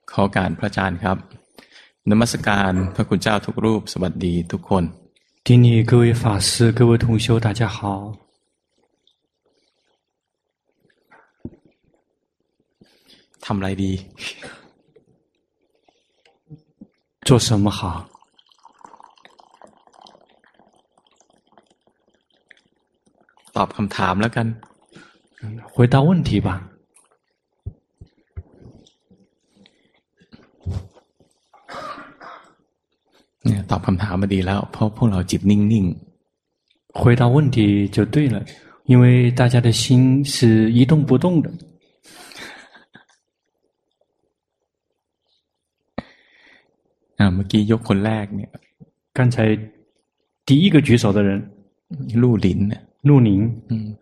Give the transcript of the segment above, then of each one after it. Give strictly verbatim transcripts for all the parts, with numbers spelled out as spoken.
ขอการพระอาจารย์ครับนมัสการพระคุณเจ้าทุกรูปสวัสดีทุกคน顶礼各位法师各位同修大家好ทำอะไรดี做什么好ตอบคำถามแล้วกัน回答问题吧เนี่ยตอบคำถามมาดีแล้วเพราะพวกเราจิตนิ่งๆ回答问题就对了因为大家的心是一动不动的อ่าเมื่อกี้ยกคนแรกเนี่ย刚才第一个举手的人ลู่หลิน陆宁อืม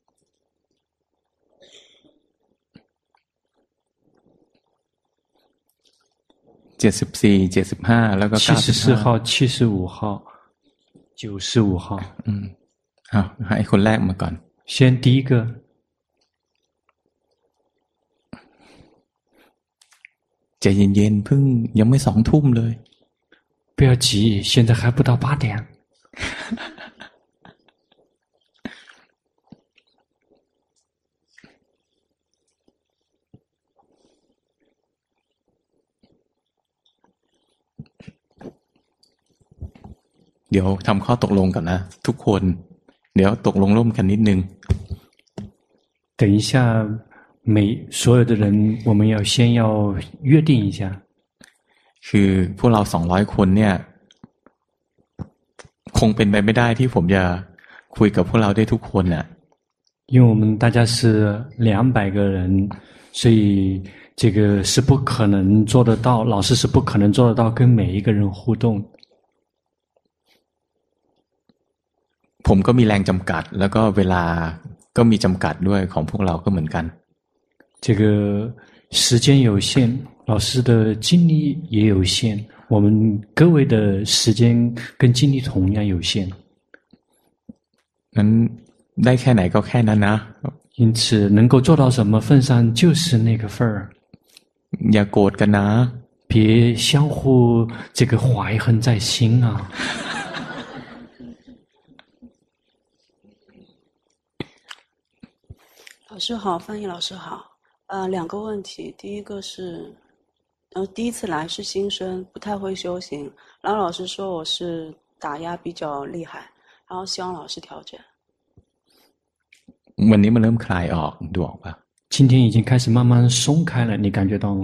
เจ็ดสิบสี่เจ็ดสิบห้าแล้วก็เก้าสิบห้า七十四号七十五号九十五号อืมเอาให้คนแรกมาก่อน先第一个ใจเย็นๆเพิ่งยังไม่สองทุ่มเลย不要急现在还不到八点เดี๋ยวทำข้อตกลงกันนะทุกคนเดี๋ยวตกลงร่วมกันนิดนึง等一下每所有的人我们要先要约定一下คือพวกเราสองร้อยคนเนี่ยคงเป็นไปไม่ได้ที่ผมจะคุยกับพวกเราได้ทุกคนน่ะ因为我们大家是两百个人所以这个是不可能做得到老师是不可能做得到跟每一个人互动ผมก็มีแรงจำกัดแล้วก็เวลาก็มีจำกัดด้วยของพวกเราก็เหมือนกัน这个时间有限老师的精力也有限我们各位的时间跟精力同样有限นั้นได้แค่ไหนก็แค่นั้นนะ因此能够做到什么份上就是那个份儿อย่าโกรธกันนะ别相互这个怀恨在心啊老师好，翻译老师好。呃，两个问题，第一个是，呃，第一次来是新生，不太会修行，然后老师说我是打压比较厉害，然后希望老师调整。 วันนี้มันเริ่มคลายออกดูออกป่ะ今天已经开始慢慢松开了，你感觉到吗？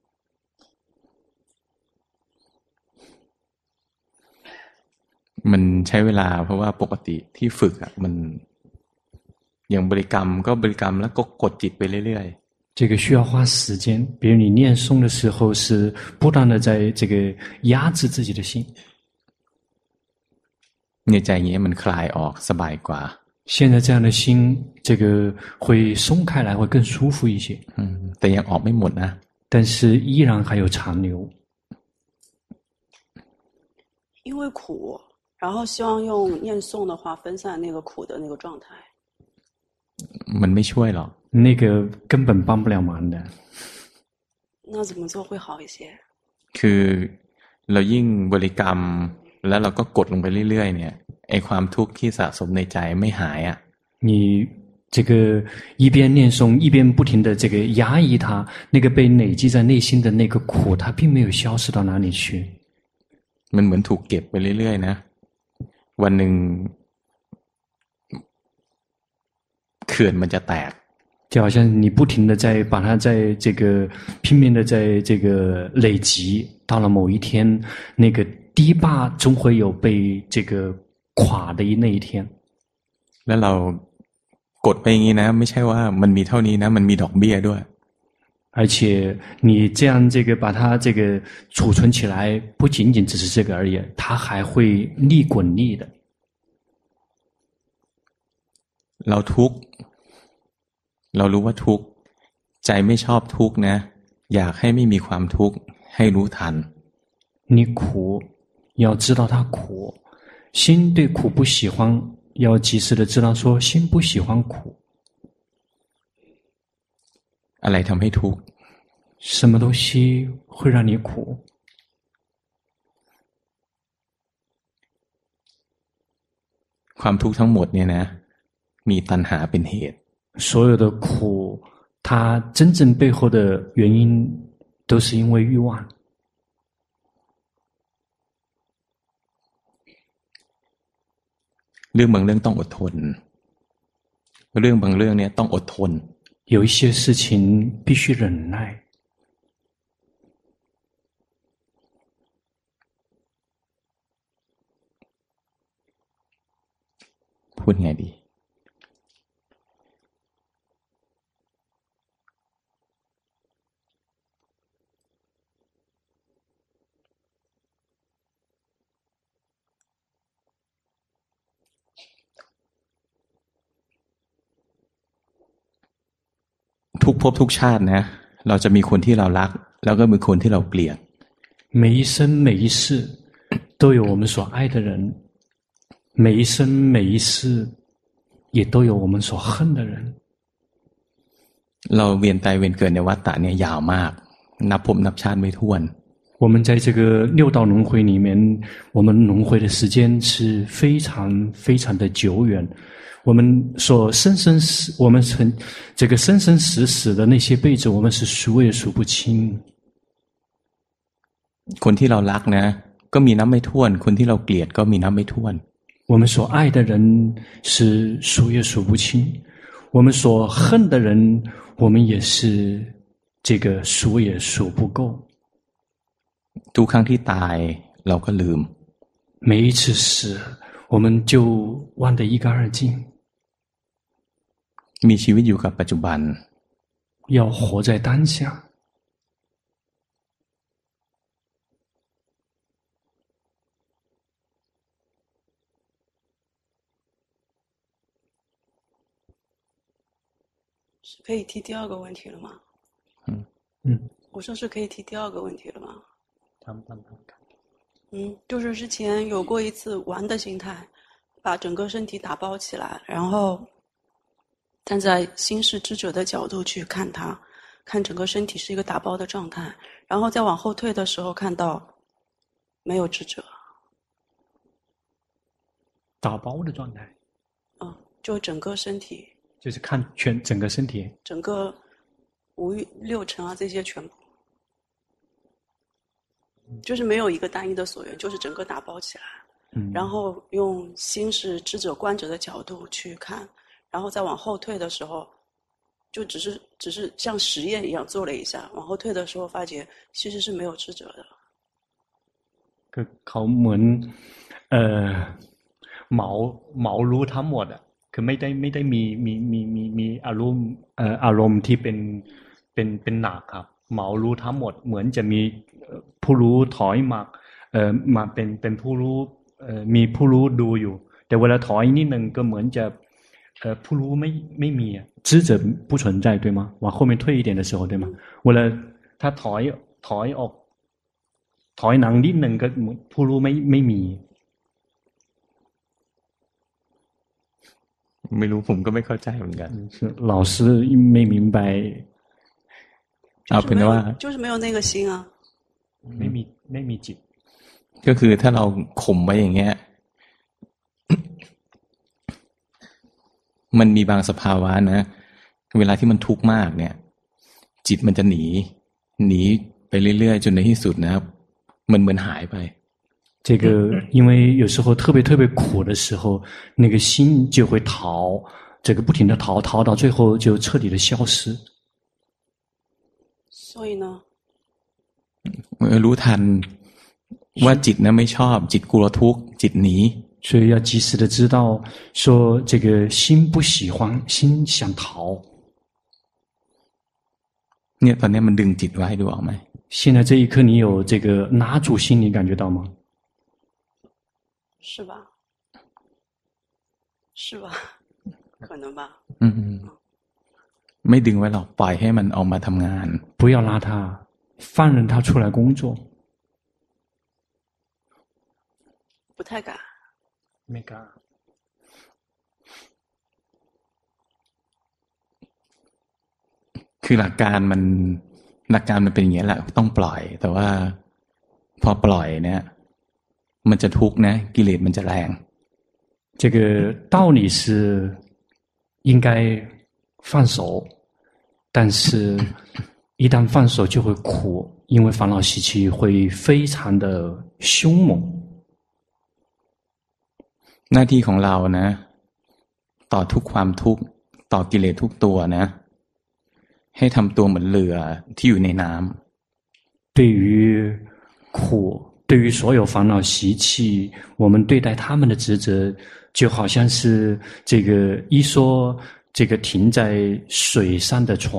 มันใช้เวลาเพราะว่าปกติที่ฝึกอ่ะมันอย่างบริกรรมก็บริกรรมแล้วก็กดจิตไปเรื่อยๆ这个需要花时间比如你念诵的时候是不断的在这个压制自己的心เนี่ยใจอย่างนี้มันคลายออกสบายกว่า现在这样的心这个会松开来会更舒服一些อืมแต่ยังออกไม่หมดนะ但是依然还有残留因为苦然后希望用念诵的话分散那个苦的那个状态มันไม่ช่วยหรอก那个根本帮不了忙的那怎么做会好一些คือเรายิ่งบริกรรมแล้วเราก็กดลงไปเรื่อยๆเนี่ยไอ้ความทุกข์ที่สะสมในใจไม่หายอ่ะ你这个一边念诵一边不停的这个压抑它那个被累积在内心的那个苦它并没有消失到哪里去มันเหมือนถูกเก็บไปเรื่อยๆนะวันหนึ่งเขื่อนมันจะแตก就好像你不停的在把它在这个拼命的在这个累积到了某一天那个堤坝终会有被这个垮的那一天แล้วเรากดไปอย่างนี้นะไม่ใช่ว่ามันมีเท่านี้นะมันมีดอกเบี้ยด้วย而且你这样这个把它这个储存起来不仅仅只是这个而已它还会利滚利的เราทุกข์เรารู้ว่าทุกข์ใจไม่ชอบทุกข์นะอยากให้ไม่มีความทุกข์ให้รู้ทัน你苦要知道它苦心对苦不喜欢要及时的知道说心不喜欢苦อะไรทำให้ทุกข์什么东西会让你苦？ ความทุกข์ทั้งหมดเนี่ยนะมีตัณหาเป็นเหตุ所有的苦，它真正背后的原因都是因为欲望。 เรื่องบางเรื่องต้องอดทนเรื่องบางเรื่องเนี่ยต้องอดทน有一些事情必须忍耐。 พูดไงดีทุกภพทุกชาตินะเราจะมีคนที่เรารักแล้วก็มีคนที่เราเกลียด每一生每一世都有我们所爱的人，每一生每一世也都有我们所恨的人。 เราเวียนตายเวียนเกิดในวัฏฏะเนี่ยยาวมากนับภพนับชาติไม่ถ้วน我们在这个六道轮回里面，我们轮回的时间是非常非常的久远。我们所生生死，我们曾这个生生死死的那些辈子，我们是数也数不清。 คนที่เรารักนะก็มีนับไม่ถ้วนคนที่เราเกลียดก็มีนับไม่ถ้วน我们所爱的人是数也数不清，我们所恨的人，我们也是这个数也数不够。 ทุกครั้งที่ตายเราก็ลืม每一次死，我们就忘得一干二净。 มีชีวิตอยู่กับปัจจุบัน要活在当下。 是可以提第二个问题了吗？ 嗯嗯， 我说是可以提第二个问题了吗？ 他们他们看。 嗯，就是之前有过一次玩的心态，把整个身体打包起来，然后站在心是知者的角度去看它，看整个身体是一个打包的状态，然后再往后退的时候看到没有知者。 打包的状态。 嗯，就整个身体。 就是看全整个身体。 整个五欲六尘啊，这些全部。就是没有一个单一的所缘，就是整个打包起来，嗯，然后用心是知者观者的角度去看，然后再往后退的时候，就只是只是像实验一样做了一下，往后退的时候发觉其实是没有知者的。 คือเขาเหมือนเอ่อเหมาเหมารู้ทั้งหมดอ่ะคือไม่ได้ไม่ได้มีมีมีมีมีอารมณ์เอ่ออารมณ์ที่เป็นเป็นเป็นหนักครับเหมารู้ทั้งหมดเหมือนจะมีผู้รู้ถอยมาเอ่อมาเป็นเป็นผู้รู้เอ่อมีผู้รู้ดูอยู่แต่เวลาถอยนิดนึงก็เหมือนจะเอ่อผู้รู้ไม่ไม่มีอ่ะ知者不存在对吗往后面退一点的时候对吗เวลาถ้าถอยถอยออกถอยหนังนิดนึงก็ผู้รู้ไม่ไม่มีไม่รู้ผมก็ไม่เข้าใจเหมือนกัน老师ไม่明白เอาเป็นว่า就是没有那个心啊ไม่มีไม่มีจิตก็คือถ้าเราข่มไว้อย่างเงี้ยมันมีบางสภาวะนะเวลาที่มันทุกข์มากเนี่ยจิตมันจะหนีหนีไปเรื่อยๆจนในที่สุดนะครับมันเหมือนหายไป这个因为有时候特别特别苦的时候那个心就会逃这个不停地逃逃到最后就彻底的消失所以呢รู้ทันว่าจิตนั้นไม่ชอบจิตกลัวทุกข์จิตหนี所以要及时的知道说这个心不喜欢心想逃เนี่ยตอนนี้มันดึงจิตไว้ดูออกไหม现在这一刻你有这个拿住心你感觉到吗是吧是吧可能吧อืมไม่ดึงไว้หรอกปล่อยให้มันออกมาทำงาน不要拉它放任它出来工作不太敢ไม่กล้าคือหลักการมันหลักการมันเป็นอย่างนี้แหละต้องปล่อยแต่ว่าพอปล่อยเนี่ยมันจะทุกข์นะกิเลสมันจะแรง这个道理是应该放手，但是一旦放手就会苦，因为烦恼习气会非常的凶猛。 หน้าที่ของเรานะต่อทุกความทุกข์ต่อกิเลสทุกตัวนะให้ทำตัวเหมือนเรือที่อยู่ในน้ำ对于苦，对于所有烦恼习气，我们对待他们的职责就好像是这个一艘这个停在水上的船，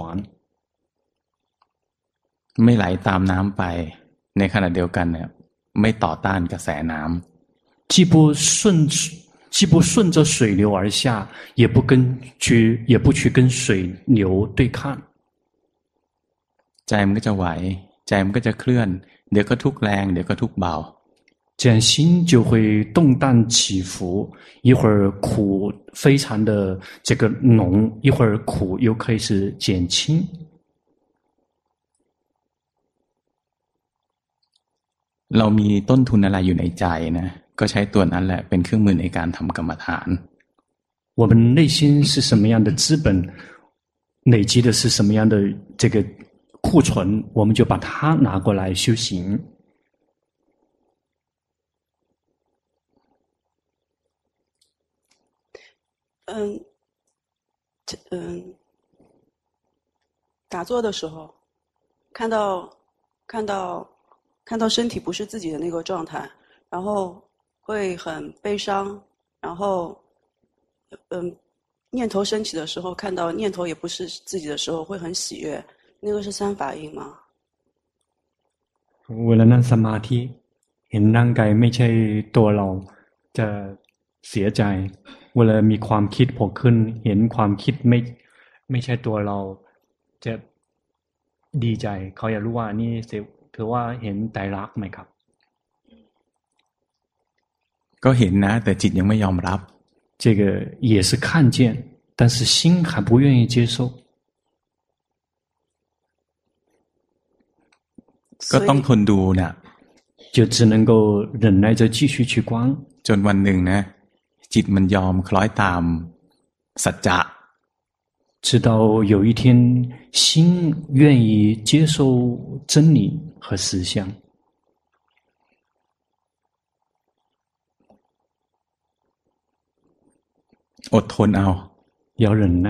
ไม่ไหลตามน้ำไปในขณะเดียวกันเนี่ยไม่ต่อต้านกระแสน้ำ既不顺既不顺着水流而下，也不跟去也不去跟水流对抗。 ใจมันก็จะไหวใจมันก็จะเคลื่อนเดี๋ยวก็ทุกข์แรงเดี๋ยวก็ทุกข์เบา这样心就会动荡起伏，一会儿苦非常的这个浓，一会儿苦又可以是减轻。 เรามีต้นทุนอะไรอยู่ในใจนะก็ใช้ตัวนั้นแหละเป็นเครื่องมือในการทำกรรมฐาน我们内心是什么样的资本，累积的是什么样的这个库存，我们就把它拿过来修行。 嗯，嗯，打坐的时候，看到看到看到身体不是自己的那个状态，然后会很悲伤，然后嗯，念头升起的时候，看到念头也不是自己的时候，会很喜悦，那个是三法印吗？ เวลานั่งสมาธิเห็นร่างกายไม่ใช่ตัวเราจะเสียใจเวลามีความคิดโผล่ขึ้นเห็นความคิดไม่ไม่ใช่ตัวเราจะดีใจเขาอยากรู้ว่านี่ถือว่าเห็นไตรลักษณ์ไหมครับก็เห็นนะแต่จิตยังไม่ยอมรับ这个也是看见但是心还不愿意接受ก็ต้องทนดูนะ就只能够忍耐着继续去观จนวันหนึ่งนะจิตมันยอมคล้อยตามสัจจะ直到有一天心愿意接受真理和实相อดทนเอา要忍耐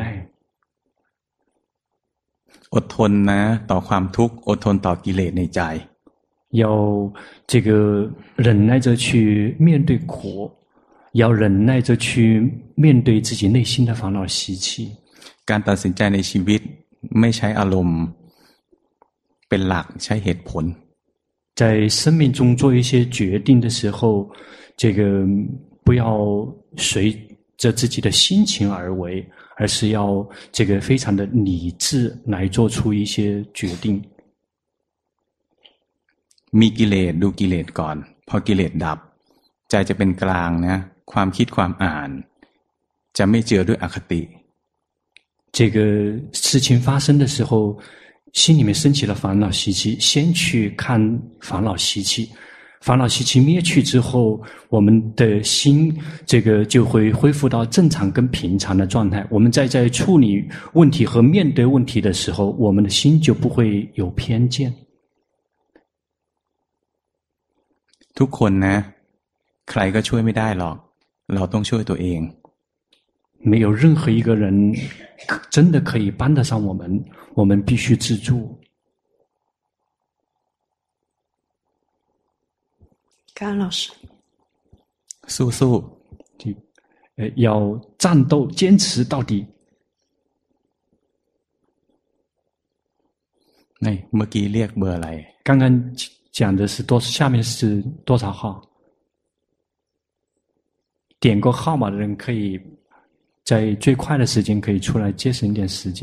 อดทนนะต่อความทุกข์อดทนต่อกิเลสในใจ要这个忍耐着去面对苦要忍耐着去面对自己内心的烦恼习气การตัดสินใจในชีวิตไม่ใช้อารมณ์เป็นหลักใช้เหตุผล在生命中做一些决定的时候这个不要随着自己的心情而为而是要这个非常的理智来做出一些决定มีกิเลสดูกิเลสก่อนพอกิเลสดับใจจะเป็นกลางนะความคิดความอ่านจะไม่เจือด้วยอคติ这个事情发生的时候心里面升起了烦恼习气先去看烦恼习气烦恼习气灭去之后我们的心这个就会恢复到正常跟平常的状态我们在在处理问题和面对问题的时候我们的心就不会有偏见ทุกคนนะใครก็ช่วยไม่ได้หรอกเราต้องช่วยตัวเอง没有任何一个人真的可以帮得上我们我们必须自助感恩老师สู้ๆ要战斗坚持到底นี่เมื่อกี้เรียกเบอร์อะไร刚刚讲的是多下面是多少号点过号码的人可以在最快的时间可以出来节省一点时间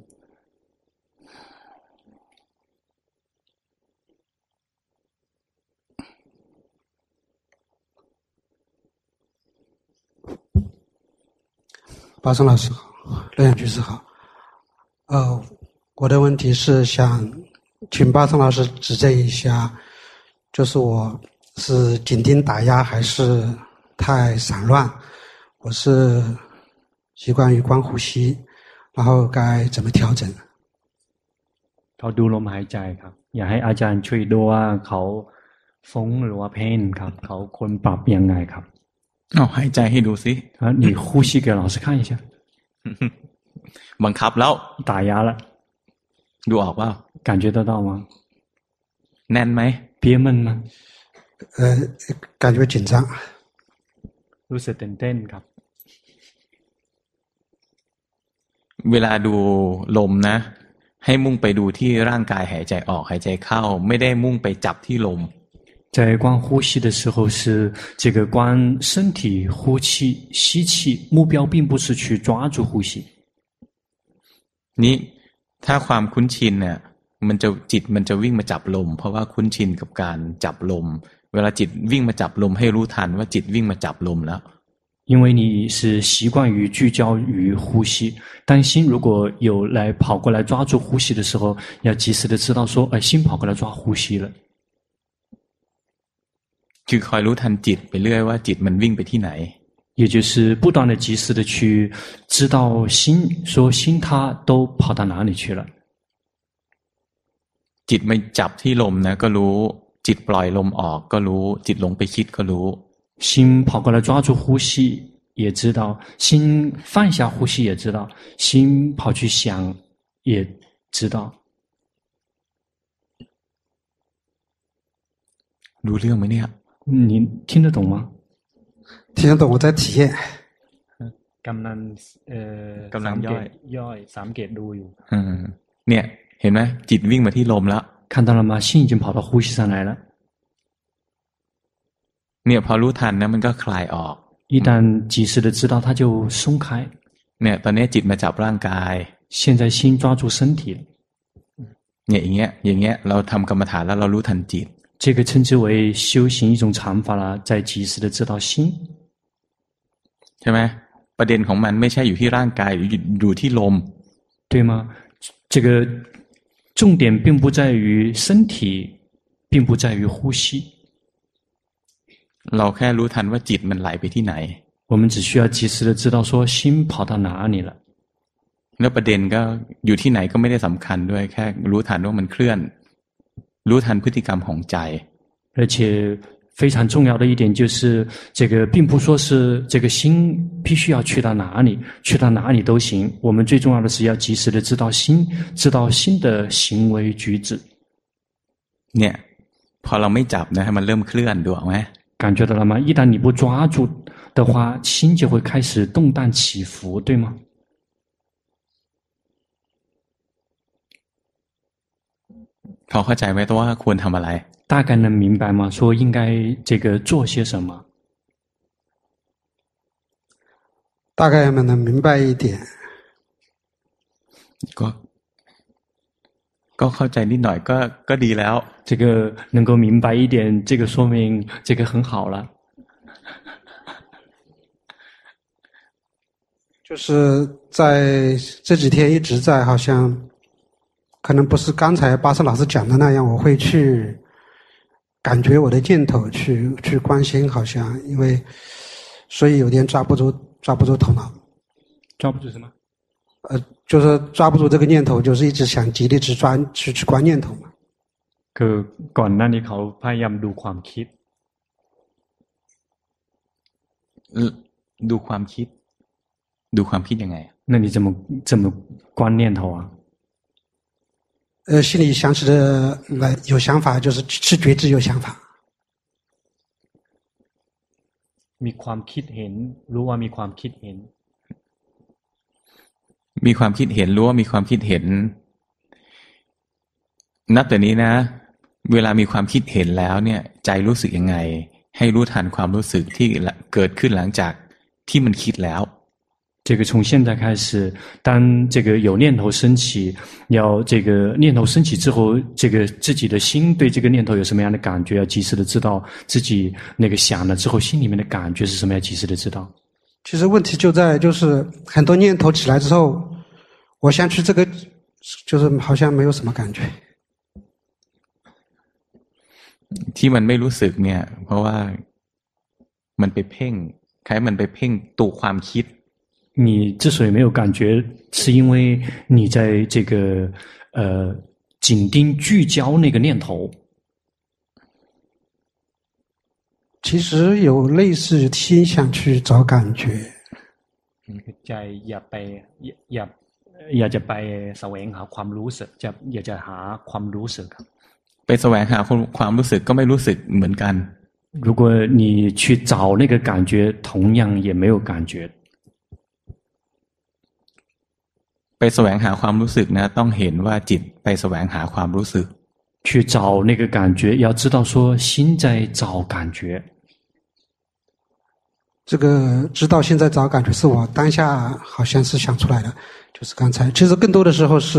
巴生老师好，乐阳居士好。呃，我的问题是想请巴桑老师指正一下，就是我是紧盯打压还是太散乱？我是习惯于观呼吸，然后该怎么调整？ เขาดูลมหายใจครับอยากให้อาจารย์ช่วยดูว่าเขาฟุ้งหรือว่าเพ่นครับเขาควรปรับยังไงครับเอาหายใจให้ดูสิ啊你呼吸给老师看一下บังคับแล้ว打压了ดูออกว่า感觉得到吗แน่นไหม憋闷吗呃，感觉紧张。 รู้สึกตื่นเต้นครับเวลาดูลมนะให้มุ่งไปดูที่ร่างกายหายใจออกหายใจเข้าไม่ได้มุ่งไปจับที่ลม在观呼吸的时候是这个观身体呼气吸气目标并不是去抓住呼吸นี่ถ้าความคุ้นชินเนี่ยมันจะจิตมันจะวิ่งมาจับลมเพราะว่าคุ้นชินกับการจับลมเวลาจิตวิ่งมาจับลมให้รู้ทันว่าจิตวิ่งมาจับลมแล้ว因为你是习惯于聚焦于呼吸，当心如果有来跑过来抓住呼吸的时候，要及时的知道说，哎，心跑过来抓呼吸了。 คือคอยรู้ทันจิตไปเรื่อยว่าจิตมันวิ่งไปที่ไหน也就是不断的及时的去知道心，说心它都跑到哪里去了。 จิตไม่จับที่ลมนะก็รู้จิตปล่อยลมออกก็รู้จิตหลงไปคิดก็รู้心跑过来抓住呼吸，也知道；心放下呼吸，也知道；心跑去想，也知道。 รู้เรื่องไหมเนี่ย你听得懂吗？ 听得懂，我在体验。 กำลังเอ่อกำลังย่อยย่อยสามเกตดูอยู่อืมเนี่ยเห็นไหมจิตวิ่งมาที่ลมแล้ว看到了吗？心已经跑到呼吸上来了。 เนี่ยพอรู้ทันนะมันก็คลายออก一旦及时的知道，它就松开。 เนี่ยตอนนี้จิตมาจับร่างกาย现在心抓住身体了。 เนี่ยอย่างเงี้ยอย่างเงี้ยเราทำกรรมฐานแล้วเรารู้ทันจิต这个称之为修行一种禅法了，在及时的知道心。 ใช่ไหมประเด็นของมันไม่ใช่อยู่ที่ร่างกายหรืออยู่ที่ลม对吗？这个重点并不在于身体，并不在于呼吸。 เราแค่รู้ทันว่าจิตมันไหลไปที่ไหน我们只需要及时的知道说心跑到哪里了。 แล้วประเด็นก็อยู่ที่ไหนก็ไม่ได้สำคัญด้วยแค่รู้ทันว่ามันเคลื่อน รู้ทันพฤติกรรมของใจ而且非常重要的一点就是，这个并不说是这个心必须要去到哪里，去到哪里都行。我们最重要的是要及时的知道心，知道心的行为举止。 เนี่ยพอเราไม่จับนะให้มันเริ่มเคลื่อนดูออกไหม感觉到了吗？一旦你不抓住的话，心就会开始动荡起伏，对吗？ พอเข้าใจไหมตัวว่าควรทำอะไร大概能明白吗？说应该这个做些什么？ 大概能明白一点。 ก็ก็เข้าใจนิดหน่อยก็ก็ดีแล้ว这个能够明白一点，这个说明这个很好了。 就是在这几天一直在，好像可能不是刚才巴士老师讲的那样，我会去感觉我的念头，去去关心，好像因为所以有点抓不住，抓不住头脑。 抓不住什么？ 呃，就是抓不住这个念头，就是一直想极力去抓去去观念头嘛。 คือก่อนหน้านี้เขาพยายามดูความคิดดูความคิด ดูความคิดยังไง那你怎么怎么观念头啊？ 呃，心里想起的来有想法，就是去觉知有想法。 มีความคิดเห็นรู้ว่ามีความคิดเห็นมีความคิดเห็นรู้ว่ามีความคิดเห็น นับแต่นี้นะ เวลามีความคิดเห็นแล้วเนี่ยใจรู้สึกยังไง ให้รู้ทันความรู้สึกที่เกิดขึ้นหลังจากที่มันคิดแล้ว这个从现在开始，当这个有念头升起，要这个念头升起之后，这个自己的心对这个念头有什么样的感觉，要及时的知道自己那个想了之后心里面的感觉是什么，要及时的知道。 其实问题就在就是很多念头起来之后，我想去这个，就是好像没有什么感觉。 ที่มันไม่รู้สึกเนี่ยเพราะว่ามันไปเพ่งคล้ายมันไปเพ่งตัวความคิด你之所以没有感觉，是因为你在这个呃紧盯聚焦那个念头。 其实有类似倾向去找感觉。 ใจอย่าไปอย่าอย่าจะไปแสวงหาความรู้สึกจะอย่าจะหาความรู้สึกครับไปแสวงหาความรู้สึกก็ไม่รู้สึกเหมือนกัน如果你去找那个感觉，同样也没有感觉。 ไปแสวงหาความรู้สึกนะต้องเห็นว่าจิตไปแสวงหาความรู้สึก去找那个感觉，要知道说心在找感觉。 这个知道现在找感觉是我当下好像是想出来的，就是刚才。其实更多的时候是，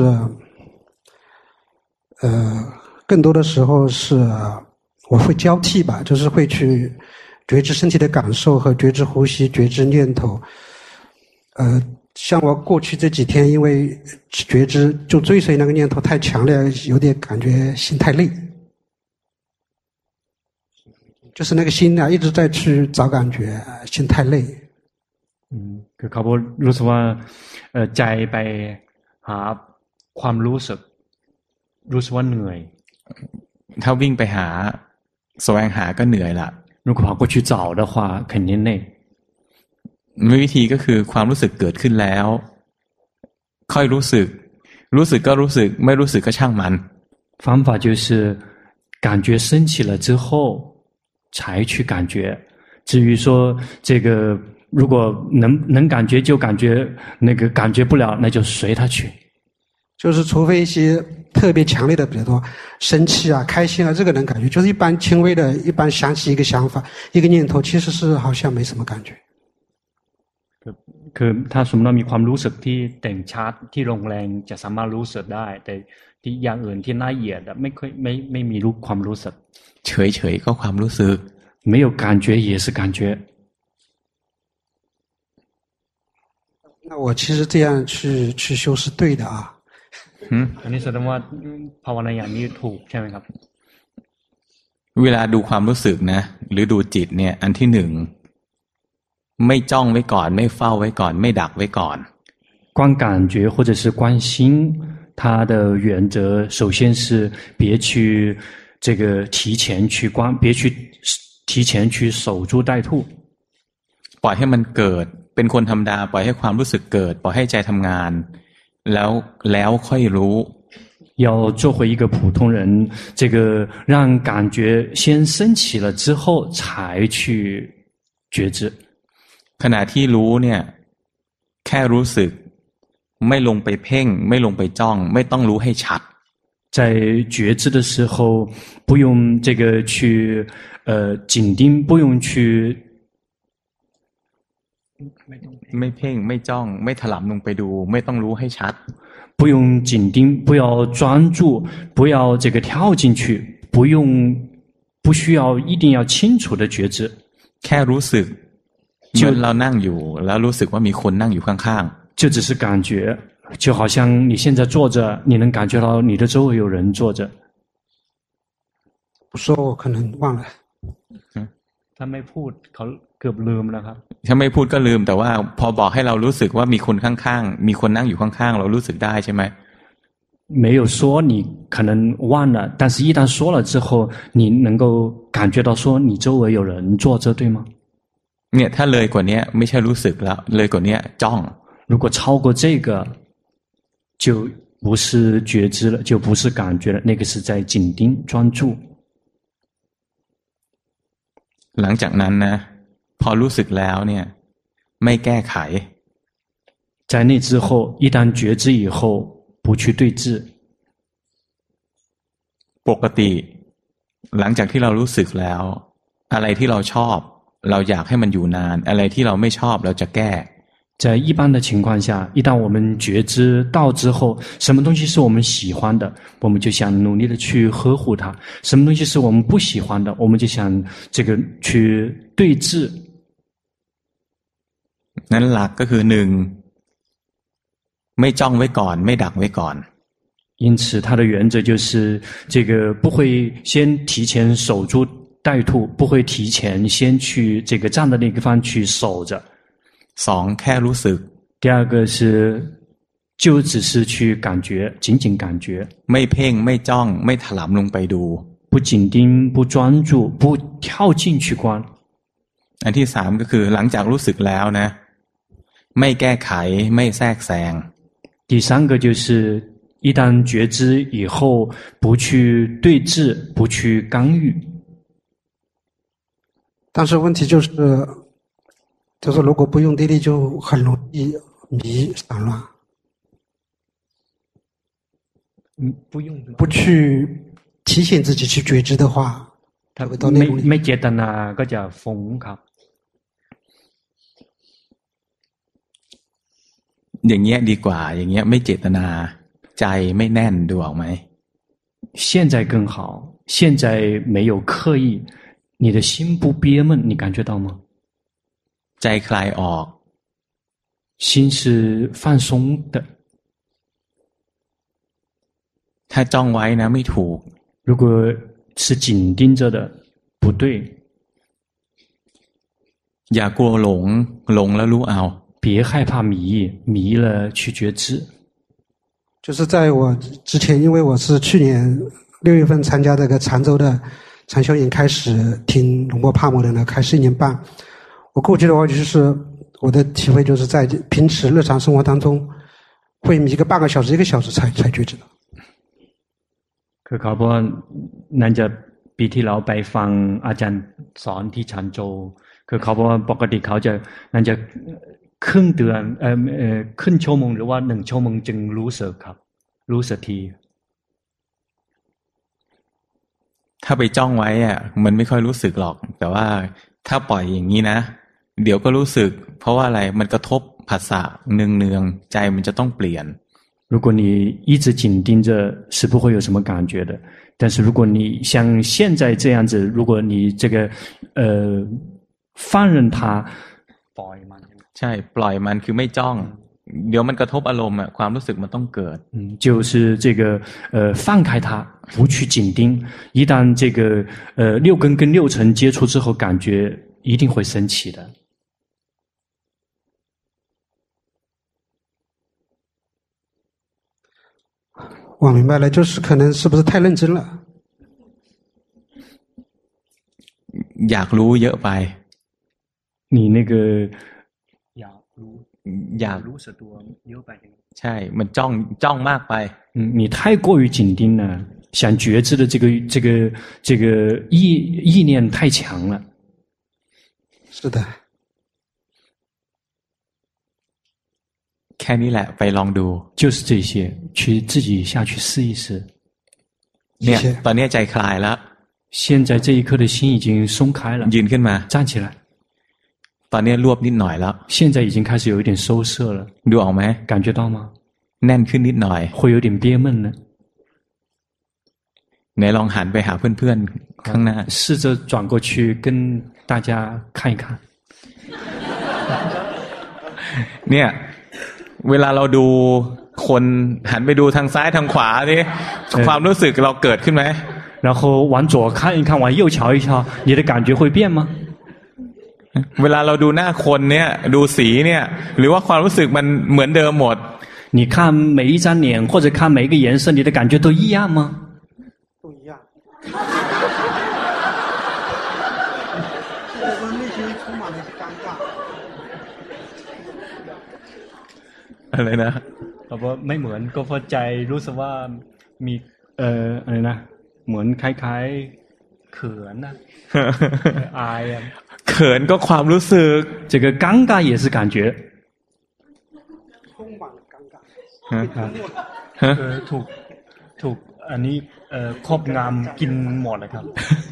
呃，更多的时候是我会交替吧，就是会去觉知身体的感受和觉知呼吸、觉知念头。呃，像我过去这几天，因为觉知就追随那个念头太强烈，有点感觉心太累。就是那个心啊，一直在去找感觉，心太累。 อืมคือเขารู้สึกว่าเอ่อใจไปหาความรู้สึกรู้สึกว่าเหนื่อยถ้าวิ่งไปหาแสวงหาก็เหนื่อยละ如果跑过去找的话肯定累วิธีก็คือความรู้สึกเกิดขึ้นแล้วค่อยรู้สึกรู้สึกก็รู้สึกไม่รู้สึกก็ช่างมัน方法就是感觉升起了之后才去感觉至于说这个如果能能感觉就感觉那个感觉不了那就随他去就是除非一些特别强烈的比如说生气啊开心啊这个能感觉就是一般轻微的一般想起一个想法一个念头其实是好像没什么感觉คือถ้าสมมติว่ามีความรู้สึกที่เด่นชัดที่ลงแรงจะสามารถรู้สึกได้แต่ที่อย่างอื่นที่ละเอียดไม่ค่อยไม่ไม่มีรู้ความรู้สึกเฉยๆก็ความรู้สึก没有感觉也是感觉那我其实这样去去修是对的啊嗯อันนี้แสดงว่าภาวนาอย่างนี้ถูกใช่ไหมครับเวลาดูความรู้สึกนะหรือดูจิตเนี่ยอันที่หนึ่งไม่จ้องไว้ก่อนไม่เฝ้าไว้ก่อนไม่ดักไว้ก่อน观感觉或者是观心它的原则首先是别去这个提前去观别去提前去守株待兔ปล่อยให้มันเกิดเป็นคนธรรมดาปล่อยให้ความรู้สึกเกิดปล่อยให้ใจทำงานแล้วแล้วค่อยรู้要做回一个普通人这个让感觉先升起了之后才去觉知ขณะที่รู้เนี่ยแค่รู้สึกไม่ลงไปเพ่งไม่ลงไปจ้องไม่ต้องรู้ให้ชัด在觉知的时候不用这个去呃紧盯不用去ไม่เพ่งไม่จ้องไม่ถลำลงไปดูไม่ต้องรู้ให้ชัด不用紧盯不要专注不要这个跳进去不用不需要一定要清楚的觉知แค่รู้สึกเหมือนเรานั่งอยู่แล้วรู้สึกว่ามีคนนั่งอยู่ข้างๆ就只是感觉就好像你现在坐着你能感觉到你的周围有人坐着不说我可能忘了ถ้าไม่พูดเขาเกือบลืมแล้วครับถ้าไม่พูดก็ลืมแต่ว่าพอบอกให้เรารู้สึกว่ามีคนข้างๆมีคนนั่งอยู่ข้างๆเรารู้สึกได้ใช่ไหม没有说你可能忘了但是一旦说了之后你能够感觉到说你周围有人坐着对吗เนี่ยถ้าเลยกว่านี้ไม่ใช่รู้สึกแล้วเลยกว่านี้จ้อง如果超过这个就不是觉知了就不是感觉了那个是在紧盯专注หลังจากนั้นนะพอรู้สึกแล้วเนี่ยไม่แก้ไข在那之后一旦觉知以后不去对峙ปกติหลังจากที่เรารู้สึกแล้วอะไรที่เราชอบเราอยากให้มันอยู่นานอะไรที่เราไม่ชอบเราจะแก้在一般的情况下一旦我们觉知到之后什么东西是我们喜欢的我们就想努力的去呵护它什么东西是我们不喜欢的我们就想这个去对峙นั้นหลักก็คือหนึ่งไม่จ้องไว้ก่อนไม่ดักไว้ก่อน因此，它的原则就是这个不会先提前守株待兔，不会提前先去这个站的那个地方去守着。 สองแค่รู้สึก第二个是就只是去感觉，仅仅感觉， ไม่เพ่งไม่จ้องไม่ถลำลงไปดู不紧盯，不专注，不跳进去观。 อันที่สามก็คือหลังจากรู้สึกแล้วนะไม่แก้ไขไม่แทรกแซง第三个就是一旦觉知以后，不去对峙，不去干预。 但是问题就是，就是如果不用定力，就很容易迷散乱。 嗯，不用不去提醒自己去觉知的话， 他会到那种里。 ไม่เจตนาก็จะฟุ้งครับอย่างเงี้ยดีกว่าอย่างเงี้ยไม่เจตนาใจไม่แน่นดูออกไหม现在更好，现在没有刻意，你的心不憋闷，你感觉到吗？ ใจคลายออก心是放松的。 ถ้าจ้องไว้นะไม่ถูก如果是紧盯着的，不对。 อย่ากลัวหลงหลงแล้วรู้เอา别害怕迷，迷了去觉知。 就是在我之前，因为我是去年六月份参加这个常州的禅修营，开始听龙波帕默的呢，开始一年半。我过去的话，就是我的体会就是在平时日常生活当中，会迷个半个小时、一个小时才才觉知的。 คือเขาบอกนั่นจะปีที่แล้วไปฟังอาจารย์สอนที่ชันโจคือเขาบอกว่าปกติเขาจะนั่นจะครึ่งเดือนเอ่อเอ่อครึ่งชั่วโมงหรือว่าหนึ่งชั่วโมงจึงรู้สึกครับรู้สึกทีถ้าไปจ้องไว้อ่ะมันไม่ค่อยรู้สึกหรอกแต่ว่าถ้าปล่อยอย่างนี้นะเดี๋ยวก็รู้สึกเพราะว่าอะไรมันกระทบผัสสะเนืองๆใจมันจะต้องเปลี่ยน如果你一直紧盯着，是不会有什么感觉的。但是如果你像现在这样子，如果你这个呃放任它， ใช่ปล่อยมันคือไม่จ้องเดี๋ยวมันกระทบอารมณ์อ่ะความรู้สึกมันต้องเกิด嗯，就是这个呃放开它，不去紧盯。一旦这个呃六根跟六尘接触之后，感觉一定会升起的。 我明白了，就是可能是不是太认真了？ อยากรู้เยอะไป你那个อยากรู้อยากรู้สึกตัวเยอะไปใช่มันจ้องจ้องมากไป嗯，你太过于紧盯了，想觉知的这个这个这个意意念太强了。 是的。 แค่นี้แหละไปลองดู就是这些，去自己下去试一试。 เนี่ยตอนนี้ใจคลายแล้ว现在这一刻的心已经松开了， ยืนขึ้นมา站起来。 ตอนนี้รวบนิดหน่อยแล้ว现在已经开始有一点收摄了， ดูออกไหม感觉到吗？ แน่นขึ้นนิดหน่อย会有点憋闷呢。 ไหนลองหันไปหาเพื่อนๆข้างหน้า试着转过去跟大家看一看。 เนี่ยเวลาเราดูคนหันไปดูทางซ้ายทางขวานี่ความรู้สึกเราเกิดขึ้นไหม然后往左看一看，往右瞧一瞧，你的感觉会变吗？ เวลาเราดูหน้าคนเนี่ยดูสีเนี่ยหรือว่าความรู้สึกมันเหมือนเดิมหมด你看每一张脸或者看每一个颜色，你的感觉都一样吗？ 都一样。我内心充满了尴尬。 อะไรนะเขาบอกไม่เหมือนก็พอใจรู้สึกว่ามีเอ่ออะไรนะเหมือนคล้ายๆเขินนะ อายอ่ะเขินก็ความรู้สึก这个尴尬也是感觉充满了尴尬。 เออถูกถูกอันนี้เอ่อครอบงำกินหมดเลยครับ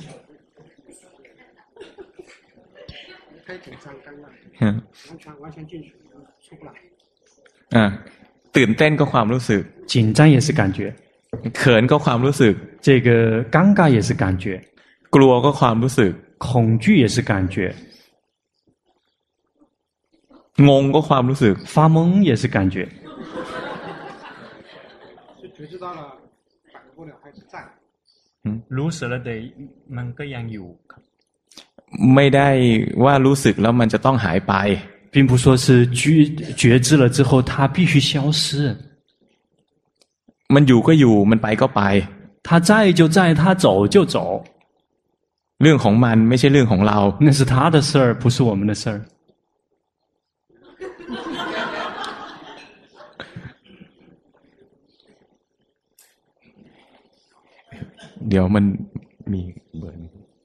可以紧张尴尬，完全完全进去，出不来。 อ่าตื่นเต้นก็ความรู้สึก紧张也是感觉เขินก็ความรู้สึก这个尴尬也是感觉กลัวก็ความรู้สึก恐惧也是感觉งงก็ความรู้สึก发懵也是感觉是觉觉知到了，改不了，还是在。 嗯， รู้สึกแล้วแต่มันก็ยังอยู่ครับไม่ได้ว่ารู้สึกแล้วมันจะต้องหายไป并不说是觉觉知了之后它必须消失มันอยู่ก็อยู่มันไปก็ไป它在就在它走就走เรื่องของมันไม่ใช่เรื่องของเรา那是他的事儿不是我们的事儿เดี๋ยวมันมีเบอร์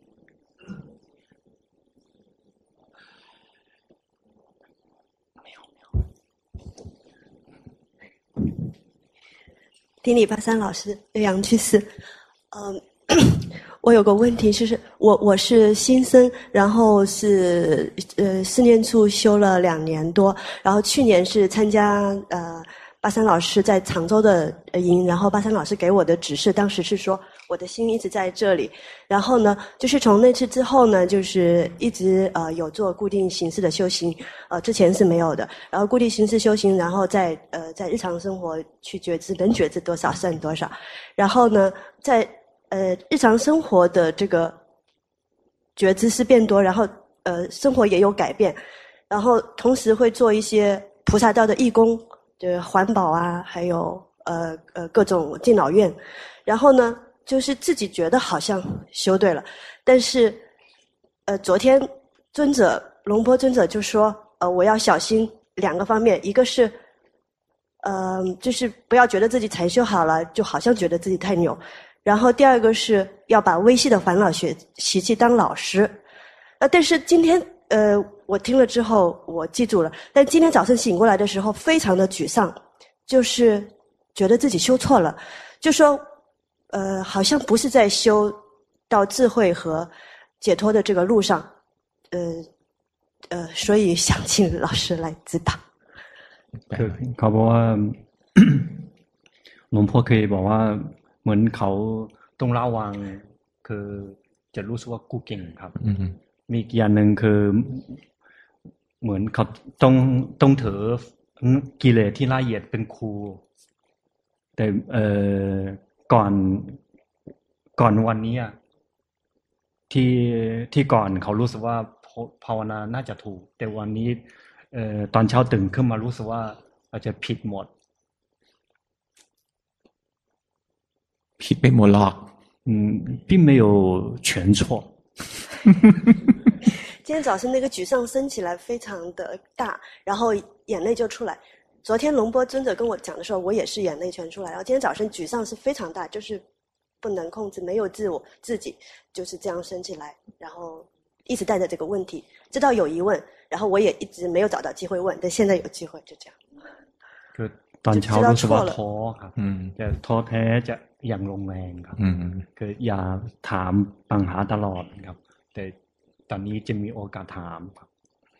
丁礼八三老师，杨居士，嗯，我有个问题，就是我我是新僧，然后是呃四念处修了两年多，然后去年是参加呃八三老师在常州的营，然后八三老师给我的指示，当时是说我的心一直在这里，然后呢，就是从那次之后呢，就是一直呃有做固定形式的修行，呃之前是没有的，然后固定形式修行，然后在呃在日常生活去觉知，能觉知多少算多少，然后呢，在呃日常生活的这个觉知是变多，然后呃生活也有改变，然后同时会做一些菩萨道的义工，就是环保啊，还有呃呃各种敬老院，然后呢。就是自己觉得好像修对了，但是，呃，昨天尊者龙波尊者就说，呃，我要小心两个方面，一个是，呃，就是不要觉得自己才修好了，就好像觉得自己太牛，然后第二个是要把微细的烦恼学习气当老师，呃，但是今天，呃，我听了之后我记住了，但今天早晨醒过来的时候非常的沮丧，就是觉得自己修错了，就说。呃，好像不是在修到智慧和解脱的这个路上，呃呃，所以想请老师来指导。 คือเขาบอกว่าหลวงพ่อเคยบอกว่าเหมือนเขาต้องระวังคือจะรู้สึกว่ากูเก่งครับมีอีกอย่างหนึ่งคือเหมือนเขาต้องต้องถือกิเลสที่ละเอียดเป็นครูแต่เอ่อก่อนก่อนวันนี้ที่ที่ก่อนเขารู้สึกว่าภาวนาน่าจะถูกแต่วันนี้เอ่อตอนเช้าตื่นขึ้นมารู้สึกว่าอาจจะผิดหมดผิดไม่หมดหรอก嗯并没有全错今天早上那个沮丧升起来非常的大，然后眼泪就出来。昨天龙波尊者跟我讲的时候，我也是眼泪全出来。然后今天早上沮丧是非常大，就是不能控制，没有自我，自己就是这样升起来，然后一直带着这个问题，知道有疑问，然后我也一直没有找到机会问，但现在有机会，就这样。 คือตอนเช้ารู้สึกว่าท้อครับจะท้อแท้จะอย่างลงแรงครับคืออย่าถามปัญหาตลอดครับแต่ตอนนี้จะมีโอกาสถามครับ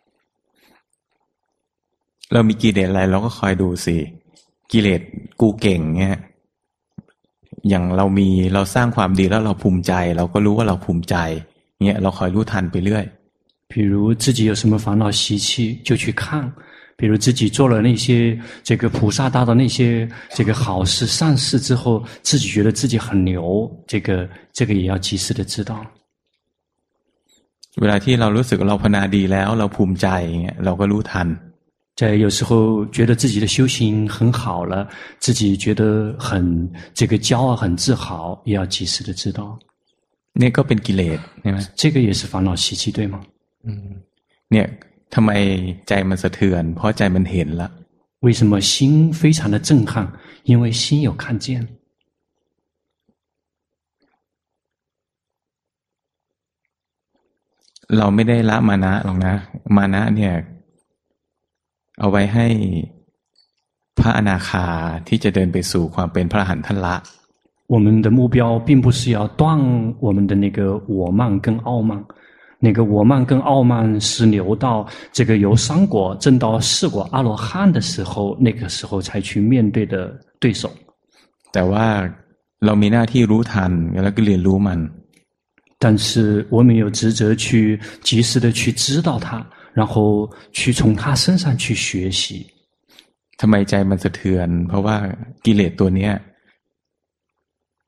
เรามีกิเลสอะไรเราก็คอยดูสิกิเลสกูเก่งเงี้ยอย่างเรามีเราสร้างความดีแล้วเราภูมิใจเราก็รู้ว่าเราภูมิใจเงี้ยเราคอยรู้ทันไปเรื่อย比如自己有什么烦恼习气就去看比如自己做了那些这个菩萨道的那些这个好事善事之后自己觉得自己很牛这个这个也要及时的知道เวลาที่เรารู้สึกเราภาวนาดีแล้วเราภูมิใจเงี้ยเราก็รู้ทัน在有时候觉得自己的修行很好了自己觉得很这个骄傲很自豪也要及时的知道นี่ก็เป็นกิเลสใช่ไหม这个也是烦恼习气对吗อืมเนี่ยทำไมใจมันสะเทือนเพราะใจมันเห็นละ为什么心非常的震撼因为心有看见เราไม่ได้ละมานะหรอกนะมานะเนี่ยเอาไว้ให้พระอนาคาที่จะเดินไปสู่ความเป็นพระอรหันต์ท่านละ我们的目标并不是要断我们的那个我慢跟傲慢那个我慢跟傲慢是留到这个由三果证到四果阿罗汉的时候那个时候才去面对的对手แต่ว่าเรามีหน้าที่รู้ทันแล้วก็เรียนรู้มัน但是我们有职责去及时的去知道它然后去从他身上去学习ทำไมใจมันสะเทือนเพราะว่ากิเลสตัวเนี้ย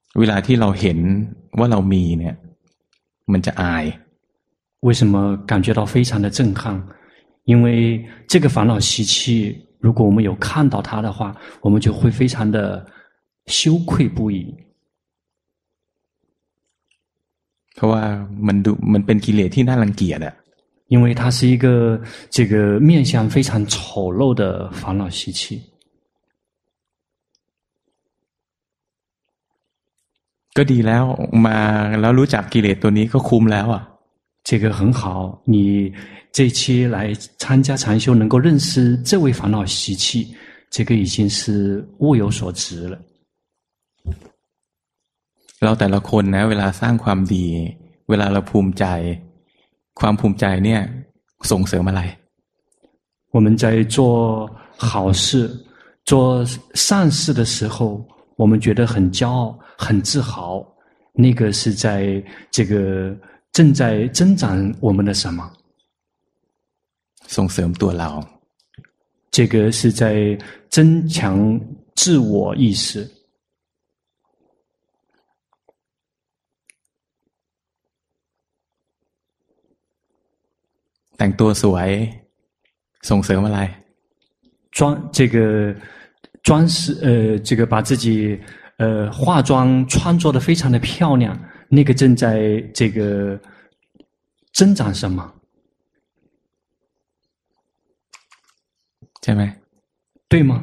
เวลาที่เราเห็นว่าเรามีเนี่ยมันจะอาย为什么感觉到非常的震撼？因为这个烦恼习气，如果我们有看到它的话，我们就会非常的羞愧不已。 เพราะว่ามันดูมันเป็นกิเลสที่น่ารังเกียจอะ因为它是一个这个面相非常丑陋的烦恼习气。 ก็ดีแล้วมาแล้วรู้จักกิเลสตัวนี้ก็คุ้มแล้วอ่ะ这个很好，你这期来参加禅修，能够认识这位烦恼习气，这个已经是物有所值了。 เราแต่ละคนนะเวลาสร้างความดีเวลาเราภูมิใจความภูมิใจเนี่ยส่งเสริมอะไร我们在做好事做善事的时候，我们觉得很骄傲很自豪，那个是在这个正在增长我们的什么？ ส่งเสริมตัวเรา这个是在增强自我意识。 แต่งตัวสวยส่งเสริมอะไร装这个装饰呃，这个把自己呃化妆穿着的非常的漂亮，那个正在这个增长什么？ ใช่ไหม对吗？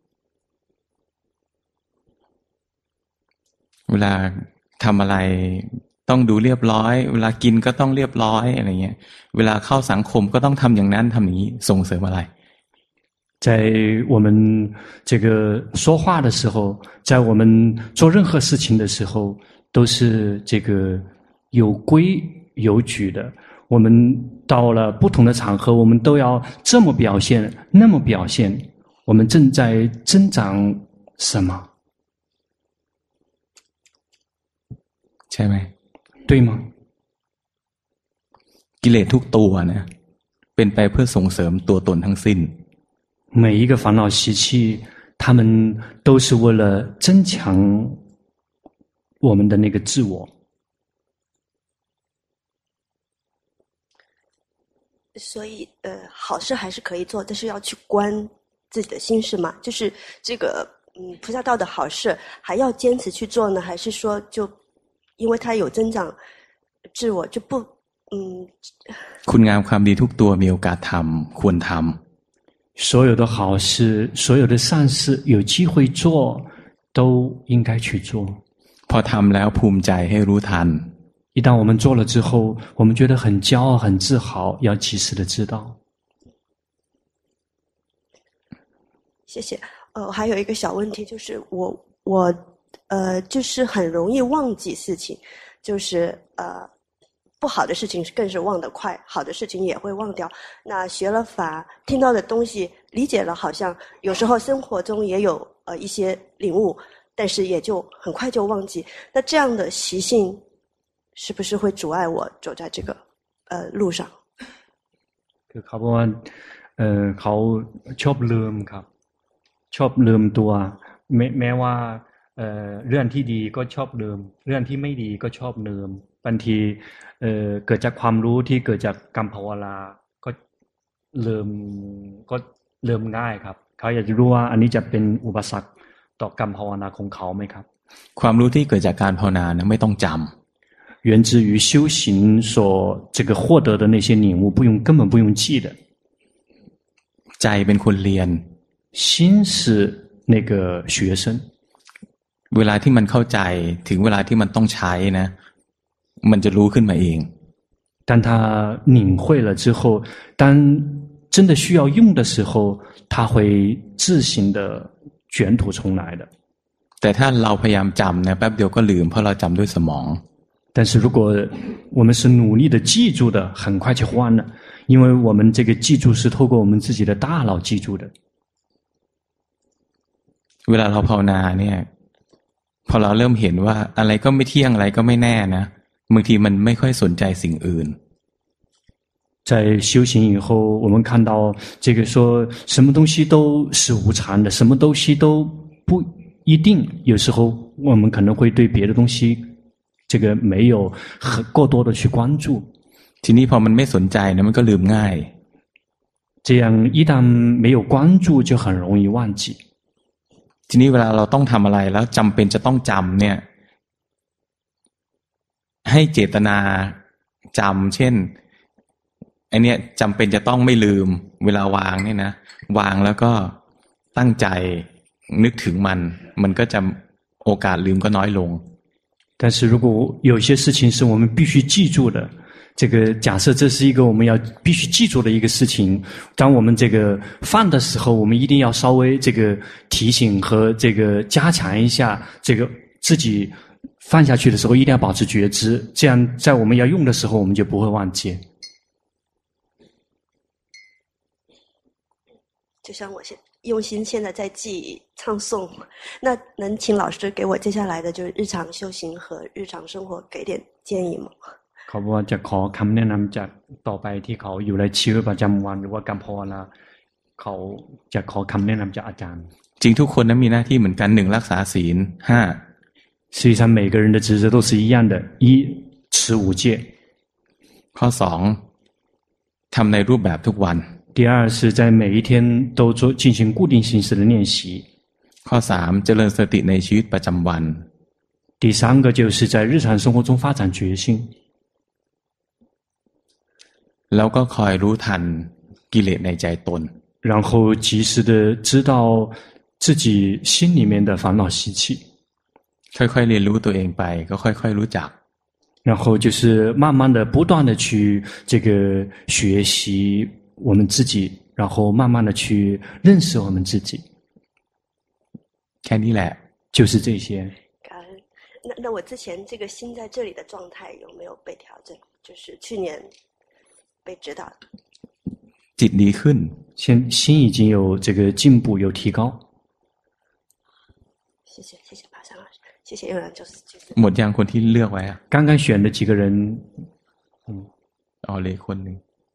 เวลาทำอะไรต้องดูเรียบร้อยเวลากินก็ต้องเรียบร้อยอะไรเงี้ยเวลาเข้าสังคมก็ต้องทำอย่างนั้นทำอย่างนี้ส่งเสริมอะไร在我们这个说话的时候，在我们做任何事情的时候，都是这个有规有矩的。我们到了不同的场合，我们都要这么表现，那么表现。我们正在增长什么？ ใช่ไหม对吗？ กิเลสทุกตัวนะเป็นไปเพื่อส่งเสริมตัวตนทั้งสิ้น每一个烦恼习气，他们都是为了增强我们的那个自我。 所以，呃，好事还是可以做，但是要去观自己的心事嘛。就是这个，嗯，菩萨道的好事还要坚持去做呢，还是说就因为它有增长自我就不，嗯。 คุณงามความดีทุกตัวมีโอกาสทำควรทำ所有的好事，所有的善事，有机会做，都应该去做。 พอทำแล้วภูมิใจให้รู้ทัน一旦我们做了之后，我们觉得很骄傲、很自豪，要及时的知道。 谢谢。呃，还有一个小问题，就是我我呃，就是很容易忘记事情，就是呃。不好的事情更是忘得快，好的事情也会忘掉。那学了法，听到的东西理解了，好像有时候生活中也有呃一些领悟，但是也就很快就忘记。那这样的习性是不是会阻碍我走在这个呃路上？ คือเขาบอกว่าเออเขาชอบลืมครับชอบลืมตัวแม้แม้ว่าเอ่อเรื่องที่ดีก็ชอบลืมเรื่องที่ไม่ดีก็ชอบลืมบางทีเอ่อเกิดจากความรู้ที่เกิดจากกรรมภาวนาก็ลืมก็ลืมง่ายครับเขาอยากจะรู้ว่าอันนี้จะเป็นอุปสรรคต่อกรรมภาวนาของเขาไหมครับความรู้ที่เกิดจากการภาวนานะไม่ต้องจำ源自于修行所这个获得的那些领悟不用根本不用记的ใจเป็นคนเรียน心是那个学生เวลาที่มันเข้าใจถึงเวลาที่มันต้องใช้นะมันจะรู้ขึ้นมาเอง当他领会了之后当真的需要用的时候他会自行的卷土重来的แต่ถ้าเราพยายามจำนะแป๊บเดียวก็ลืมเพราะเราจำด้วยสมอง但是如果我们是努力的记住的很快就忘了因为我们这个记住是透过我们自己的大脑记住的เวลาเราภาวนาเนี่ยพอเราเริ่มเห็นว่าอะไรก็ไม่เที่ยงอะไรก็ไม่แน่นะบางทีมันไม่ค่อยสนใจสิ่งอื่น在修行以后我们看到这个说什么东西都是无常的什么东西都不一定有时候我们可能会对别的东西这个没有很过多的去关注。 ทีนี้พอมันไม่สนใจนะมันก็ลืมง่าย这样一旦没有关注就很容易忘记。 ทีนี้เวลาเราต้องทำอะไรแล้วจำเป็นจะต้องจำเนี่ยให้เจตนาจำเช่นไอเนี้ยจำเป็นจะต้องไม่ลืมเวลาวางเนี่ยนะวางแล้วก็ตั้งใจนึกถึงมันมันก็จะโอกาสลืมก็น้อยลง但是如果有些事情是我们必须记住的，这个假设这是一个我们要必须记住的一个事情，当我们这个放的时候，我们一定要稍微这个提醒和这个加强一下，这个自己放下去的时候一定要保持觉知，这样在我们要用的时候我们就不会忘记。 就像我现用心现在在记唱诵，那能请老师给我接下来的就是日常修行和日常生活给点建议吗？ เขาบอกว่าจะขอคำแนะนำจากต่อไปที่เขาอยู่ในชีวิตประจำวันหรือว่าการภาวนาเขาจะขอคำแนะนำจากอาจารย์จริงทุกคนนั้นมีหน้าที่เหมือนกันหนึ่งรักษาศีลห้า实际上每个人的职责都是一样的，一持五戒。 ข้อสองทำในรูปแบบทุกวัน第二是在每一天都做进行固定形式的练习。 ข้อสามเจริญสติในชีวิตประจำวัน第三个就是在日常生活中发展决心。 แล้วก็คอยรู้ทันกิเลสในใจตน然后及时的知道自己心里面的烦恼习气。 ค่อยๆเรียนรู้ตัวเองไปก็ค่อยๆรู้จัก然后就是慢慢的不断的去这个学习我们自己，然后慢慢的去认识我们自己。 แค่นี้แหละ就是这些。 感恩。那那我之前这个心在这里的状态有没有被调整？就是去年被指导。 จิตดีขึ้น现心已经有这个进步，有提高。 谢谢谢谢巴山老师，谢谢悠然就是就是。 หมดยังคนที่เลือกไว้อะ刚刚选的几个人，嗯， อ๋อเลยคนหนึ่ง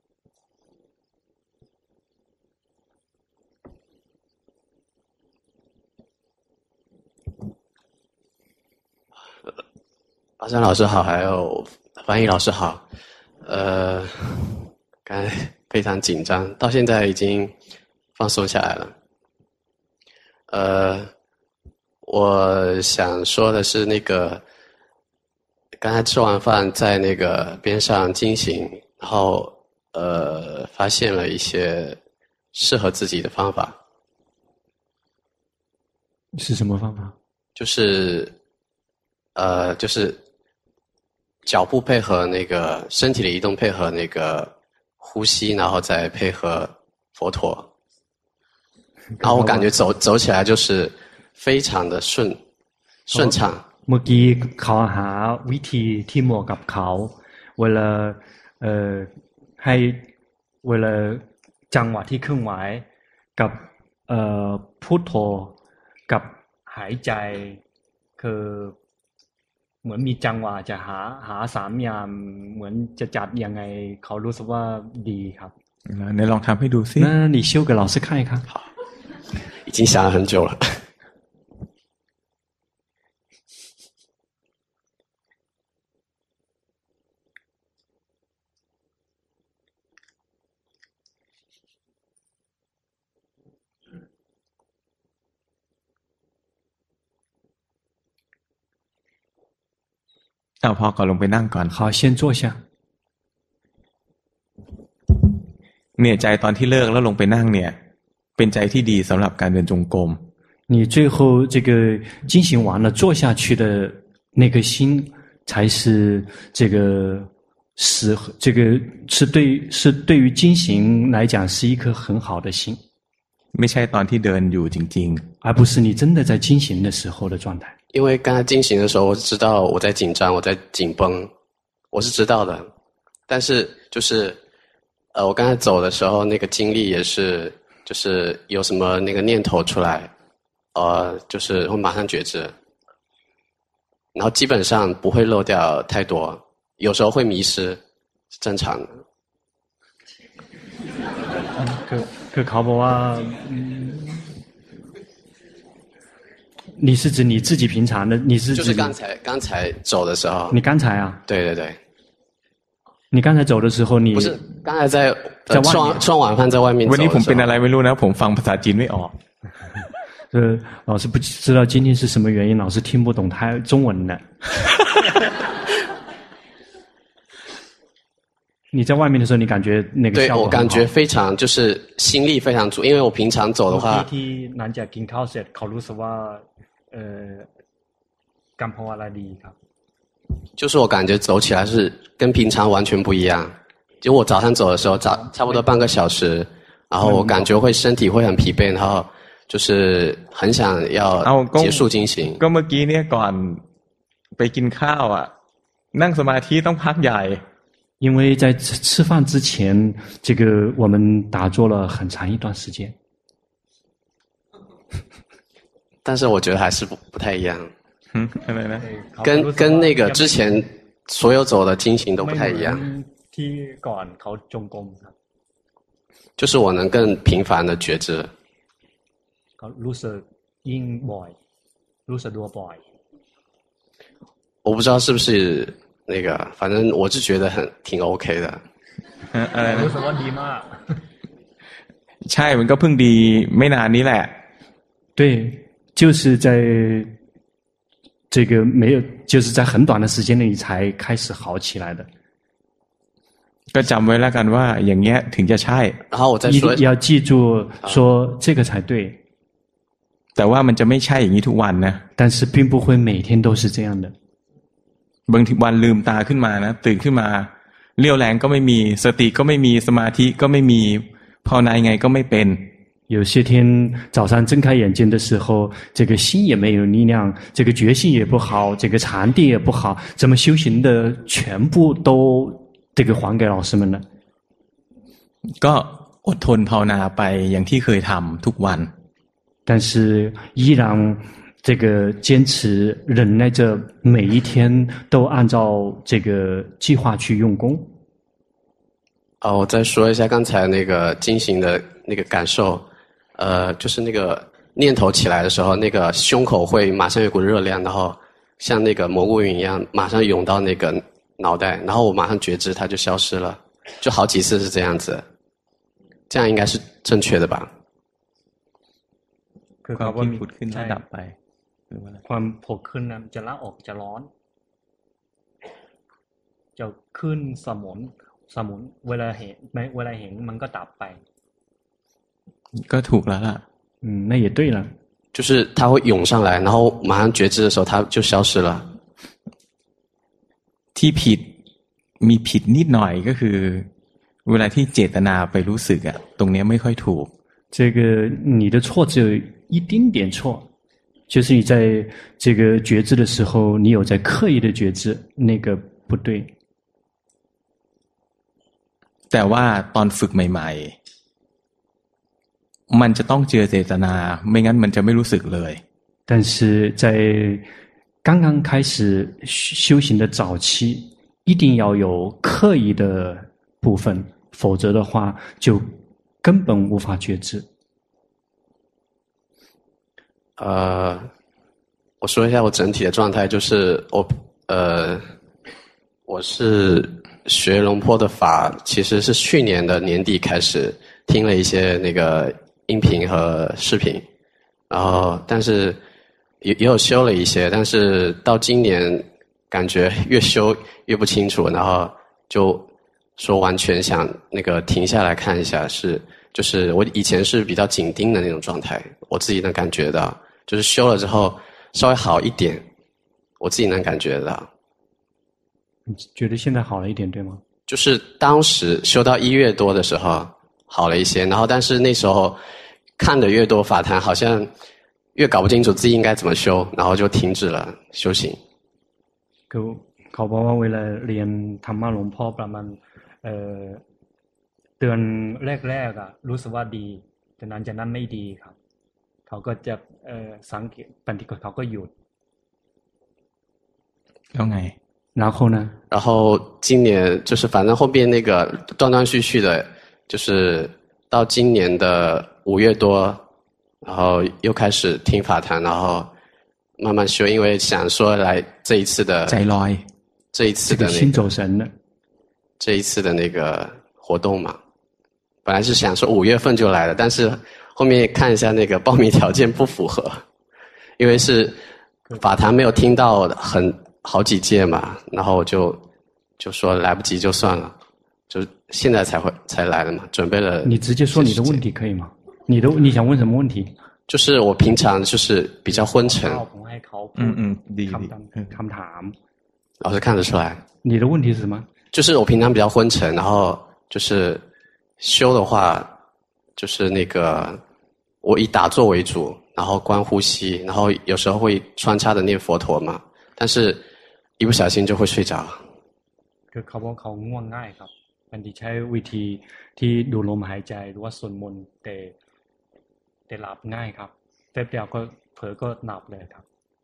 巴山老师好，还有翻译老师好。呃，刚才非常紧张，到现在已经放松下来了。呃，我想说的是，那个刚才吃完饭在那个边上进行，然后呃，发现了一些适合自己的方法。 是什么方法？ 就是呃，就是脚步配合那个身体的移动，配合那个呼吸，然后再配合佛陀。然后我感觉走走起来就是非常的顺顺畅。 เมื่อกี้เขาหาวิธีที่เหมาะกับเขาเวลาเอ่อให้เวลาจังหวะที่เคลื่อนไหวกับเอ่อพุทโธกับหายใจคือเหมือนมีจังหวะจะหาหาสามอย่างเหมือนจะจัดยังไงเขารู้สึกว่าดีครับไหนลองทำให้ดูซิ那你修给老师看一看。 好，已经想了很久了。 เอาพอก่อนลงไปนั่งก่อน好，先坐下。 เนี่ยใจตอนที่เลิกแล้วลงไปนั่งเนี่ยเป็นใจที่ดีสำหรับการเดินจงกรม你最后这个进行完了坐下去的那个心，才是这个适合这个是对是对于进行来讲是一颗很好的心， ไม่ใช่ตอนที่เดินอยู่จริง而不是你真的在进行的时候的状态。 因为刚才进行的时候，我知道我在紧张，我在紧绷，我是知道的。但是就是呃，我刚才走的时候，那个经历也是，就是有什么那个念头出来，呃，就是会马上觉知，然后基本上不会漏掉太多，有时候会迷失，是正常的。 คือคือเขาบอกว่า你是指你自己平常的？你是指就是刚才刚才走的时候。 你刚才啊？ 对对对。 你刚才走的时候，你不是刚才在在外面吃完吃完晚饭在外面走的时候。 วันนี้ผมเป็นอะไรไม่รู้นะผมฟังภาษาจีนไม่ออก呃，老师不知道今天是什么原因，老师听不懂他中文的。你在外面的时候，你感觉那个效果很好？ 对，我感觉非常就是心力非常足，因为我平常走的话。 ที่หลังจากกินข้าวเสร็จเขารู้สึกว่าเอ่อกำภาวะดีครับ。 就是我感觉走起来是跟平常完全不一样。就我早上走的时候，早差不多半个小时，然后我感觉会身体会很疲惫，然后就是很想要结束进行。 ก็เมื่อกี้เนี่ยก่อนไปกินข้าวอ่ะนั่งสมาธิต้องพักใหญ่因为在吃吃饭之前，这个我们打坐了很长一段时间。 但是我觉得还是不不太一样。 嗯，อะไรนะ跟跟那个之前所有走的经行都不太一样。 ที่ก่อนเขาจงกรมครับ就是我能更频繁的觉知。 เขารู้สึกยิ่งบ่อยรู้สึกตัวบ่อย我不知道是不是那个，反正我是觉得很挺 OK 的。 อะไรนะรู้สึกว่าดีมากใช่มันก็เพิ่งดีไม่นานนี้แหละ对，就是在这个没有，就是在很短的时间内才开始好起来的。 ก็จำไว้แล้วกันว่าอย่างเงี้ยถึงจะใช่然后我再说一定要记住说这个才对。 แต่ว่ามันจะไม่ใช่อย่างนี้ทุกวันนะ但是并不会每天都是这样的。 บางทีวันลืมตาขึ้นมานะตื่นขึ้นมาเรี่ยวแรงก็ไม่มีสติก็ไม่มีสมาธิก็ไม่มีภาวนายังไงก็ไม่เป็น有些天早上睁开眼睛的时候，这个心也没有力量，这个决心也不好，这个禅定也不好，怎么修行的全部都这个还给老师们了。 ก็อดทนภาวนาไปอย่างที่เคยทำทุกวัน但是依然这个坚持忍耐着，每一天都按照这个计划去用功。 哦，我再说一下刚才那个经行的那个感受。呃，就是那个念头起来的时候，那个胸口会马上有股热量，然后像那个蘑菇云一样，马上涌到那个脑袋，然后我马上觉知它就消失了，就好几次是这样子，这样应该是正确的吧？ ความคิดผุดขึ้นแล้วดับไปความผุดขึ้นนั้นจะละออกจะร้อนจะขึ้นสมุนสมุนเวลาเห็นเวลาเห็นมันก็ดับไปก็ถูกแล้วล่ะ嗯那也对了就是它会涌上来然后马上觉知的时候它就消失了ที่ผิดมีผิดนิดหน่อยก็คือเวลาที่เจตนาไปรู้สึกอะตรงนี้ไม่ค่อยถูก这个你的错只有一丁点错就是你在这个觉知的时候你有在刻意的觉知那个不对แต่ว่าตอนฝึกใหม่ๆมันจะต้องเจอเจตนาไม่งั้นมันจะไม่รู้สึกเลย但是在刚刚开始修行的早期一定要有刻意的部分否则的话就根本无法觉知呃我说一下我整体的状态就是我呃我是学龙坡的法其实是去年的年底开始听了一些那个音频和视频然后但是也也有修了一些但是到今年感觉越修越不清楚然后就说完全想那个停下来看一下是就是我以前是比较紧盯的那种状态我自己能感觉到就是修了之后稍微好一点我自己能感觉到你觉得现在好了一点对吗就是当时修到一月多的时候好了一些然后但是那时候看的越多法坛好像越搞不清楚自己应该怎么修然后就停止了修行เขาเขาบอกว่าเวลาเรียนธรรมะหลวงพ่อประมาณเอ่อเดือนแรกๆอ่ะรู้สึกว่าดีแต่นั้นจากนั้นไม่ดีครับเขาก็จะเอ่อสังเกตบางทีเขาก็หยุดแล้วไง然后呢然后今年就是反正后边那个断断续续的就是到今年的五月多然后又开始听法坛然后慢慢修，因为想说来这一次的ใจลอย这一次的这个心那个走神了。 这一次的那个活动嘛，本来是想说五月份就来了，但是后面看一下那个报名条件不符合，因为是法坛没有听到很好几届嘛，然后我就就说来不及就算了，就现在才会才来的嘛，准备了。 你直接说你的问题可以吗？你的你想问什么问题？ 就是我平常就是比较昏沉， 嗯嗯ดีดีคำถาม老师看得出来。 你的问题是什么？ 就是我平常比较昏沉，然后就是修的话，就是那个我以打坐为主，然后观呼吸，然后有时候会穿插的念佛陀嘛，但是一不小心就会睡着。 คือเขาบอกเขาง่วงง่ายครับมันที่ใช้วิธีที่ดูลมหายใจหรือว่าสวดมนต์แต่แต่หลับง่ายครับแป๊บเดียวก็เผลอก็หลับเลยครับ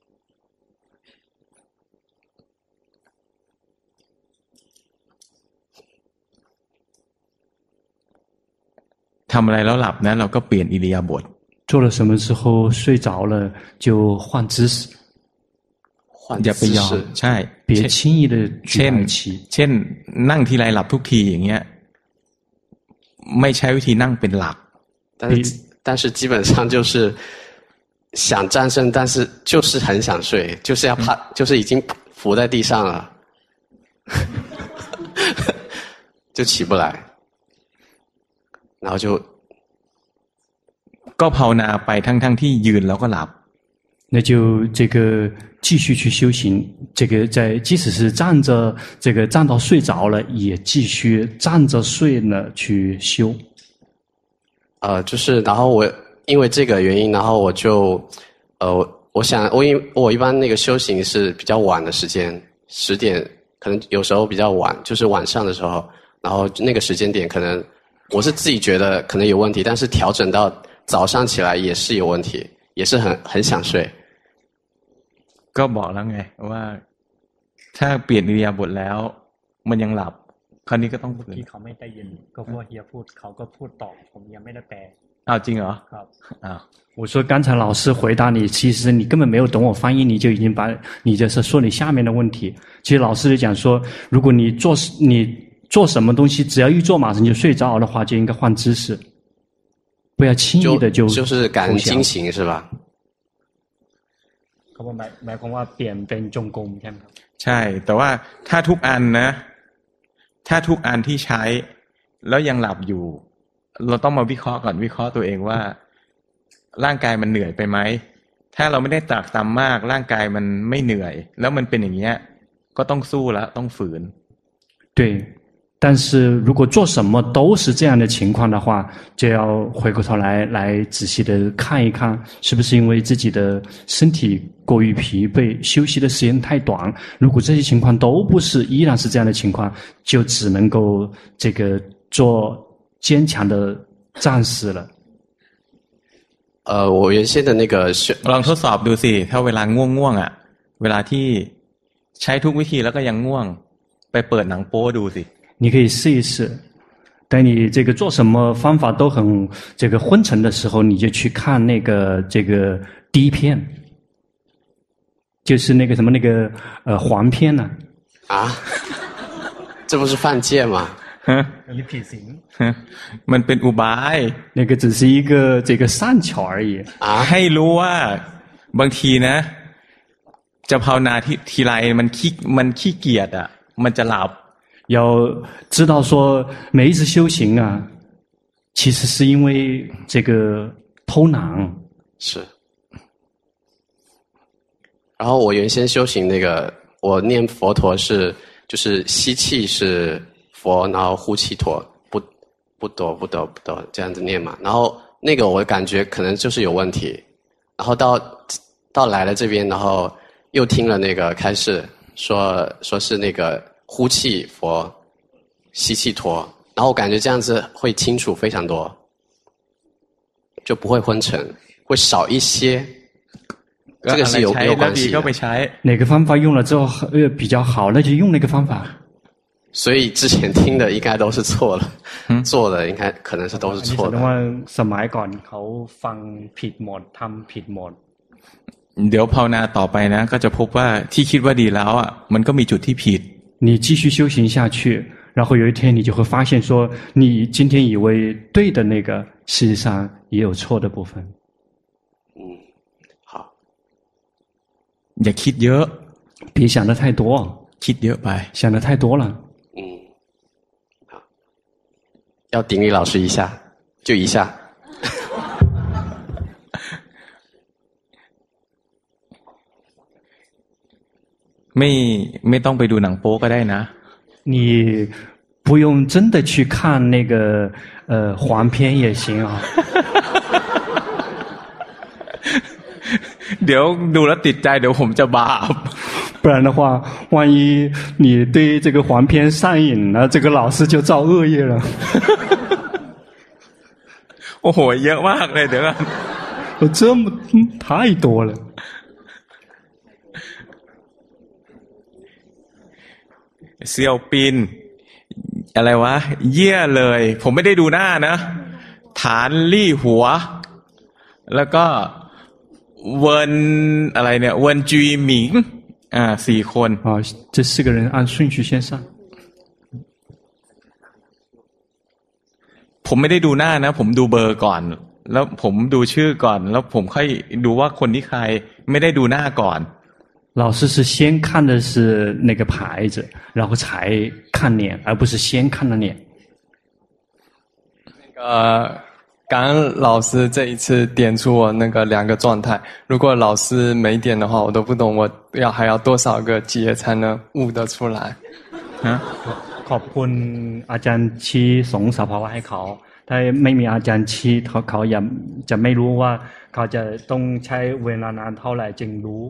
ทำอะไรแล้วหลับนะเราก็เปลี่ยนอิริยาบถ做了什么之后睡着了就换姿势อย่าไปยอมใช่别轻易的เช่นเช่นนั่งทีไรหลับทุกทีอย่างเงี้ยไม่ใช้วิธีนั่งเป็นหลัก但是但是基本上就是想战胜，但是就是很想睡，就是要趴，就是已经伏在地上了，就起不来，然后就ก็ภาวนาไปทั้งๆที่ยืนแล้วก็หลับ那就这个继续去修行，这个在即使是站着，这个站到睡着了，也继续站着睡了去修。 呃，就是然后我因为这个原因，然后我就呃，我想我因我一般那个修行是比较晚的时间，十点可能有时候比较晚，就是晚上的时候，然后那个时间点可能我是自己觉得可能有问题，但是调整到早上起来也是有问题，也是很很想睡。 ก็บอกแล้วไงว่าถ้าเปลี่ยนอิริยาบถแล้วมันยังหลับคราวนี้ก็ต้องที่เขาไม่ได้ยินก็พวกเฮียพูดเขาก็พูดต่อผมยังไม่ได้แปลอ้าวจริงเหรอครับอ้าว我说刚才老师回答你，其实你根本没有懂我翻译，你就已经把你就是说你下面的问题。其实老师就讲说，如果你做你做什么东西，只要一做马上就睡着的话，就应该换姿势，不要轻易的就就就是感惊醒是吧？ เขาบอกหมายความว่าเปลี่ยนเป็นจงกรมใช่ไหมครับใช่แต่ว่าถ้าทุกอันนะถ้าทุกอันที่ใช้แล้วยังหลับอยู่เราต้องมาวิเคราะห์ก่อนวิเคราะห์ตัวเองว่าร่างกายมันเหนื่อยไปไหมถ้าเราไม่ได้ตรากตรำมากร่างกายมันไม่เหนื่อยแล้วมันเป็นอย่างเงี้ยก็ต้องสู้แล้วต้องฝืน对但是如果做什么都是这样的情况的话，就要回过头来来仔细的看一看，是不是因为自己的身体过于疲惫，休息的时间太短。如果这些情况都不是，依然是这样的情况，就只能够这个做坚强的战士了。 呃，我原先的那个ลองทดสอบดูสิถ้าเวลาง่วงๆอ่ะเวลาที่ใช้ทุกวิธีแล้วก็ยังง่วงไปเปิดหนังโป๊ดูสิ你可以试一试，等你这个做什么方法都很这个昏沉的时候，你就去看那个这个低片，就是那个什么那个呃黄片呢、 啊？啊，这不是犯戒吗？ 你ผิดศีลมันเป็นอุบาย那个只是一个这个善巧而已啊ให้รู้ว่าบางทีนะจะภาวนาที่ทีไรมันขี้มันขี้เกียจอ่ะมันจะหลับ要知道说每一次修行啊其实是因为这个偷懒是然后我原先修行那个我念佛陀是就是吸气是佛然后呼气陀不不多不多不多这样子念嘛然后那个我感觉可能就是有问题然后到到来了这边然后又听了那个开示说说是那个呼气佛吸气陀然后我感觉这样子会清楚非常多就不会昏沉会少一些这个是有没有关系的哪个方法用了之后呃比较好那就用那个方法所以之前听的应该都是错了、嗯、做的应该可能是都是错的ว่าสมัยก่อนเขาฟังผิดหมดทำผิดหมดเดี๋ยวภาวนาต่อไปนะก็จะพบว่าที่คิดว่าดีแล้วอ่ะมันก็มีจุดที่ผิด你继续修行下去，然后有一天你就会发现说，你今天以为对的那个，事实上也有错的部分。 嗯，好。 อย่าคิดเยอะ别想得太多， คิดเยอะไป想得太多了。 嗯，好，要顶礼老师一下，就一下。 ไม่ไม่ต้องไปดูหนังโป๊ก็ได้นะ你不用真的去看那个呃黄片也行啊。 เดี๋ยวดูแล้วติดใจเดี๋ยวผมจะบาป不然的话，万一你对这个黄片上瘾了，这个老师就造恶业了。 โอ้โหเยอะมากเลยเดี๋ยวกัน这么太多了。 เซียวปินอะไรวะเยี่ยเลยผมไม่ได้ดูหน้านะฐานลี่หัวแล้วก็เวินอะไรเนี่ยเวินจุยหมิงอ่าสี่คน啊这四个人按顺序先上ผมไม่ได้ดูหน้านะผมดูเบอร์ก่อนแล้วผมดูชื่อก่อนแล้วผมค่อยดูว่าคนนี้ใครไม่ได้ดูหน้าก่อน老师是先看的是那个牌子，然后才看脸，而不是先看了脸。 那个感恩老师这一次点出我那个两个状态，如果老师没点的话，我都不懂我要还要多少个劫才能悟得出来。 ขอบคุณอาจารย์ชี้สงสภาวะให้เขาถ้าไม่มีอาจารย์ชี้เขาเขาอย่าจะไม่รู้ว่าเขาจะต้องใช้เวลานานเท่าไหร่จึงรู้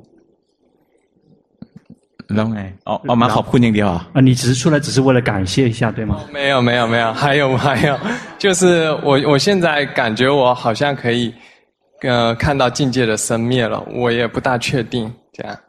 แล้วไงเอาเอามาขอบคุณอย่างเดียว啊你只是出来只是为了感谢一下对吗没有没有没有还有还有就是我我现在感觉我好像可以呃看到境界的生灭了我也不大确定这样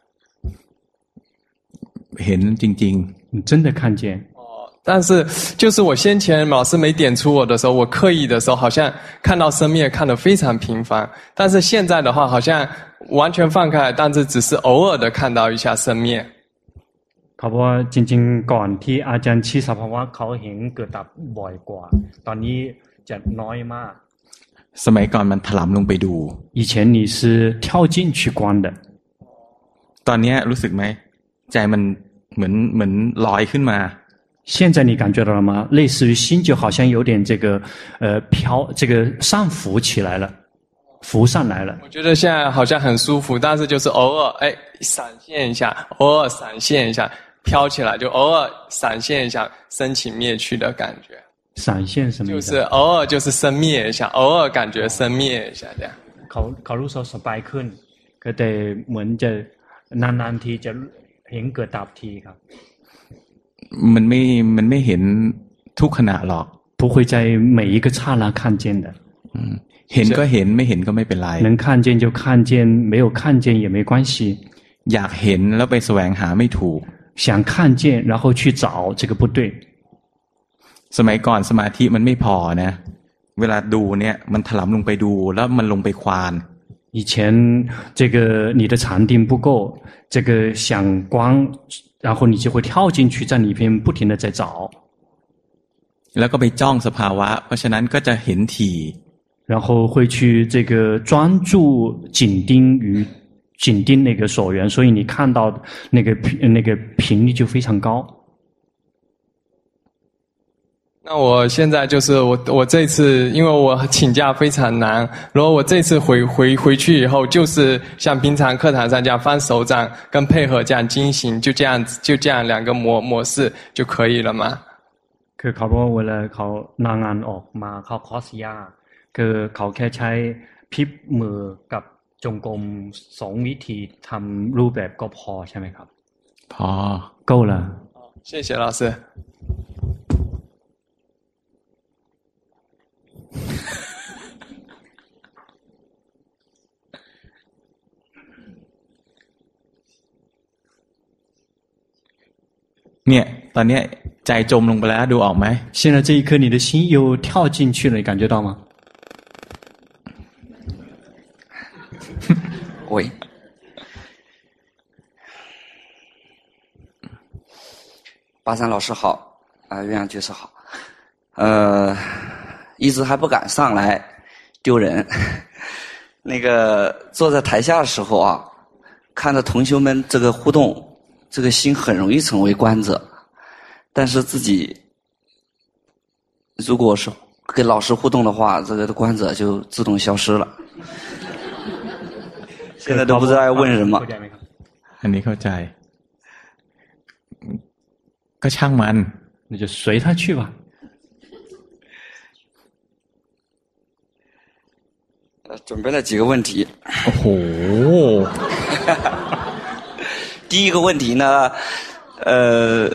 เห็นจริงๆ你真的看见但是就是我先前老师没点出我的时候我刻意的时候好像看到生灭看得非常频繁但是现在的话好像完全放开但是只是偶尔的看到一下生灭เขาบอกว่าจริงๆก่อนที่อาจารย์ชี้สภาวะเขาเห็นเกิดดับบ่อยกว่าตอนนี้จะน้อยมากสมัยก่อนมันถลำลงไปดู以前你是跳进去观的ตอนนี้รู้สึกไหมใจมันเหมือนเหมือนลอยขึ้นมา现在你感觉到了吗类似于心就好像有点这个呃飘这个上浮起来了浮上来了我觉得现在好像很舒服但是就是偶尔哎闪现一下偶尔闪现一下飘起来就偶尔闪现一下升起灭去的感觉闪现什么意思就是偶尔就是生灭一下偶尔感觉生灭一下这样เขาเขารู้สึกสบายขึ้นก็แต่เหมือนจะนานๆทีจะเห็นเกิดดับทีครับมันไม่มันไม่เห็นทุกขณะหรอก不会在每一个刹那看见的เห็นก็เห็นไม่เห็นก็ไม่เป็นไร能看见就看见没有看见也没关系อยากเห็นแล้วไปแสวงหาไม่ถูก想看见然后去找这个不对สมัยก่อนสมาธิมันไม่พอนะเวลาดูเนี่ยมันถลำลงไปดูแล้วมันลงไปควาน以前这个你的禅定不够这个想光然后你就会跳进去在里边不停地在找แล้วก็ไปจ้องสภาวะเพราะฉะนั้นก็จะเห็นถี่然后会去这个专注紧盯于紧盯那个所缘所以你看到那个那个频率就非常高那我现在就是我我这次因为我请假非常难然后我这次回回回去以后就是像平常课堂上这样翻手掌跟配合这样进行就这样子就这样两个模模式就可以了吗คือเขาบอกเวลาเขานางานออกมาเขาคอร์สยาคือเขาแค่ใช้พลิบมือกับจงกรมสองวิธีทำรูปแบบก็พอใช่ไหมครับพอ够了谢谢老师เนี่ยตอนนี้ใจจมลงไปแล้วดูออกไหม现在这一刻你的心又跳进去了你感觉到吗喂巴山老师好，啊、呃，岳阳居士好。呃，一直还不敢上来，丢人。那个坐在台下的时候啊，看着同修们这个互动，这个心很容易成为观者。但是自己如果是跟老师互动的话，这个观者就自动消失了。现在都不知道要问什么。 อันนี้เข้าใจก็ช่างมัน那就随他去吧。 呃，准备了几个问题。 โอ้โห第一个问题呢，呃，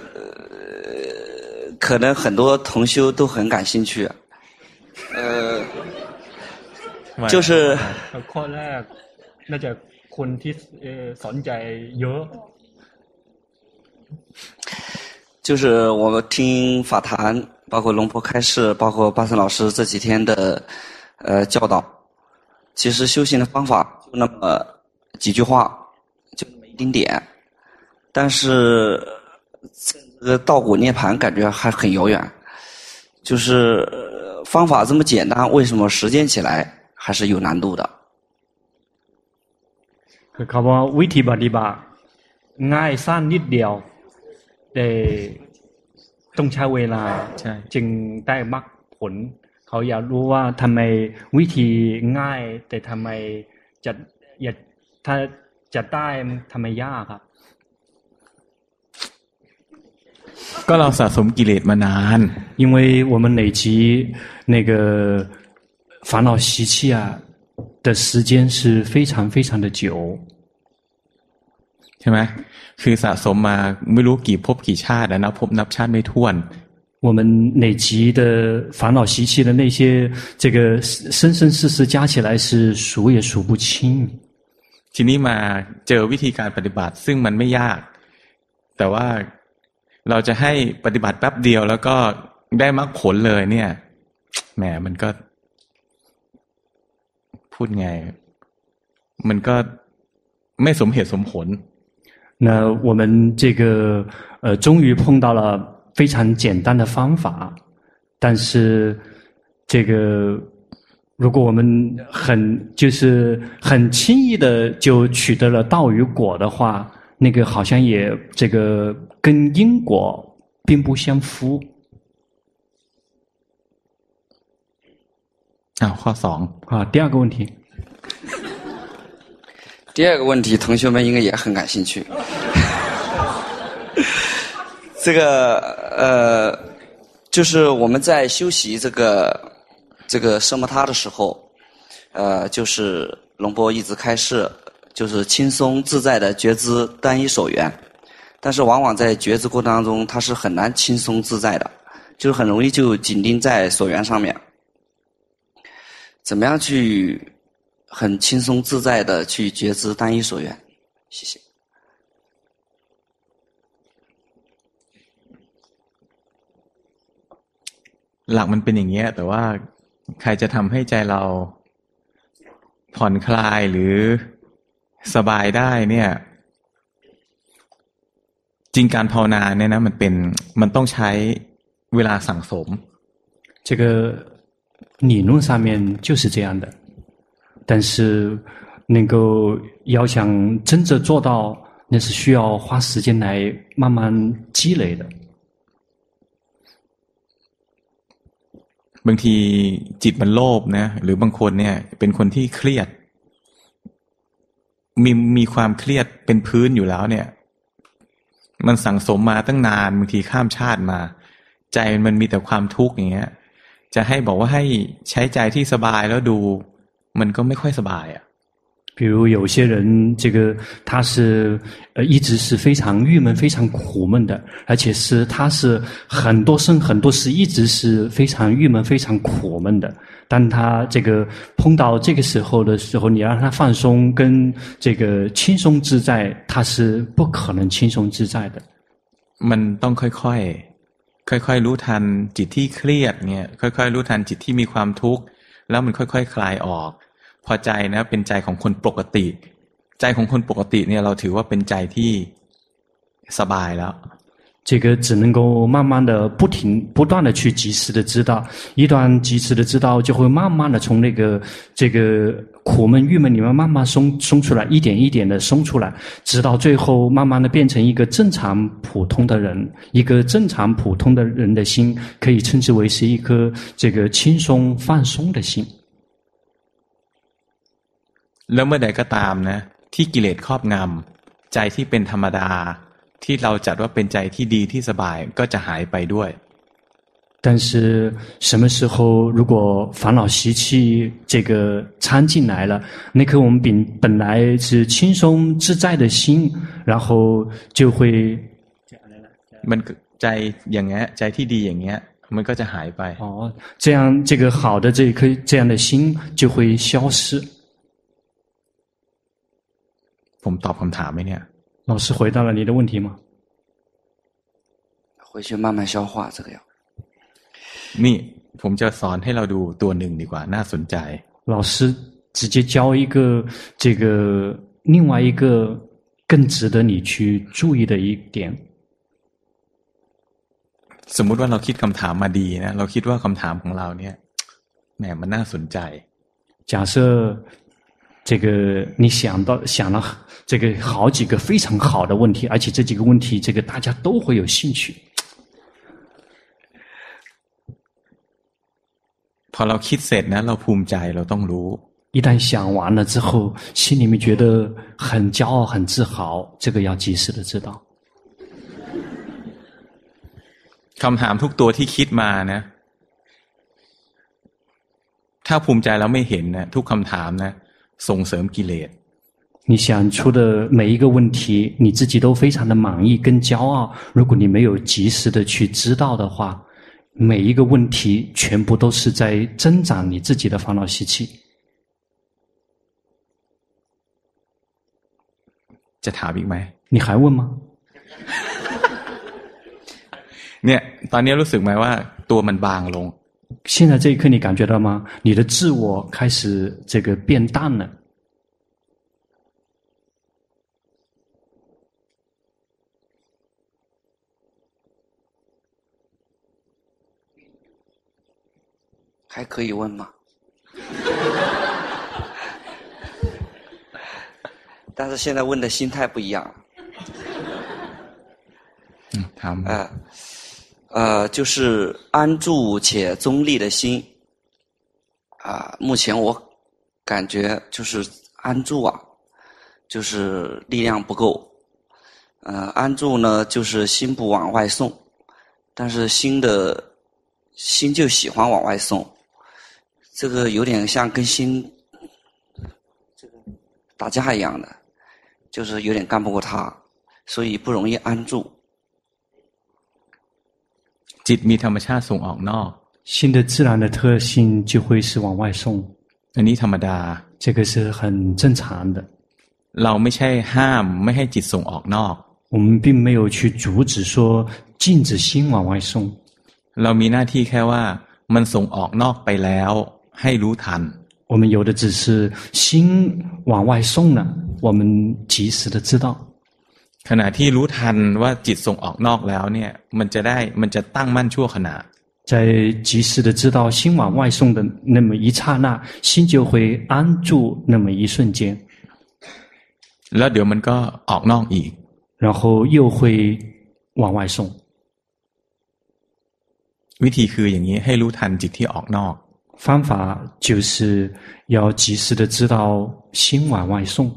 可能很多同修都很感兴趣。呃，就是ข้อแรกน่าจะคนที่สนใจเยอะ。 就是我们听法坛，包括龙婆开示，包括巴森老师这几天的呃教导，其实修行的方法就那么几句话，就那么一丁点，但是这个道果涅槃感觉还很遥远。就是方法这么简单，为什么实践起来还是有难度的？ คือคำว่าวิธีปฏิบัติง่ายสั้นนิดเดียวแต่ต้องใช้เวลาจึงได้มรรคผลเขาอยากรู้ว่าทำไมวิธีง่ายแต่ทำไมจะอยากถ้าจะได้ทำไมยากครับก็เราสะสมกิเลสมานาน因为我们累积那个烦恼习气啊的时间是非常非常的久ใช่ไหมคือสะสมมาไม่รู้กี่ภพกี่ชาติแล้วนับภพนับชาติไม่ถ้วน我们累积的烦恼习气的那些这个生生世世加起来是数也数不清ทีนี้มาเจอวิธีการปฏิบัติซึ่งมันไม่ยากแต่ว่าเราจะให้ปฏิบัติแป๊บเดียวแล้วก็ได้มรรคผลเลยเนี่ยแหมมันก็พูดไงมันก็ไม่สมเหตุสมผล那我们这个呃，终于碰到了非常简单的方法，但是这个如果我们很就是很轻易的就取得了道与果的话，那个好像也这个跟因果并不相符。 啊，ข้อสอง啊，第二个问题。 第二个问题，同学们应该也很感兴趣。这个呃，就是我们在修习这个这个奢摩他的时候，呃，就是龙波一直开示，就是轻松自在的觉知单一所缘，但是往往在觉知过程当中，它是很难轻松自在的，就是很容易就紧盯在所缘上面。怎么样去很轻松自在的去觉知单一所缘？谢谢。 หลักมันเป็นอย่างเงี้ยแต่ว่าใครจะทำให้ใจเราผ่อนคลายหรือสบายได้เนี่ยจริงการภาวนาเนี่ยนะมันเป็นมันต้องใช้เวลาสั่งสม这个理论上面就是这样的但是能够要想真正做到那是需要花时间来慢慢积累的บางทีจิตมันโลภนะหรือบางคนเนี่ยเป็นคนที่เครียดมีมีความเครียดเป็นพื้นอยู่แล้วเนี่ยมันสั่งสมมาตั้งนานบางทีข้ามชาติมาใจมันมีแต่ความทุกข์อย่างเงี้ยจะให้บอกว่าให้ใช้ใจที่สบายแล้วดูมันก็ไม่ค่อยสบายอ่ะ比如有些人这个他是呃一直是非常郁闷非常苦闷的而且是他是很多生很多世一直是非常郁闷非常苦闷的当他这个碰到这个时候的时候你让他放松跟这个轻松自在他是不可能轻松自在的มันต้องค่อยๆค่อยๆรู้ทันจิตที่เครียดเนี่ยค่อยๆรู้ทันจิตที่มีความทุกข์แล้วมันค่อยๆคลายออกพอใจนะเป็นใจของคนปกติใจของคนปกติเนี่ยเราถือว่าเป็นใจที่สบายแล้ว这个只能够慢慢的、不停、不断的去及时的知道，一旦及时的知道，就会慢慢的从那个这个苦闷、郁闷里面慢慢松松出来，一点一点的松出来，直到最后慢慢的变成一个正常普通的人。一个正常普通的人的心，可以称之为是一颗这个轻松放松的心。 แล้วเมื่อใดก็ตามนะที่กิเลสครอบงำใจที่เป็นธรรมดาที่เราจัดว่าเป็นใจที่ดีที่สบายก็จะหายไปด้วย但是什么时候如果烦恼习气这个掺进来了，那颗我们本本来是轻松自在的心，然后就会มันใจอย่างเงี้ยใจที่ดีอย่างเงี้ยมันก็จะหายไป哦，这样这个好的这一颗这样的心就会消失。 ผมตอบคำถามไหมเนี่ย老师回答了你的问题吗？ 回去慢慢消化这个要。 นี่ผมจะสอนให้เราดูตัวหนึ่งดีกว่าน่าสนใจ老师直接教一个这个另外一个更值得你去注意的一点。 สมมุติว่าเราคิดคำถามมาดีนะเราคิดว่าคำถามของเราเนี่ยแหมมันน่าสนใจ假设这个你想到想了这个好几个非常好的问题，而且这几个问题这个大家都会有兴趣。 พอเราคิดเสร็จนะเราภูมิใจเราต้องรู้一旦想完了之后，心里面觉得很骄傲、很自豪，这个要及时的知道。 คำถามทุกตัวที่คิดมานะถ้าภูมิใจแล้วไม่เห็นนะทุกคำถามนะส่งเสริมกิเลส你想出的每一个问题，你自己都非常的满意跟骄傲。如果你没有及时的去知道的话，每一个问题全部都是在增长你自己的烦恼习气。 จะถามอีกไหม你还问吗？ เนี่ยตอนนี้รู้สึกไหมว่าตัวมันบางลง现在这一刻你感觉到吗？你的自我开始这个变淡了。 还可以问吗？但是现在问的心态不一样了。 嗯，他们呃呃，就是安住且中立的心啊、呃。目前我感觉就是安住啊，就是力量不够。呃，安住呢，就是心不往外送，但是心的心就喜欢往外送。这个有点像跟心这个打架一样的，就是有点干不过他，所以不容易安住。 จิตมีธรรมชาติส่งออกนอก心的自然的特性就会是往外送。 อันนี้ธรรมดา这个是很正常的。 เราไม่ใช่ห้ามไม่ให้จิตส่งออกนอก我们并没有去阻止说禁止心往外送。 เรามีหน้าที่แค่ว่ามันส่งออกนอกไปแล้วให้รู้ทัน我们有的只是心往外送了，我们及时的知道。 ขณะที่รู้ทันว่าจิตส่งออกนอกแล้วเนี่ยมันจะได้มันจะตั้งมั่นชั่วขณะ在及时的知道心往外送的那么一刹那，心就会安住那么一瞬间。 แล้วเดี๋ยวมันก็ออกนอกอีก然后又会往外送。 วิธีคืออย่างนี้ให้รู้ทันจิตที่ออกนอก方法就是要及时的知道心往外送。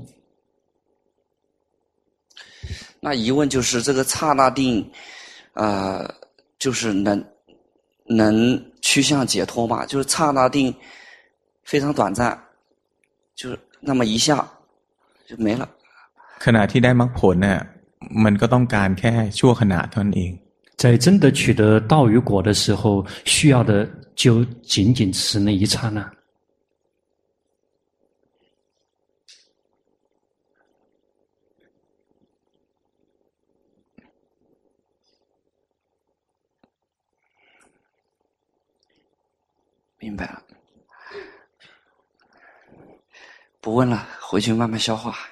那疑问就是这个刹那定，呃，就是能能趋向解脱嘛？就是刹那定非常短暂，就是那么一下就没了。 ขณะที่ได้มรรคผลเนี่ยมันก็ต้องการแค่ชั่วขณะเท่านั้นเอง在真的取得道与果的时候，需要的就仅仅是那一刹那。 明白了，不问了，回去慢慢消化。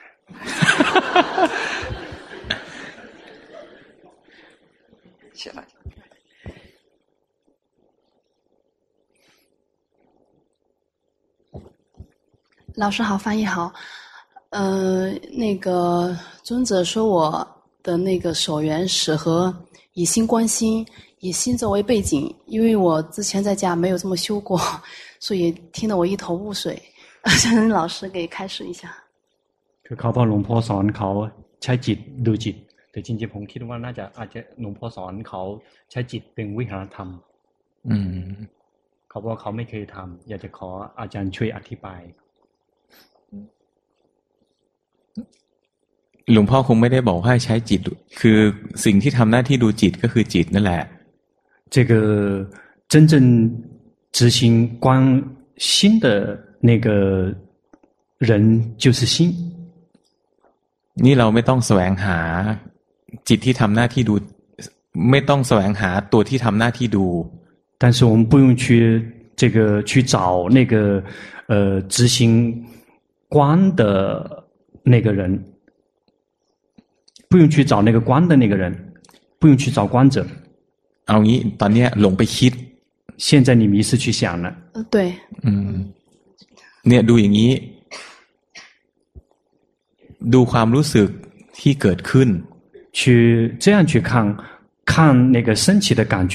老师好，翻译好。呃，那个尊者说我的那个手缘适合以心观心，以心作为背景，因为我之前在家没有这么修过，所以听得我一头雾水。想老师给开始一下。 คือเขาพอหลวงพ่อสอนเขาใช้จิตดูจิตแต่จริงๆผมคิดว่าน่าจะอาจจะหลวงพ่อสอนเขาใช้จิตเป็นวิหารธรรมอืมเขาบอกเขาไม่เคยทำอยากจะขออาจารย์ช่วยอธิบายหลวงพ่อคงไม่ได้บอกให้ใช้จิตคือสิ่งที่ทำหน้าที่ดูจิตก็คือจิตนั่นแหละ这个真正执行观心的那个人就是心นี่เราไม่ต้องแสวงหาจิตที่ทำหน้าที่ดูไม่ต้องแสวงหาตัวที่ทำหน้าที่ดู但是我们不用去这个去找那个呃执行观的那个人不用去找那个观的那个人不用去找观者เอางี้ตอนนี้หลงไปคิด现在你迷失去想了呃对อืมเนี่ยดูอย่างนี้ดูความรู้สึกที่เกิดขึ้น去这样去看看那个升起的感觉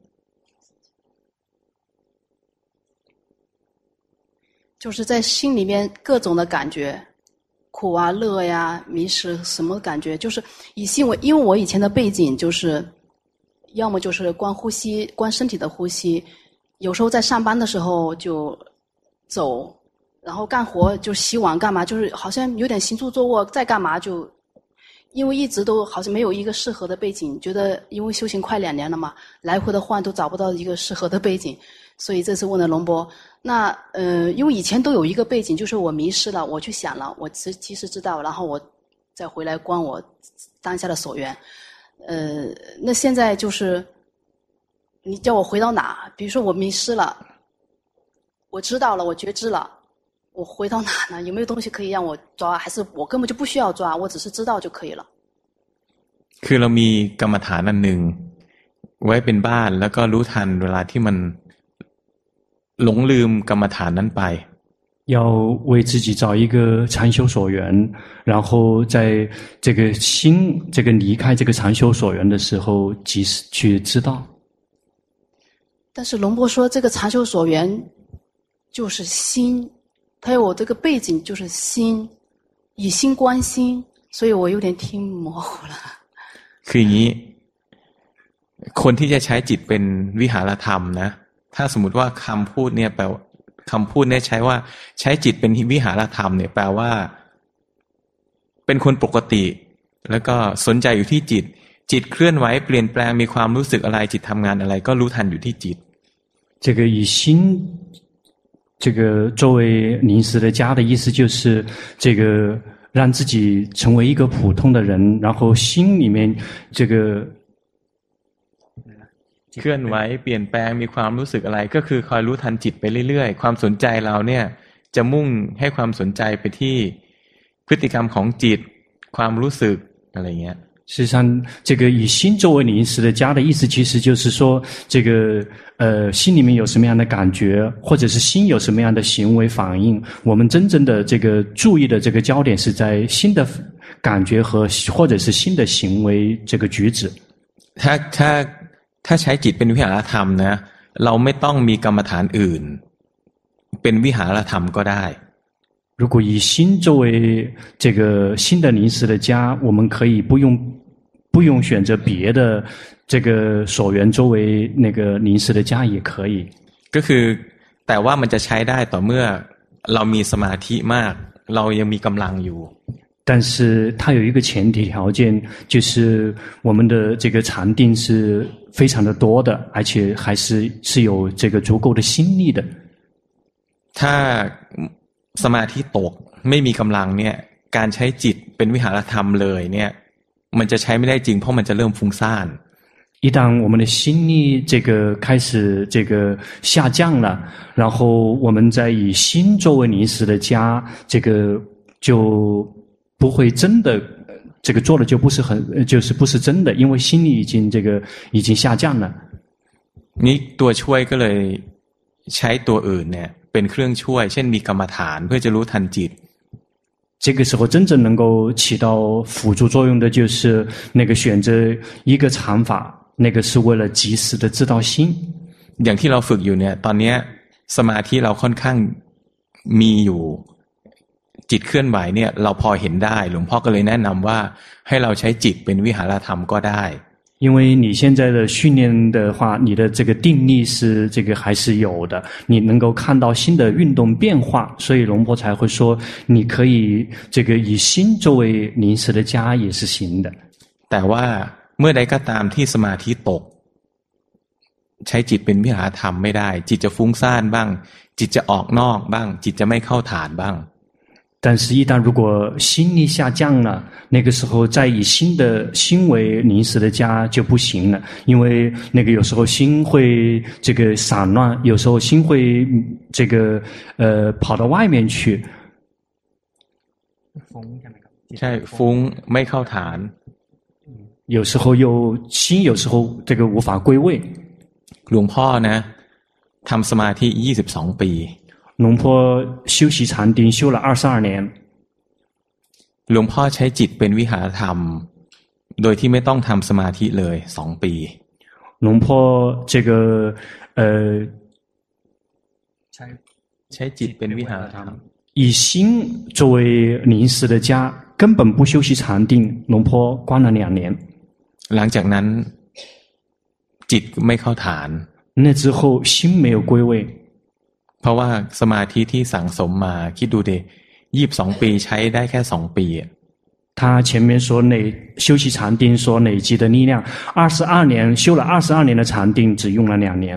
就是在心里面各种的感觉苦啊乐呀迷失什么感觉就是以心为因为我以前的背景就是要么就是观呼吸观身体的呼吸有时候在上班的时候就走然后干活就洗碗干嘛就是好像有点行住坐卧再干嘛就因为一直都好像没有一个适合的背景觉得因为修行快两年了嘛来回的换都找不到一个适合的背景所以这次问了龙波那呃因为以前都有一个背景就是我迷失了我去想了我其其实知道然后我再回来观我当下的所缘呃那现在就是你叫我回到哪比如说我迷失了我知道了我觉知了我回到哪呢有没有东西可以让我抓还是我根本就不需要抓我只是知道就可以了คือเรามีกรรมฐานอันหนึ่งไว้เป็นบ้านแล้วก็รู้ทันเวลาที่มันหลงลืมกรรมฐานนั้นไป要为自己找一个禅修所缘然后在这个心这个离开这个禅修所缘的时候及时去知道但是龙波说这个禅修所缘就是心他有我这个背景就是心以心观心所以我有点听模糊了คืออย่างนี้คนที่จะใช้จิตเป็นวิหารธรรมนะถ้าสมมุติว่าคำพูดเนี่ยแปลคำพูดเนี่ยใช้ว่าใช้จิตเป็นวิหารธรรมเนี่ยแปลว่าเป็นคนปกติแล้วก็สนใจอยู่ที่จิตจิตเคลื่อนไหวเปลี่ยนแปลงมีความรู้สึกอะไรจิตทำงานอะไรก็รู้ทันอยู่ที่จิต这个以心这个作为临时的家的意思就是这个让自己成为一个普通的人然后心里面这个เคลื่อนไหวเปลี่ยนแปลงมีความรู้สึกอะไรก็คือคอยรู้ทันจิตไปเรื่อยๆความสนใจเราเนี่ยจะมุ่งให้ความสนใจไปที่พฤติกรรมของจิตความรู้สึกอะไรเงี้ย实际上这个以心作为临时的家的意思其实就是说这个呃心里面有什么样的感觉或者是心有什么样的行为反应我们真正的这个注意的这个焦点是在心的感觉和或者是心的行为这个举止ถ้าถ้าถ้าใช้จิตเป็นวิหารธรรมนะเราไม่ต้องมีกรรมฐานอื่นเป็นวิหารธรรมก็ได้如果以心作为这个心的临时的家我们可以不用不用选择别的这个所缘作为那个临时的家也可以ก็คือแต่ว่ามันจะใช้ได้ต่อเมื่อเรามีสมาธิมากเรายังมีกำลังอยู่但是它有一个前提条件就是我们的这个禅定是非常的多的而且还是是有这个足够的心力的ถ้าสมาธิตกไม่มีกำลังเนี่ยการใช้จิตเป็นวิหารธรรมเลยเนี่ยมันจะใช้ไม่ได้จริงเพราะมันจะเริ่มฟุ้งซ่าน一旦我们的心力这个开始这个下降了然后我们再以心作为临时的家这个就不会真的这个做的就不是很就是不是真的因为心力已经这个已经下降了นี่ตัวช่วยก็เลยใช้ตัวอื่นเนี่ยเป็นเครื่องช่วยเช่นมีกรรมฐานเพื่อจะรู้ทันจิต这个时候真正能够起到辅助作用的就是那个选择一个禅法，那个是为了及时的知道心。 อย่างที่เราฝึกอยู่เนี่ยตอนนี้สมาธิเราค่อนข้างมีอยู่จิตเคลื่อนไหวเนี่ยเราพอเห็นได้หลวงพ่อก็เลยแนะนำว่าให้เราใช้จิตเป็นวิหารธรรมก็ได้因为你现在的训练的话，你的这个定力是这个还是有的，你能够看到心的运动变化，所以龙婆才会说，你可以这个以心作为临时的家也是行的。 แต่ว่าเมื่อใดก็ตามที่สมาธิตกใช้จิตเป็นวิหารธรรมไม่ได้จิตจะฟุ้งซ่านบ้างจิตจะออกนอกบ้างจิตจะไม่เข้าฐานบ้าง但是一旦如果心力下降了，那个时候再以心的心为临时的家就不行了，因为那个有时候心会这个散乱，有时候心会这个呃跑到外面去。 ใช่ฟุ้งไม่เข้าฐาน有时候又心有时候这个无法归位。 หลวงพ่อนะทำสมาธิยี่สิบสองปี龙坡修习禅定修了二十二年หลวงพ่อใช้จิตเป็นวิหารธรรมโดยที่ไม่ต้องทำสมาธิเลยสองปี龙坡这个呃ใช้ใช้จิตเป็นวิหารธรรม以心作为临时的家根本不修习禅定龙坡关了两年หลังจากนั้นจิตไม่เข้าฐาน那之后心没有归位เพราะว่าสมาธิที่สั่งสมมาคิดดูดิยี่สิบสองปีใช้ได้แค่สองปี他前面所累修习禅定所累积的力量二十二年修了二十二年的禅定只用了两年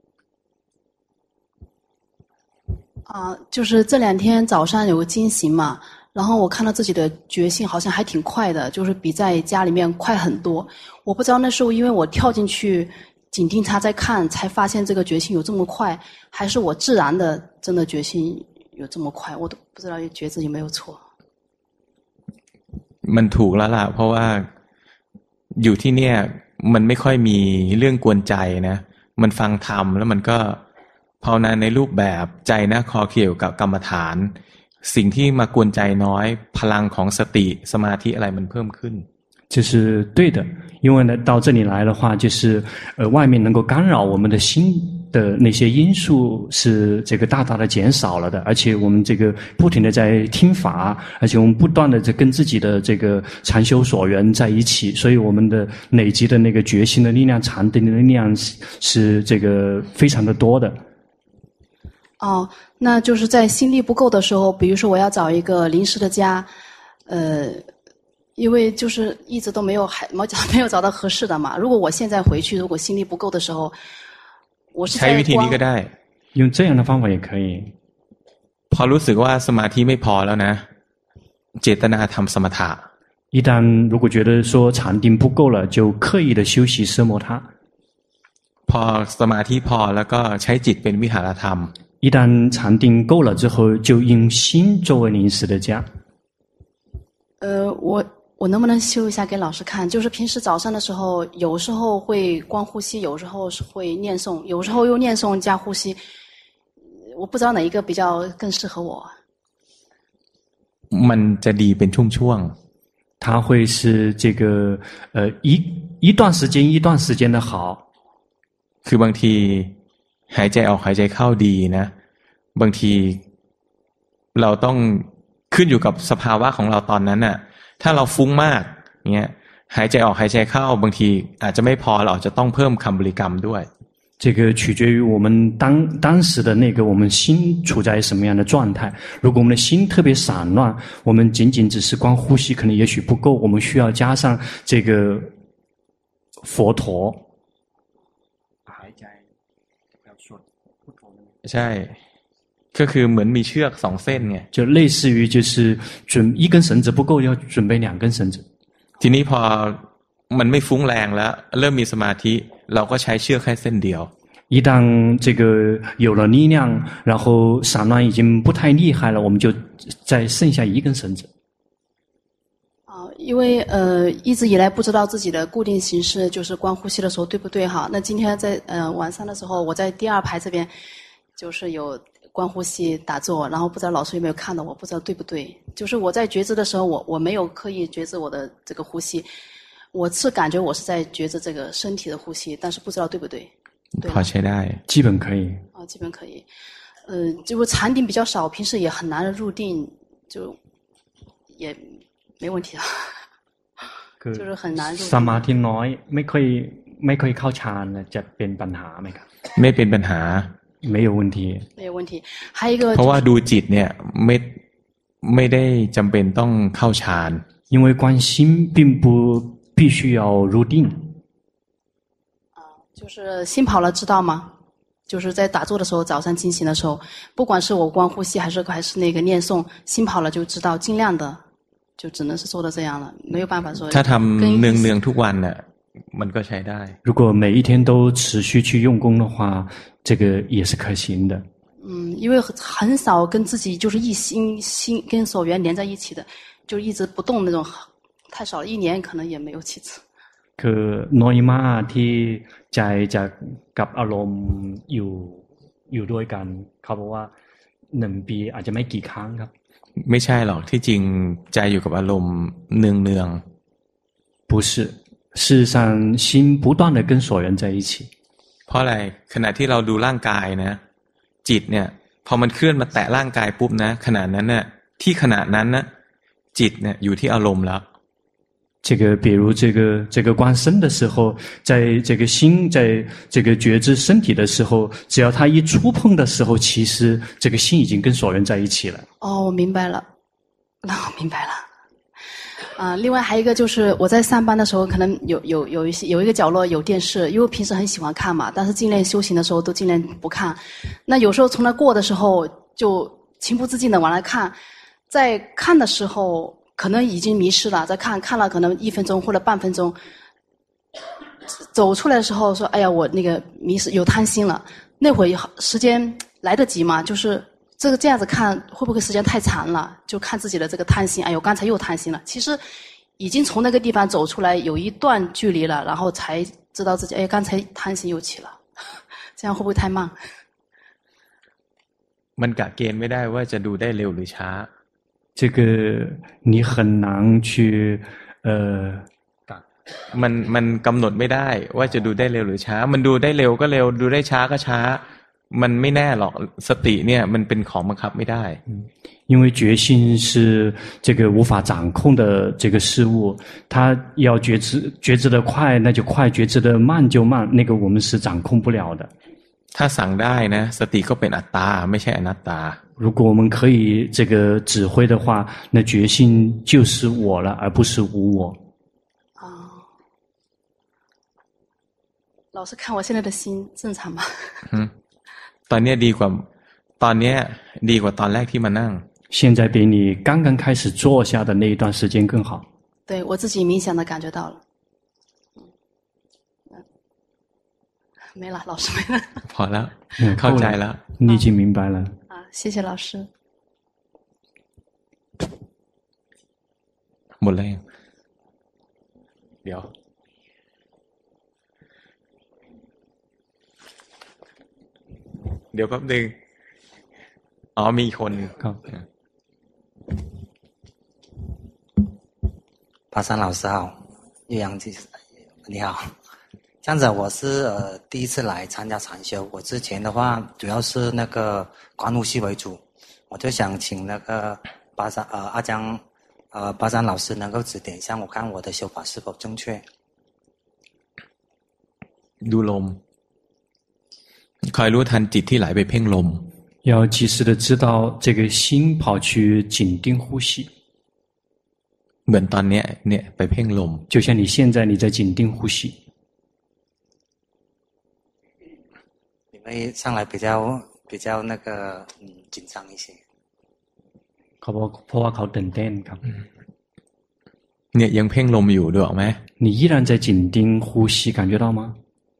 啊就是这两天早上有个经行嘛然后我看到自己的觉性好像还挺快的就是比在家里面快很多我不知道那时候因为我跳进去紧盯他在看才发现这个觉性有这么快还是我自然的真的觉性有这么快我都不知道觉知有没有错มันถูกแล้วล่ะเพราะว่าอยู่ที่เนี่ยมันไม่ค่อยมีเรื่องกวนใจนะมันฟังธรรมแล้วมันก็ภาวนาในรูปแบบใจนะคอเกี่ยวกับกรรมฐานสิ่งที่มากวนใจน้อยพลังของสติสมาธิอะไรมันเพิ่มขึ้น这是对的因为呢到这里来的话就是呃外面能够干扰我们的心的那些因素是这个大大的减少了的而且我们这个不停的在听法而且我们不断的在跟自己的这个禅修所缘在一起所以我们的累积的那个决心的力量禅定的力量是这个非常的多的哦那就是在心力不够的时候比如说我要找一个临时的家呃因为就是一直都没有还没找没有找到合适的嘛如果我现在回去如果心力不够的时候我是在ใช้วิธีนี้ก็ได้用这样的方法也可以พอรู้สึกว่าสมาธิไม่พอแล้วนะเจตนาทำสมถะ一旦如果觉得说禅定不够了就刻意的修习奢摩他พอสมาธิพอแล้วก็ใช้จิตเป็นวิหารธรรม一旦禅定够了之后就用心作为临时的家呃我我能不能修一下给老师看就是平时早上的时候有时候会光呼吸有时候是会念诵有时候又念诵加呼吸我不知道哪一个比较更适合我มันจะดีเป็นช่วงๆ它会是这个呃一一段时间一段时间的好คือบางทีหายใจออกหายใจเข้าดีนะบางทีเราต้องขึ้นอยู่กับสภาวะของเราตอนนั้นน่ะถ้าเราฟุ้งมากเงี้ยหายใจออกหายใจเข้าบางทีอาจจะไม่พอเราจะต้องเพิ่มคำบริกรรมด้วย这个取决于我们当当时的那个我们心处在什么样的状态如果我们的心特别散乱我们仅仅只是光呼吸可能也许不够我们需要加上这个佛陀ใช่ก็คือเหมือนมีเชือกสองเส้นไง就类似于就是准一根绳子不够要准备两根绳子ทีนี้พอมันไม่ฟุ้งแรงแล้วเริ่มมีสมาธิเราก็ใช้เชือกแค่เส้นเดียว一旦这个有了力量然后散乱已经不太厉害了我们就再剩下一根绳子因为呃一直以来不知道自己的固定形式就是观呼吸的时候对不对哈那今天在呃晚上的时候我在第二排这边就是有观呼吸打坐，然后不知道老师有没有看到我，不知道对不对。就是我在觉知的时候，我我没有刻意觉知我的这个呼吸，我是感觉我是在觉知这个身体的呼吸，但是不知道对不对。对พอใช้ได้， 基本可以。 啊，基本可以。呃，就是禅定比较少，平时也很难入定，就也没问题啊。就是很难入定。 สมาธิน้อยไม่ค่อยไม่ค่อยเข้าฌานนะจะเป็นปัญหาไหมครับไม่เป็นปัญหา没有问题没有问题还有一个เพราะว่าดูจิตเนี่ยไม่ไม่ได้จำเป็นต้องเข้าฌาน因为观心并不必须要入定啊就是心跑了知道吗就是在打坐的时候早上进行的时候不管是我观呼吸还是还是那个念诵心跑了就知道尽量的就只能是做到这样了没有办法说ถ้าทำเนืองๆทุกวันน่ะมันก็ใช้ได้如果每一天都持续去用功的话这个也是可行的嗯因为很少跟自己就是一心心跟所缘连在一起的就一直不动那种太少了一年可能也没有几次คือน้อยมากที่ใจจะกับอารมณ์อยู่อยู่ด้วยกันเขาบอกว่าหนึ่งปีอาจจะไม่กี่ครั้งครับไม่ใช่หรอกที่จริงใจอยู่กับอารมณ์เนืองๆ不是事实上心不断的跟所缘在一起เพราะอะไรขณะที่เราดูร่างกายนะจิตเนี่ยพอมันเคลื่อนมาแตะร่างกายปุ๊บนะขณะนั้นน่ะที่ขณะนั้นนะจิตเนี่ยอยู่ที่อารมณ์แล้ว这个比如这个这个观身的时候在这个心在这个觉知身体的时候只要它一触碰的时候其实这个心已经跟所缘在一起了哦我明白了那我明白了啊、呃，另外还有一个就是我在上班的时候，可能有有有一些有一个角落有电视，因为平时很喜欢看嘛，但是尽量修行的时候都尽量不看。那有时候从那过的时候，就情不自禁的往那看，在看的时候可能已经迷失了，在看看了可能一分钟或者半分钟，走出来的时候说：“哎呀，我那个迷失有贪心了。”那会时间来得及吗？就是。这个这样子看会不会时间太长了？就看自己的这个贪心，哎呦，刚才又贪心了。其实已经从那个地方走出来有一段距离了，然后才知道自己，哎，刚才贪心又起了。这样会不会太慢？ มันกะเกณฑ์ไม่ได้ว่าจะดูได้เร็วหรือช้า。 这个你很难去呃， มันมันกำหนดไม่ได้ว่าจะดูได้เร็วหรือช้ามันดูได้เร็วก็เร็วดูได้ช้าก็ช้ามันไม่แน่หรอกสติเนี่ยมันเป็นของบังคับไม่ได้因为觉性是这个无法掌控的这个事物它要觉知觉知的快那就快觉知的慢就慢那个我们是掌控不了的ถ้าสั่งได้นะสติก็เป็นอัตตาไม่ใช่อนัตตา如果我们可以这个指挥的话那觉性就是我了而不是无我啊老师看我现在的心正常吗嗯ตอนนี้ดีกว่าตอนนี้ดีกว่าตอนแรกที่มานั่ง现在比你刚刚开始坐下的那一段时间更好对我自己冥想的感觉到了没了老师没了พอแล้วเข้าใจแล้ว你已经明白了啊谢谢老师หมดแล้วเดี๋ยวเดี๋ยวแป๊บนึงอ๋อมีคนครับ巴山老师好岳阳你好这样子我是呃第一次来参加禅修我之前的话主要是那个观呼吸为主我就想请那个巴山呃阿江呃巴山老师能够指点一下我看我的修法是否正确ดูลมคอยรู้ทันจิตที่ไหลไปเพ่งลม要及时的知道这个心跑去紧盯呼吸เหมือนตอนนี้เนี่ยไปเพ่งลม就像你现在你在紧盯呼吸你们上来比较比较那个嗯紧张一些เขาบอกเพราะว่าเขาตื่นเต้นครับเนี่ยยังเพ่งลมอยู่ด้วยไหม你依然在紧盯呼吸感觉到吗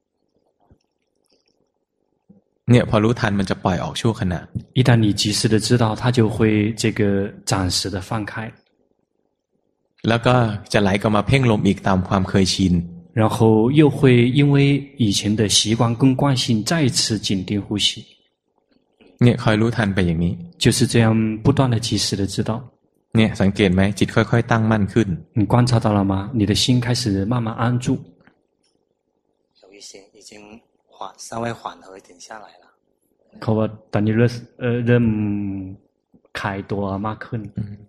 เนี่ยพอรู้ทันมันจะปล่อยออกชั่วขณะ一旦你及时的知道它就会这个暂时的放开แล้วก็จะไหลกลับมาเพ่งลมอีกตามความเคยชิน然后又会因为以前的习惯跟惯性再次紧盯呼吸เนี่ยคอยรู้ทันไปอย่างนี้就是这样不断的及时的知道。 เนี่ยสังเกตไหมจิตค่อยๆตั้งมั่นขึ้น你观察到了吗？你的心开始慢慢安住。 有一些已经缓稍微缓和一点下来了。 เขาว่าตอนนี้เริ่มเอ่อเริ่มคลายตัวมากขึ้น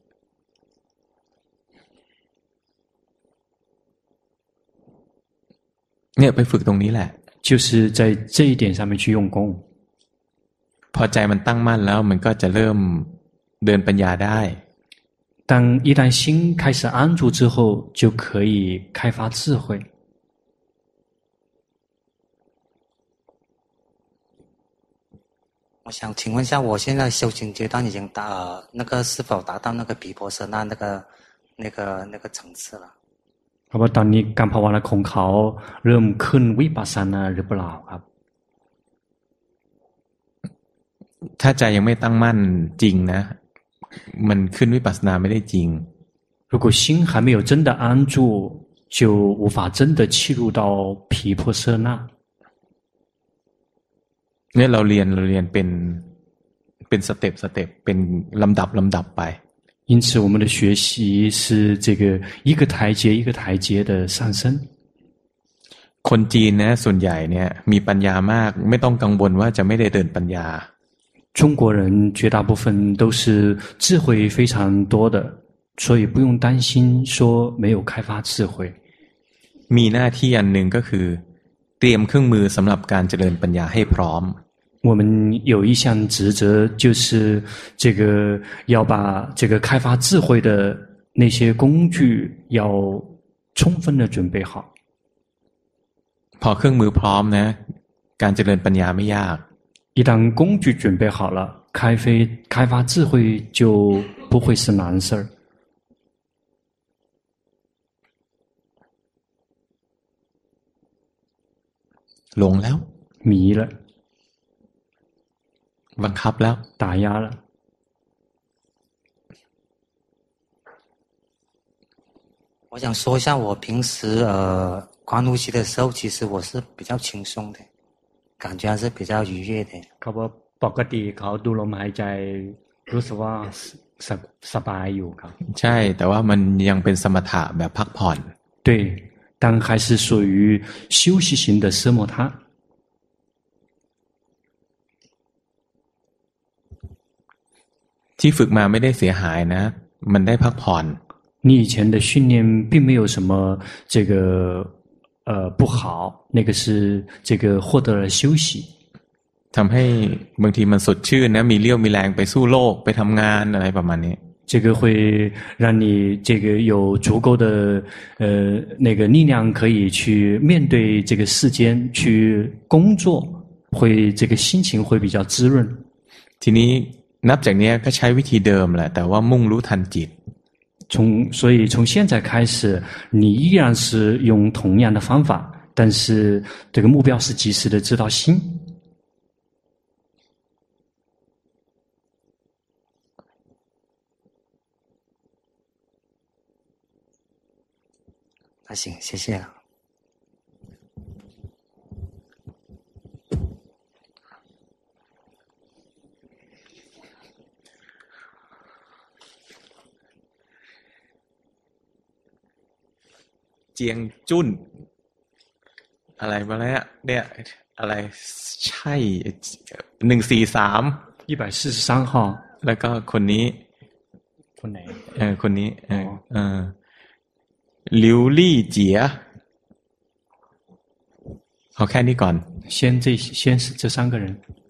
เนี่ยไปฝึกตรงนี้แหละ就是在这一点上面去用功พอใจมันตั้งมั่นแล้วมันก็จะเริ่มเดินปัญญาได้当一旦心开始安住之后就可以开发智慧我想请问一下，我现在修行阶段已经达、呃、那个是否达到那个毗婆舍那那个那个那个层次了？ เพราะว่าตอนนี้การภาวนาของเขาเริ่มขึ้นวิปัสสนาหรือเปล่าครับถ้าใจยังไม่ตั้งมั่นจริงนะมันขึ้นวิปัสสนาไม่ได้จริง如果心还没有真的安住就无法真的契入到毗婆舍那เนี่ยเราเรียนเราเรียนเป็นเป็นสเต็ปสเต็ปเป็นลำดับลำดับไป因此我们的学习是这个一个台阶一个台阶的上升คนจีนนะส่วนใหญ่เนี่ยมีปัญญามากไม่ต้องกังวลว่าจะไม่ได้เดินปัญญา中国人绝大部分都是智慧非常多的所以不用担心说没有开发智慧มีหน้าที่อันหนึ่งก็คือเตรียมเครื่องมือสำหรับการเจริญปัญญาให้พร้อม我们有一项职责就是这个要把这个开发智慧的那些工具要充分的准备好พอเครื่องมือพร้อมนะการเจริญปัญญาไม่ยาก一旦工具准备好了开发开发智慧就不会是难事儿หลงแล้ว迷了บังคับแล้ว打压了我想说一下我平时呃观呼吸的时候其实我是比较轻松的感觉还是比较愉悦的เขาว่าปกติเขาดูลมหายใจรู้สึกว่าสบายอยู่ครับใช่แต่ว่ามันยังเป็นสมถะแบบพักผ่อน对但还是属于休息型的奢摩他ที่ฝึกมาไม่ได้เสียหายนะมันได้พักผ่อน你以前的训练并没有什么这个呃不好那个是这个获得了休息ทำให้บางทีมันสดชื่นนะมีเรี่ยวมีแรงไปสู้โลกไปทำงานอะไรประมาณนี้这个会让你这个有足够的呃那个力量可以去面对这个世间去工作会这个心情会比较滋润ทีนี้นับจากนี้ก็ใช้วิธีเดิมแหละแต่ว่ามุ่งรู้ทันจิต从所以从现在开始你依然是用同样的方法但是这个目标是及时的知道心那行谢谢了เจียงจุ้นอะไรมาแล้วเนี่ยอะไรใช่หนึ่งสี่สาม一百四十三号แล้วก็คนนี้คนไหนเออคนนี้เออเออหลิวลี่เจี๋ยเอาแค่นี้ก่อน先这先是这三个人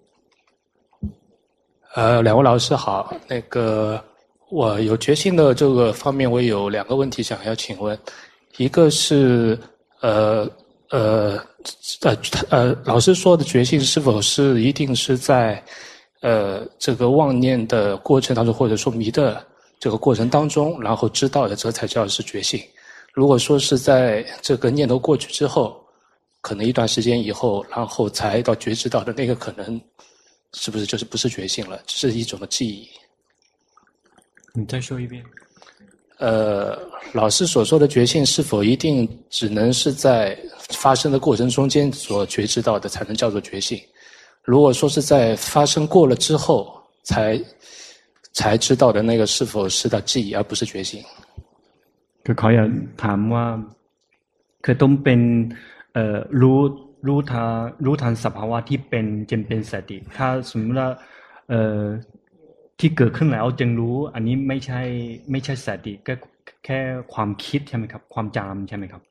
呃两位老师好那个我有决心的这个方面我有两个问题想要请问一个是呃呃呃呃老师说的觉性是否是一定是在呃这个妄念的过程当中或者说迷的这个过程当中然后知道的这才叫是觉性如果说是在这个念头过去之后可能一段时间以后然后才到觉知到的那个可能是不是就是不是觉性了只是一种的记忆你再说一遍呃老师所说的觉性是否一定只能是在发生的过程中间所觉知到的才能叫做觉性如果说是在发生过了之后才才知道的那个是否是的记忆而不是觉醒คือเขาอยากถามว่าคือต้องเป็นเอ่อรู้รู้ทางรู้ทันสภาวะที่เป็นจึงเป็นสติถ้าสมมติว่าเอ่อที่เกิดขึ้นแล้วจึงรู้อันนี้ไม่ใช่ไม่ใช่สติก็แค่ความคิดใช่ไหมครับความจำใช่ไหมครับ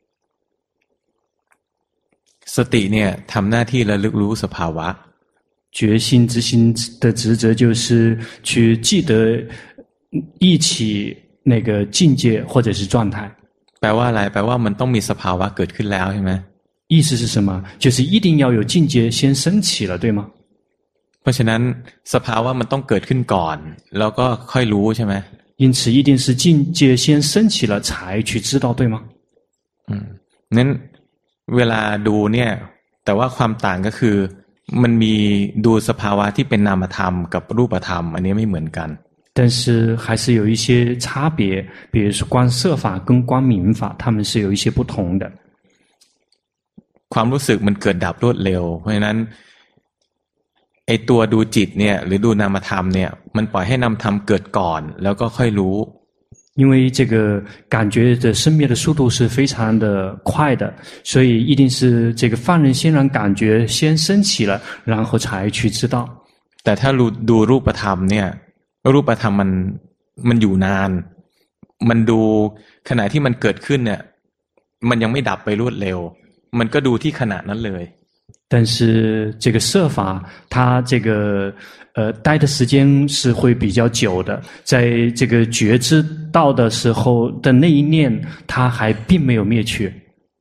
สติเนี่ยทำหน้าที่ระลึกรู้สภาวะ觉性之心的职责就是去记得一起那个境界或者是状态。 แปลว่าอะไรแปลว่ามันต้องมีสภาวะเกิดขึ้นแล้วใช่ไหม意思是什么？就是一定要有境界先升起了，对吗？ เพราะฉะนั้นสภาวะมันต้องเกิดขึ้นก่อนแล้วก็ค่อยรู้ใช่ไหม因此一定是境界先升起了才去知道，对吗？ อืมนั้นเวลาดูเนี่ยแต่ว่าความต่างก็คือมันมีดูสภาวะที่เป็นนามธรรมกับรูปธรรมอันนี้ไม่เหมือนกัน但是还是有一些差别，比如说观色法跟观明法，它们是有一些不同的。 ความรู้สึกมันเกิดดับรวดเร็วเพราะฉะนั้นไอตัวดูจิตเนี่ยหรือดูนามธรรมเนี่ยมันปล่อยให้นามธรรมเกิดก่อนแล้วก็ค่อยรู้因为这个感觉的生灭的速度是非常的快的，所以一定是这个放任先让感觉先升起了，然后才去知道。 แต่ถ้าดูรูปธรรมเนี่ยรูปธรรมมันมันอยู่นานมันดูขณะที่มันเกิดขึ้นเนี่ยมันยังไม่ดับไปรวดเร็วมันก็ดูที่ขณะนั้นเลย但是这个设法它这个呃待的时间是会比较久的，在这个觉知到的时候的那一念它还并没有灭去，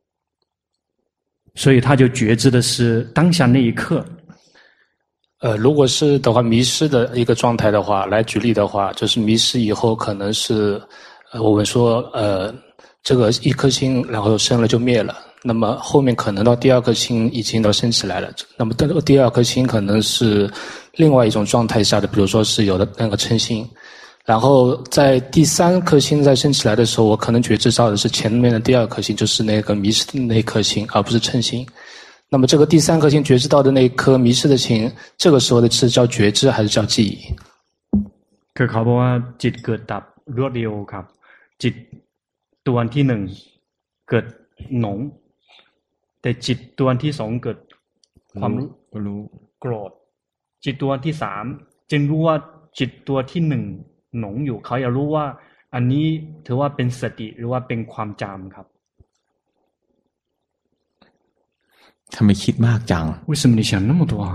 所以他就觉知的是当下那一刻。 呃，如果是的话迷失的一个状态的话来举例的话，就是迷失以后可能是呃我们说呃这个一颗心然后生了就灭了，那么后面可能到第二颗心已经都升起来了，那么第二颗心可能是另外一种状态下的，比如说是有的那个嗔心，然后在第三颗心再升起来的时候，我可能觉知到的是前面的第二颗心，就是那个迷失的那颗心，而不是嗔心。那么这个第三颗心觉知到的那一颗迷失的心，这个时候的是叫觉知还是叫记忆？ คือเขาบอกว่าจิตเกิดดับรวดเร็วครับจิตตัวที่หนึ่งเกิดหนงแต่จิตตัวที่สองเกิดความรู้โกรธจิตตัวที่สามจึงรู้ว่าจิตตัวที่หนึ่งหนงอยู่เขาอยากรู้ว่าอันนี้ถือว่าเป็นสติหรือว่าเป็นความจำครับทำไมคิดมากจัง为什么你想那么多啊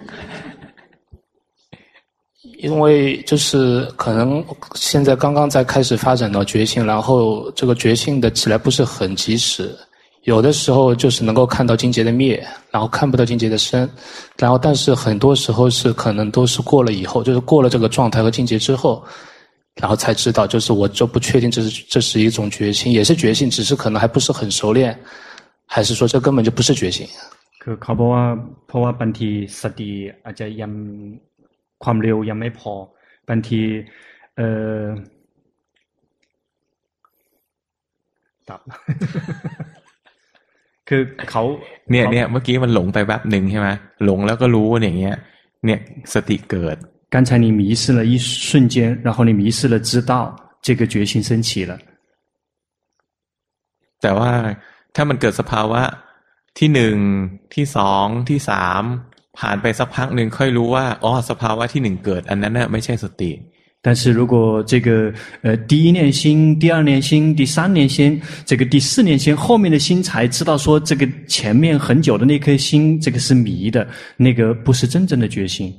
因为就是可能现在刚刚在开始发展到觉性，然后这个觉性的起来不是很及时，有的时候就是能够看到境界的灭，然后看不到境界的生，然后但是很多时候是可能都是过了以后，就是过了这个状态和境界之后，然后才知道，就是我就不确定这是这是一种觉性，也是觉性，只是可能还不是很熟练，还是说这根本就不是觉性。 คือเขาบอกว่าเพราะว่าบางทีสติอาจจะยังความเร็วยังไม่พอบางทีเอ่อดับ คือเขาเนี่ยเนี่ยเมื่อกี้มันหลงไปแป๊บหนึ่งใช่ไหมหลงแล้วก็รู้อย่างเงี้ยเนี่ยสติเกิด刚才你迷失了一瞬间然后你迷失了知道这个觉性升起了แต่ว่าถ้ามันเกิดสภาวะที่หนึ่งที่สองที่สามผ่านไปสักพักหนึ่งค่อยรู้ว่าอ๋อสภาวะที่หนึ่งเกิดอันนั้นน่ะไม่ใช่สติ但是如果这个呃第一念心第二念心第三念心这个第四念心后面的心才知道说这个前面很久的那颗心这个是迷的那个不是真正的觉性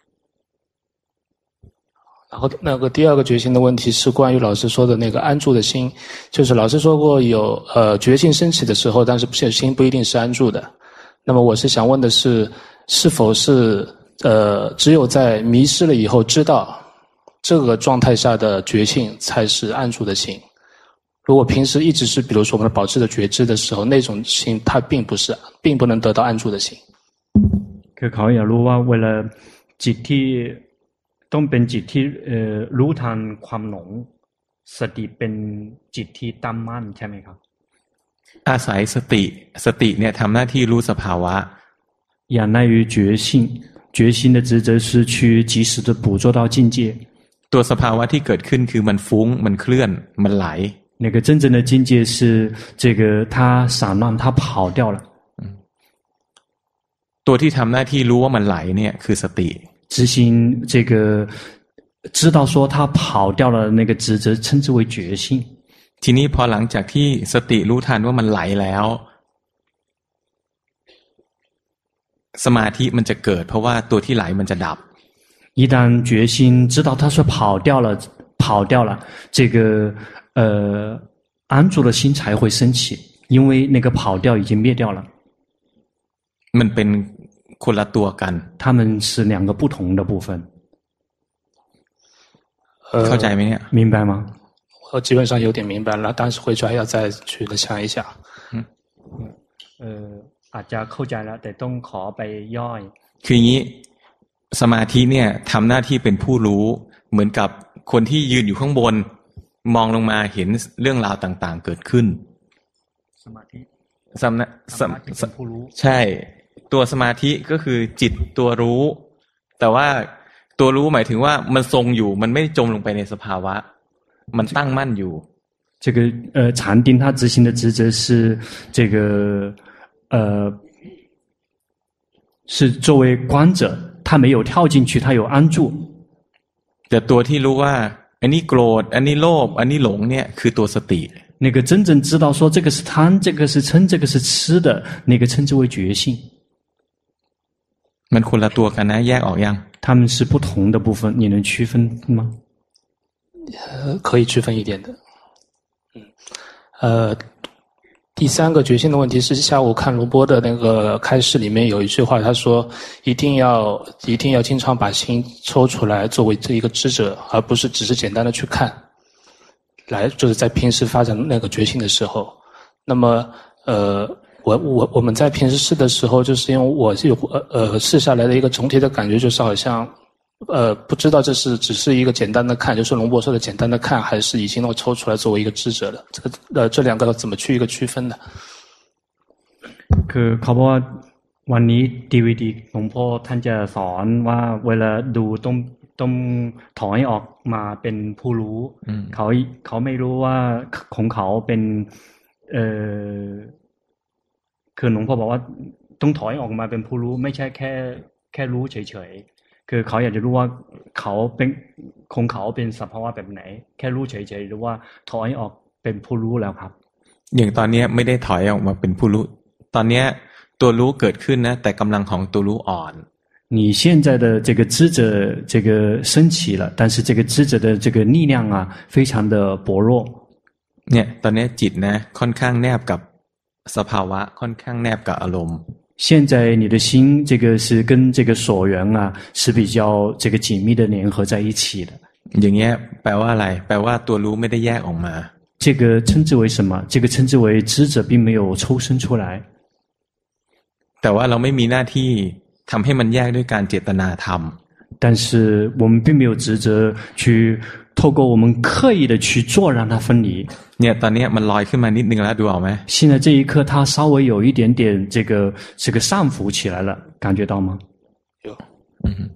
然后那个第二个觉性的问题是关于老师说的那个安住的心，就是老师说过有呃觉性升起的时候，但是心不一定是安住的。那么我是想问的是，是否是呃只有在迷失了以后知道这个状态下的觉性才是安住的心？如果平时一直是比如说我们保持着觉知的时候，那种心它并不是并不能得到安住的心。 คือเขาอยากรู้ว่าเวลาจิตที่ต้องเป็นจิตที่เอ่อรู้ทันความหลงสติเป็นจิตที่ตั้งมั่นใช่ไหมครับอาศัยสติสติเนี่ยทำหน้าที่รู้สภาวะ仰赖于觉性决心的职责是去及时的捕捉到境界。 ตัวสภาวะที่เกิดขึ้นคือมันฟุ้งมันเคลื่อนมันไหล那个真正的境界是这个它散乱，它跑掉了。 ตัวที่ทำหน้าที่รู้ว่ามันไหลเนี่ยคือสติ执行这个知道说它跑掉了那个职责称之为觉性。 ทีนี้พอหลังจากที่สติรู้ทันว่ามันไหลแล้วสมาธิมันจะเกิดเพราะว่าตัวที่ไหลมันจะดับ一旦决心知道它是跑掉了跑掉了这个呃安住的心才会升起，因为那个跑掉已经灭掉了。 มันเป็นคนละตัวกัน他们是两个不同的部分。 เข้าใจไหมเนี่ย明白吗？ 我基本上有点明白了，但是回去还要再去想一想。 嗯เอออาจจะเข้าใจแล้วแต่ต้องขอไปย่อยคืออย่างนี้สมาธิเนี่ยทำหน้าที่เป็นผู้รู้เหมือนกับคนที่ยืนอยู่ข้างบนมองลงมาเห็นเรื่องราวต่างๆเกิดขึ้นสมาธิสมาสมาใช่ตัวสมาธิก็คือจิตตัวรู้แต่ว่าตัวรู้หมายถึงว่ามันทรงอยู่มันไม่จมลงไปในสภาวะมันตั้งมั่นอยู่这个呃禅定它执行的职责是这个呃是作为观者他没有跳进去他有安住แต่ตัวที่รู้ว่าอันนี้โกรธอันนี้โลภอันนี้หลงเนี่ยคือตัวสติ那个真正知道说这个是贪这个是嗔这个是痴的那个称之为觉性มันคนละตัวกันนะแยกออกยัง他们是不同的部分你能区分吗呃可以区分一点的嗯呃第三个决心的问题是下午看卢波的那个开示里面有一句话他说一定要一定要经常把心抽出来作为这一个知者而不是只是简单的去看来就是在平时发展那个决心的时候那么呃我我我们在平时试的时候就是因为我有呃呃试下来的一个总体的感觉就是好像呃不知道这是只是一个简单的看就是龙波说的简单的看还是已经能抽出来作为一个知者了这个呃这两个怎么去一个区分呢คือเขาบอกว่าวันนี้ ดี วี ดี หลวงพ่อท่านจะสอนว่าเวลาดูต้องต้องถอยออกมาเป็นผู้รู้เขาเขาไม่รู้ว่าของเขาเป็นเอ่อคือหลวงพ่อบอกว่าต้องถอยออกมาเป็นผู้รู้ไม่ใช่แค่แค่รู้เฉยๆคือเขาอยากจะรู้ว่าเขาเป็นของเขาเป็นสภาวะแบบไหนแค่รู้เฉยๆหรือว่าถอยออกเป็นผู้รู้แล้วครับอย่างตอนนี้ไม่ได้ถอยออกมาเป็นผู้รู้ตอนนี้ตัวรู้เกิดขึ้นนะแต่กำลังของตัวรู้อ่อน你现在的这个知者这个升起了但是这个知者的这个力量啊非常的薄弱เนี่ยตอนนี้จิตนะค่อนข้างแนบกับสภาวะค่อนข้างแนบกับอารมณ์现在你的心这个是跟这个所缘啊是比较这个紧密的联合在一起的อย่างเงี้ยแปลว่าอะไรแปลว่าตัวรู้ไม่ได้แยกออกมา这个称之为什么这个称之为知者并没有抽身出来แต่ว่าเราไม่มีหน้าที่ทำให้มันแยกด้วยการเจตนาทำ但是我们并没有职责去透过我们刻意的去做让它分离เนี่ยตอนนี้มันลอยขึ้นมานิดนึงแล้วดูออกไหม现在这一刻它稍微有一点点这个这个上浮起来了感觉到吗有嗯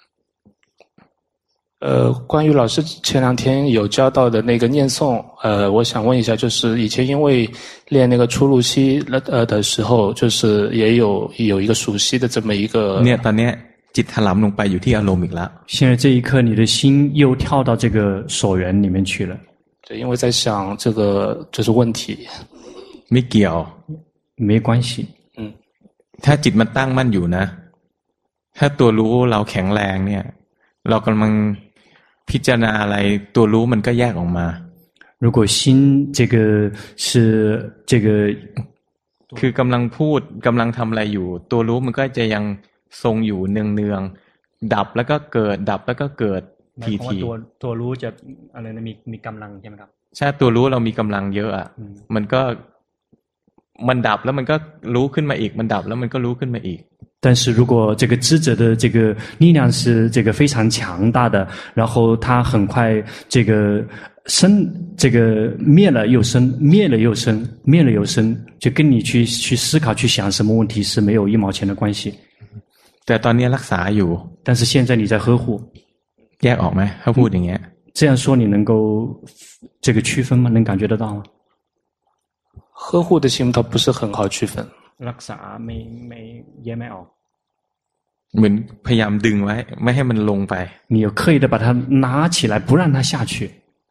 呃关于老师前两天有教到的那个念诵呃我想问一下就是以前因为练那个初露息呃的时候就是也有有一个熟悉的这么一个เนี่ยตอนนี้จิตถลำลงไปอยู่ที่อารมณ์อีกแล้ว现在这一刻你的心又跳到这个所缘里面去了对因为在想这个就是问题ไม่เกี่ยว没关系嗯ถ้าจิตมันตั้งมั่นอยู่นะถ้าตัวรู้เราแข็งแรงเนี่ยเรากำลังพิจารณาอะไรตัวรู้มันก็แยกออกมา如果心这个是这个คือกำลังพูดกำลังทำอะไรอยู่ตัวรู้มันก็จะยังทรงอยู่เนืองๆดับแล้วก็เกิดดับแล้วก็เกิดทีทีตัวตัวรู้จะอะไรนะมีมีกำลังใช่ไหมครับใช่ตัวรู้เรามีกำลังเยอะอ่ะมันก็มันดับแล้วมันก็รู้ขึ้นมาอีกมันดับแล้วมันก็รู้ขึ้นมาอีก但是如果这个知者的这个力量是这个非常强大的然后他很快这个生这个灭了又生灭了又生灭了又生就跟你去去思考去想什么问题是没有一毛钱的关系แแต่ตอนนี้รักษาอยู่但是现在你在呵护แยกออกไหมถ้าพูดอย่างเงี้ย这样说你能够这个区分吗？能感觉得到吗？ 呵护的形容它不是很好区分。 รักษาไม่ไม่แยกไม่ออกเหมือนพยายามดึงไว้ไม่ให้มันลงไป你有刻意的把它拿起来不让它下去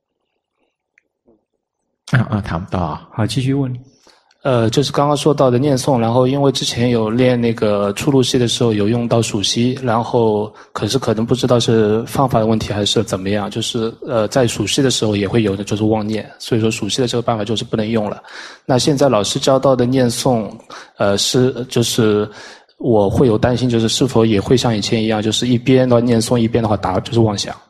อ้าวถามต่อ好继续问呃，就是刚刚说到的念诵，然后因为之前有练那个初露息的时候有用到数息，然后可是可能不知道是方法的问题还是怎么样，就是呃在数息的时候也会有的就是妄念，所以说数息的这个办法就是不能用了。那现在老师教到的念诵，呃是就是我会有担心，就是是否也会像以前一样，就是一边的念诵一边的话打就是妄想。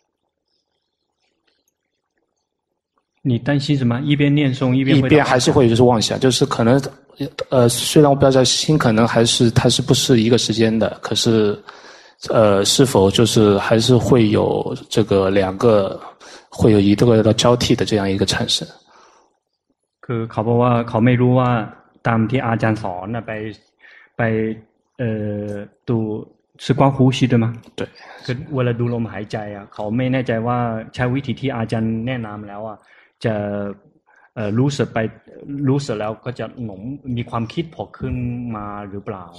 你担心什么？一边念诵一边一边还是会有就是妄想，就是可能呃，虽然我不知道心可能还是它是不是一个时间的，可是呃，是否就是还是会有这个两个会有一个的交替的这样一个产生。 คือเขาบอกว่าเขาไม่รู้ว่าตามที่อาจารย์สอนนะไปไปเอ่อดู是观呼吸对吗？ 对。 คือเวลาดูลมหายใจอ่ะเขาไม่แน่ใจว่าใช้วิธีที่อาจารย์แนะนำแล้วอ่ะจะเอ่อรู้สึกไปรู้สึกแล้วก็จะหนมมีความคิดผุดขึ้นมาหรือเปล่า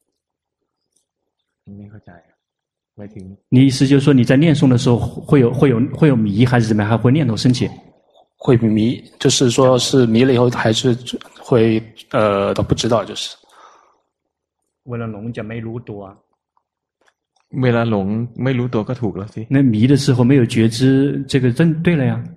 ไม่เข้าใจหมายถึง你意思就是说你在念诵的时候会有会有会有迷还是怎么样还会念头升起会迷就是说是迷了以后还是会呃都不知道就是เวลาหลงจะไม่รู้ตัวเวลาหลงไม่รู้ตัวก็ถูกแล้วสิ那迷的时候没有觉知这个真对了呀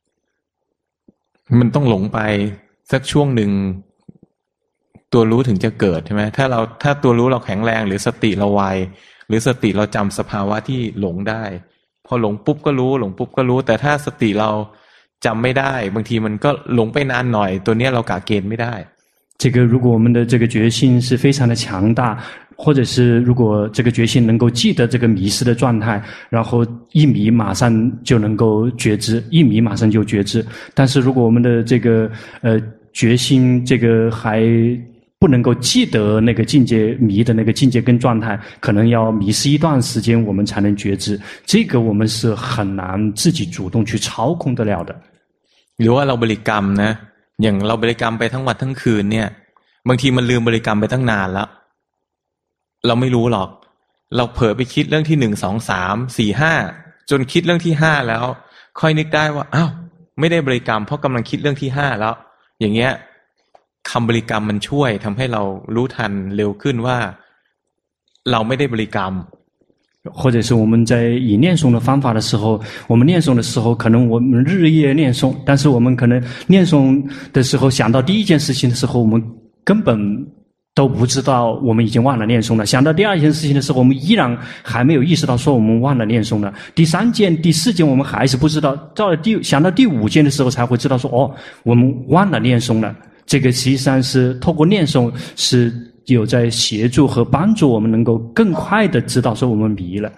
มันต้องหลงไปสักช่วงหนึ่งตัวรู้ถึงจะเกิดใช่ไหมถ้าเราถ้าตัวรู้เราแข็งแรงหรือสติเราไวหรือสติเราจำสภาวะที่หลงได้พอหลงปุ๊บก็รู้หลงปุ๊บก็รู้แต่ถ้าสติเราจำไม่ได้บางทีมันก็หลงไปนานหน่อยตัวนี้เรากะเกณฑ์ไม่ได้这个如果我们的这个决心是非常的强大或者是如果这个决心能够记得这个迷失的状态然后一迷马上就能够觉知一迷马上就觉知但是如果我们的这个呃决心这个还不能够记得那个境界迷的那个境界跟状态可能要迷失一段时间我们才能觉知这个我们是很难自己主动去操控得了的หรือว่าเราบริกรรมนะอย่างเราบริกรรมไปทั้งวันทั้งคืนเนี่ยบางทีมันลืมบริกรรมไปตั้งนานแล้วเราไม่รู้หรอกเราเผลอไปคิดเรื่องที่หนึ่งสองสามสี่ห้าจนคิดเรื่องที่ห้าแล้วค่อยนึกได้ว่าอ้าวไม่ได้บริกรรมเพราะกำลังคิดเรื่องที่ห้าแล้วอย่างเงี้ยคำบริกรรมมันช่วยทำให้เรารู้ทันเร็วขึ้นว่าเราไม่ได้บริกรรม或者是我们在以念诵的方法的时候我们念诵的时候可能我们日夜念诵但是我们可能念诵的时候想到第一件事情的时候我们根本都不知道我们已经忘了念诵了想到第二件事情的时候我们依然还没有意识到说我们忘了念诵了第三件第四件我们还是不知道到了第想到第五件的时候才会知道说哦我们忘了念诵了这个实际上是透过念诵是有在协助和帮助我们能够更快的知道说我们迷了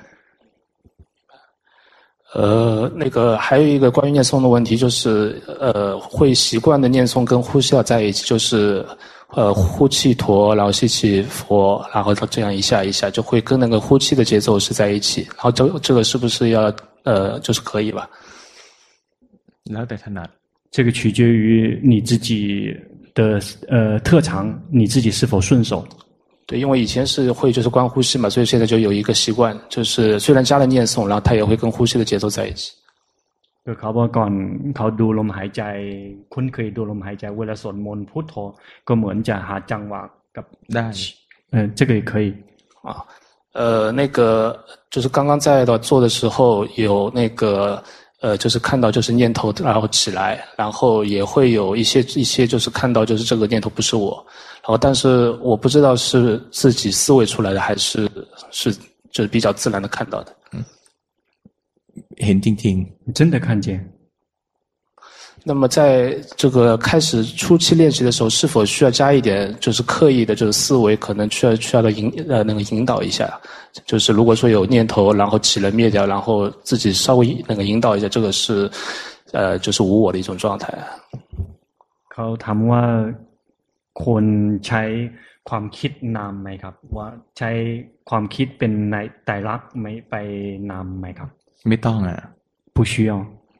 呃，那个还有一个关于念诵的问题就是呃会习惯的念诵跟呼吸要在一起就是呃，呼气陀，然后吸气佛，然后这样一下一下，就会跟那个呼气的节奏是在一起。然后这这个是不是要呃，就是可以吧？ แล้วแต่ถนัด这个取决于你自己的呃特长，你自己是否顺手。 对，因为以前是会就是观呼吸嘛，所以现在就有一个习惯，就是虽然加了念诵，然后它也会跟呼吸的节奏在一起。 คือเขาบอกก่อนเขาดูลมหายใจคุ้นเคยดูลมหายใจเวลาสวดมนต์พุทโธก็เหมือนจะหาจังหวะกับได้嗯这个也可以啊呃那个就是刚刚在的做的时候有那个呃就是看到就是念头然后起来然后也会有一些一些就是看到就是这个念头不是我然后但是我不知道是自己思维出来的还是是就是比较自然的看到的嗯เห็นจริงๆ真的看见那么在这个开始初期练习的时候是否需要加一点就是刻意的就是思维可能需要需要的引呃那个引导一下就是如果说有念头然后起了灭掉然后自己稍微那个引导一下这个是呃就是无我的一种状态เขาถามว่าควรใช้ความคิดนามไหมครับว่าใช้ความคิดเป็นในไตรลักษณ์ไหมไปนามไหมครับไม่ต้องอ่ะ不需要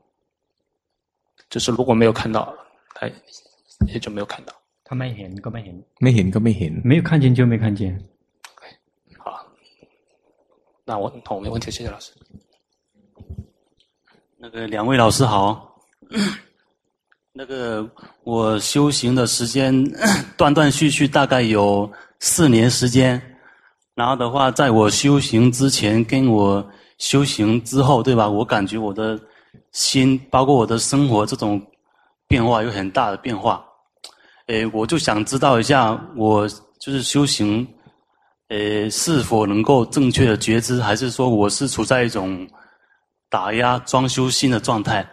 就是如果没有看到他也就没有看到他ไม่เห็นก็ไม่เห็นไม่เห็นก็ไม่เห็น没有看见就没看见好那我我没问题谢谢老师那个两位老师好那个我修行的时间断断续续大概有四年时间然后的话在我修行之前跟我修行之后对吧我感觉我的心包括我的生活这种变化有很大的变化诶我就想知道一下我就是修行诶是否能够正确的觉知还是说我是处在一种打压装修心的状态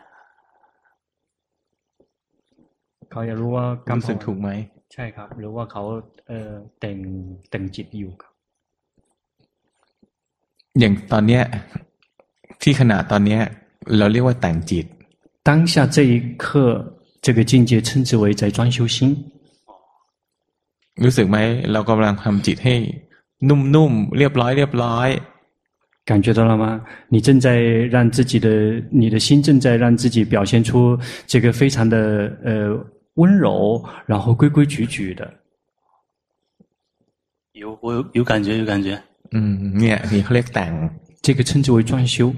เขาอยากรู้ว่ากำรู้สึกถูกไหมใช่ครับหรือว่าเขาเอ่อแต่งแต่งจิตอยู่ครับอย่างตอนเนี้ยที่ขณะตอนเนี้ยเราเรียกว่าแต่งจิต当下这一刻这个境界称之为在装修心รู้สึกไหมเรากำลังทำจิตให้นุ่มๆเรียบร้อยเรียบร้อย感觉到了吗？你正在让自己的，你的心正在让自己表现出这个非常的呃温柔，然后规规矩矩的。 有，我有有感觉，有感觉。 嗯，เนี่ยนี่เขาเรียกแต่ง这个称之为装修。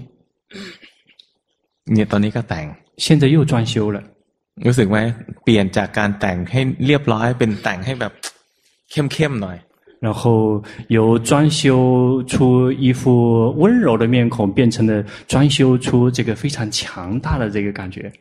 เนี่ยตอนนี้ก็แต่ง现在又装修了。 รู้สึกไหมเปลี่ยนจากการแต่งให้เรียบร้อยเป็นแต่งให้แบบเข้มๆหน่อย然后由装修出一副温柔的面孔，变成了装修出这个非常强大的这个感觉。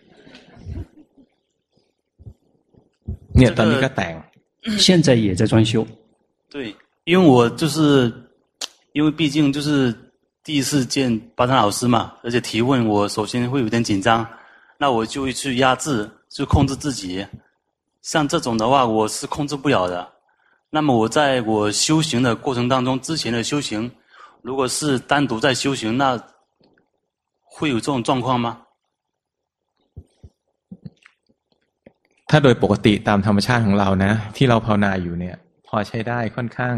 เนี่ยตอนนี้ก็แต่ง现在也在装修。 对，因为我就是因为毕竟就是第一次见巴山老师嘛，而且提问我首先会有点紧张，那我就会去压制，就控制自己。像这种的话，我是控制不了的。那么我在我修行的过程当中，之前的修行，如果是单独在修行，那会有这种状况吗？ ถ้าโดยปกติตามธรรมชาติของเรานะที่เราภาวนาอยู่เนี่ยพอใช้ได้ค่อนข้าง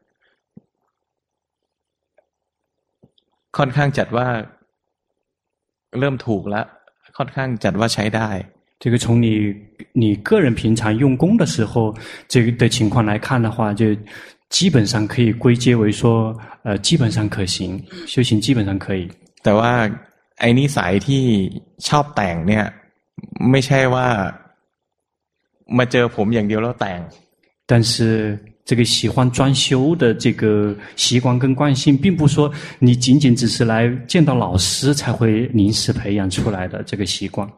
ค่อนข้างจัดว่าเริ่มถูกแล้วค่อนข้างจัดว่าใช้ได้这个从你你个人平常用功的时候，这个的情况来看的话，就基本上可以归结为说，呃，基本上可行，修行基本上可以。 แต่ว่าไอ้นิสัยที่ชอบแต่งเนี่ยไม่ใช่ว่ามาเจอผมอย่างเดียวแล้วแต่ง但是这个喜欢装修的这个习惯跟惯性，并不说你仅仅只是来见到老师才会临时培养出来的这个习惯。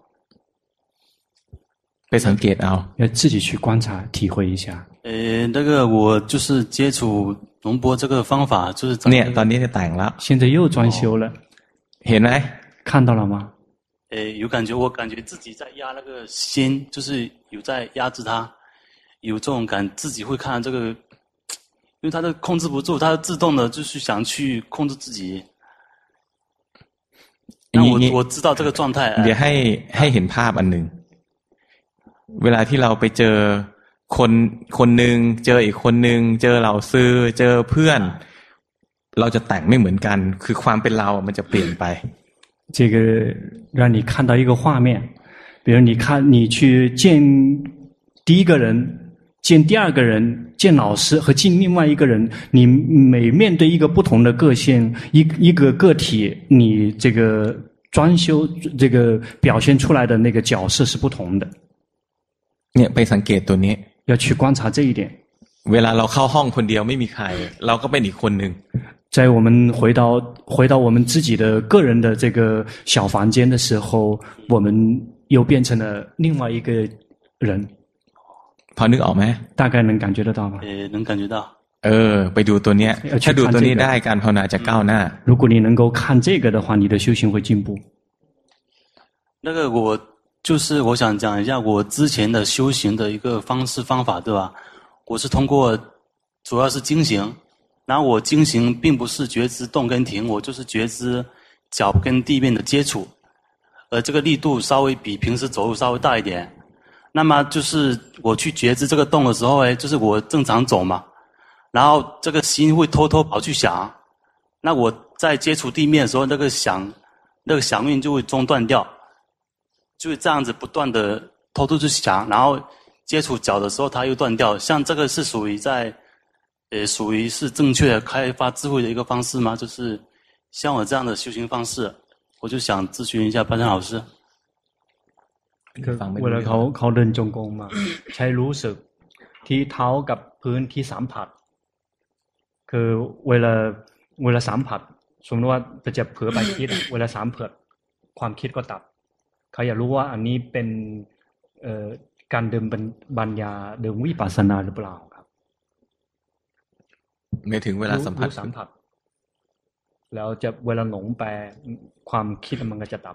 ไปสังเกตเอา要自己去观察体会一下呃那个我就是接触龙波这个方法就是เนี่ยตอนนี้จะแต่งแล้ว现在又装修了เห็นไหม看到了吗呃有感觉我感觉自己在压那个心就是有在压制它有这种感自己会看这个因为它的控制不住它自动的就是想去控制自己那我我知道这个状态เดี๋ยวให้ให้เห็นภาพอันนึงเวลาที่เราไปเจอคนคนนึงเจออีกคนนึงเจอเราซื้อเจอเพื่อนเราจะแต่งไม่เหมือนกันคือความเป็นเรามันจะเปลี่ยนไป这个让你看到一个画面比如你看你去见第一个人见第二个人见老师和见另外一个人你每面对一个不同的个性一一个个体你这个装修这个表现出来的那个角色是不同的เนี่ยไปสังเกตตัวนี้要去观察这一点เวลาเราเข้าห้องคนเดียวไม่มีใครเราก็เป็นอีกคนนึง在我们回到回到我们自己的个人的这个小房间的时候我们又变成了另外一个人พอนึกออกไหม大概能感觉得到吗呃能感觉到เออไปดูตัวเนี้ยถ้าดูตัวนี้ได้การภาวนาจะก้าวหน้า如果你能够看这个的话你的修行会进步那个我就是我想讲一下我之前的修行的一个方式方法对吧我是通过主要是经行然后我经行并不是觉知动跟停我就是觉知脚跟地面的接触而这个力度稍微比平时走路稍微大一点那么就是我去觉知这个动的时候，哎，就是我正常走嘛，然后这个心会偷偷跑去想，那我在接触地面的时候，那个响，那个响韵就会中断掉，就会这样子不断的偷偷去想，然后接触脚的时候它又断掉。像这个是属于在，呃，属于是正确的开发智慧的一个方式吗？就是像我这样的修行方式，我就想咨询一下巴山老师。 คือเวลาเขาเขาเดินจงกรมมาใช้รู้สึกที่เท้ากับพื้นที่สัมผัสคือเวลาเวลาสัมผัสสมมติว่าจะเผลอไปคิดเวลาสัมผัสความคิดก็ตัดเขาอยากรู้ว่าอันนี้เป็นเอ่อการเดิมปัญญาเดิมวิปัสสนาหรือเปล่าครับไม่ถึงเวลาสัมผัสสัมผัสแล้วจะเวลาหลงไปความคิดมันก็จะตัด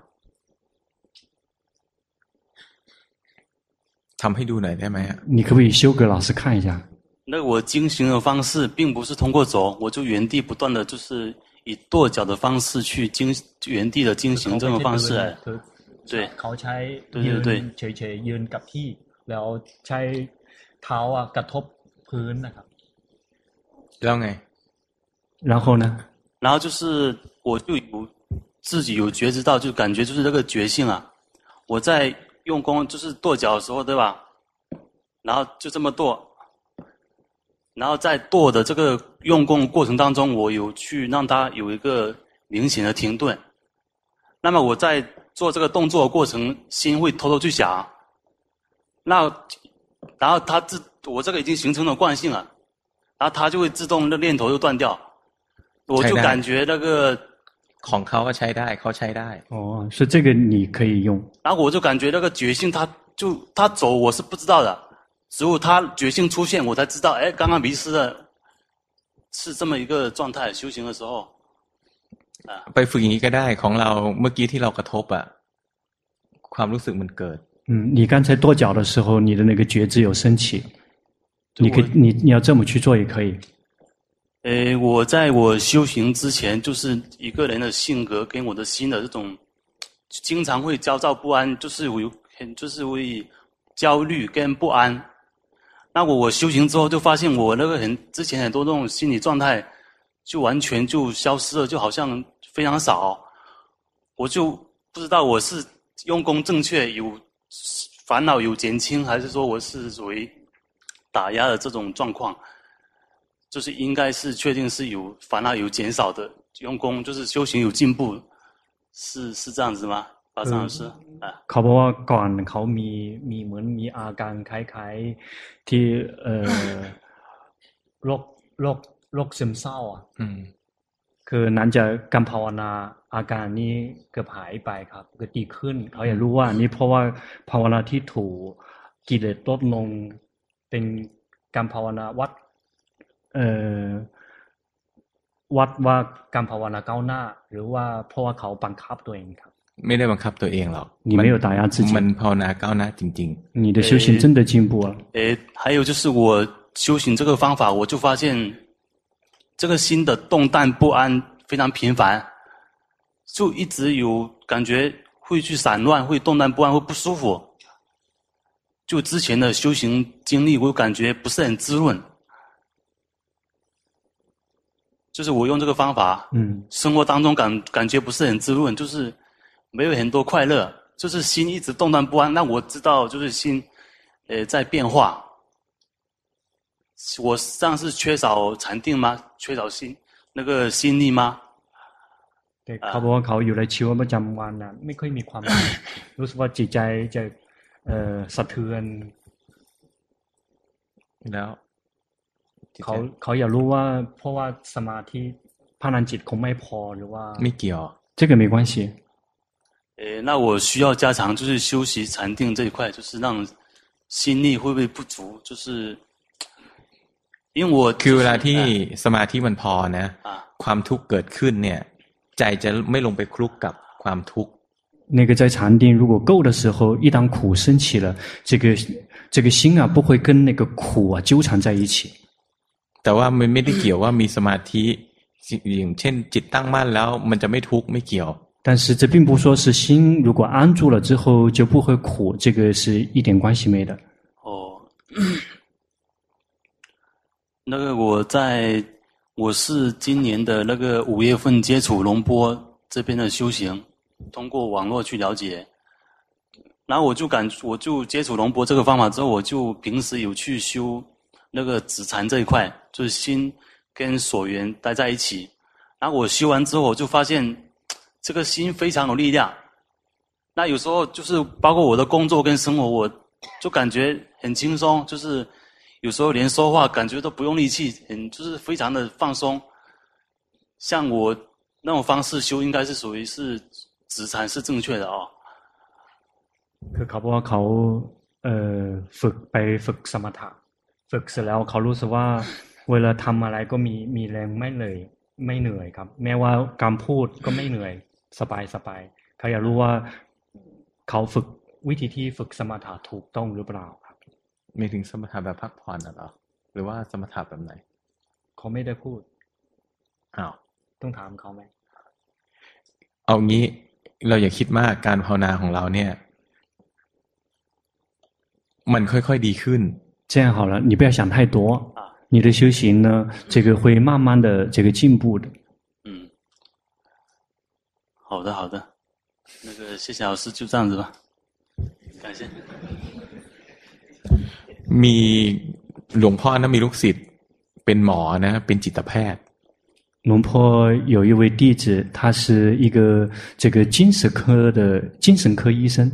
ทำให้ดูหน่อยได้ไหมอ่ะ你可不可以修给老师看一下那我经行的方式并不是通过走，我就原地不断的就是以跺脚的方式去经原地的经行这种方式哎对เขาใช้ยืนเฉยๆยืนกับที่แล้วใช้เท้าอ่ะกระทบพื้นนะครับแล้วไง然后呢然后就是我就有自己有觉知到，就感觉就是这个觉性啊，我在用功就是跺脚的时候，对吧？然后就这么跺，然后在跺的这个用功过程当中，我有去让它有一个明显的停顿。那么我在做这个动作的过程，心会偷偷去想，那然后它自我这个已经形成了惯性了，然后它就会自动的念头就断掉，我就感觉那个。 ของเขาก็ใช้ได้เขาใช้ได้哦是这个你可以用然后我就感觉那个觉性它就它走我是不知道的只有它觉性出现我才知道哎刚刚迷失了是这么一个状态修行的时候ไปฝึกอย่างนี้ก็ได้ของเราเมื่อกี้ที่เรากระทบอ่ะความรู้สึกมันเกิด嗯你刚才跺脚的时候你的那个觉知有升起你可以你你要这么去做也可以呃，我在我修行之前，就是一个人的性格跟我的心的这种，经常会焦躁不安，就是有很就是会焦虑跟不安。那我我修行之后，就发现我那个很之前很多那种心理状态，就完全就消失了，就好像非常少。我就不知道我是用功正确，有烦恼有减轻，还是说我是属于打压的这种状况。就是应该是确定是有烦恼有减少的用功就是修行有进步是是这样子吗巴山老师เขาบอกว่าก่อนเขามีมีเหมือนมีอาการคล้ายๆที่เอ่อโรคโรคโรคซึมเศร้าอ่ะคือนั้นจะการภาวนาอาการนี้เกือบหายไปครับก็ดีขึ้นเขาอยากรู้ว่านี่เพราะว่าภาวนาที่ถูกกิเลสลดลงเป็นการภาวนาวัดเอ่อวัดว่าการภาวนาก้าวหน้าหรือว่าเพราะว่าเขาบังคับตัวเองครับไม่ได้บังคับตัวเองหรอก你没有打压自己มันภาวนาก้าวหน้าจริงๆ你的修行真的进步了诶还有就是我修行这个方法我就发现这个心的动荡不安非常频繁就一直有感觉会去散乱会动荡不安会不舒服就之前的修行经历我感觉不是很滋润就是我用这个方法，嗯，生活当中感感觉不是很滋润，就是没有很多快乐，就是心一直动荡不安。那我知道，就是心，呃，在变化。我这样是缺少禅定吗？缺少心那个心力吗？ 对，เขาบอกว่าเขาอยู่ในชีวิตประจำวันน่ะไม่ค่อยมีความรู้สึกว่าจิตใจจะเอ่อสะเทือนแล้วเขาเขาอยากรู้ว่าเพราะว่าสมาธิพลังจิตคงไม่พอหรือว่าไม่เกี่ยว这个没关系诶那我需要加强就是修习禅定这一块就是让心力会不会不足就是因为我คือเวลาที่สมาธิมันพอนะความทุกข์เกิดขึ้นเนี่ยใจจะไม่ลงไปคลุกกับความทุกข์那个在禅定如果够的时候一当苦升起了这个这个心啊不会跟那个苦啊纠缠在一起แต่ว่ามันไม่ได้เกี่ยวว่ามีสมาธิอย่างเช่นจิตตั้งมั่นแล้วมันจะไม่ทุกข์ไม่เกี่ยวแ但是这并不说是心如果安住了之后就不会苦，这个是一点关系没的。 哦，那个我在我是今年的那个五月份接触龙波这边的修行，通过网络去了解，然后我就感我就接触龙波这个方法之后，我就平时有去修那个止禅这一块，就是心跟所缘待在一起。然后我修完之后，我就发现这个心非常有力量。那有时候就是包括我的工作跟生活，我就感觉很轻松，就是有时候连说话感觉都不用力气，很就是非常的放松。像我那种方式修，应该是属于是止禅是正确的哦。 คือเขาบอกว่าเขาเอ่อฝึกไปฝึกสมถะฝึกเสร็จแล้วเขารู้สึกว่าเวลาทำอะไรก็มีมีแรงไม่เลยไม่เหนื่อยครับแม้ว่าการพูดก็ไม่เหนื่อยสบายสบายเขาอยากรู้ว่าเขาฝึกวิธีที่ฝึกสมถะถูกต้องหรือเปล่าครับไม่ถึงสมถะแบบพักผ่อนเหรอหรือว่าสมถะแบบไหนเขาไม่ได้พูดอ้าวต้องถามเขาไหมเอางี้เราอย่าคิดมากการภาวนาของเราเนี่ยมันค่อยๆดีขึ้น这样好了你不要想太多你的修行呢这个会慢慢的这个进步的嗯好的好的那个谢谢老师就这样子吧感谢มีหลวงพ่อนะมีลูกศิษย์เป็นหมอนะเป็นจิตแพทย์龙坡有一位弟子他是一个这个精神科的精神科医生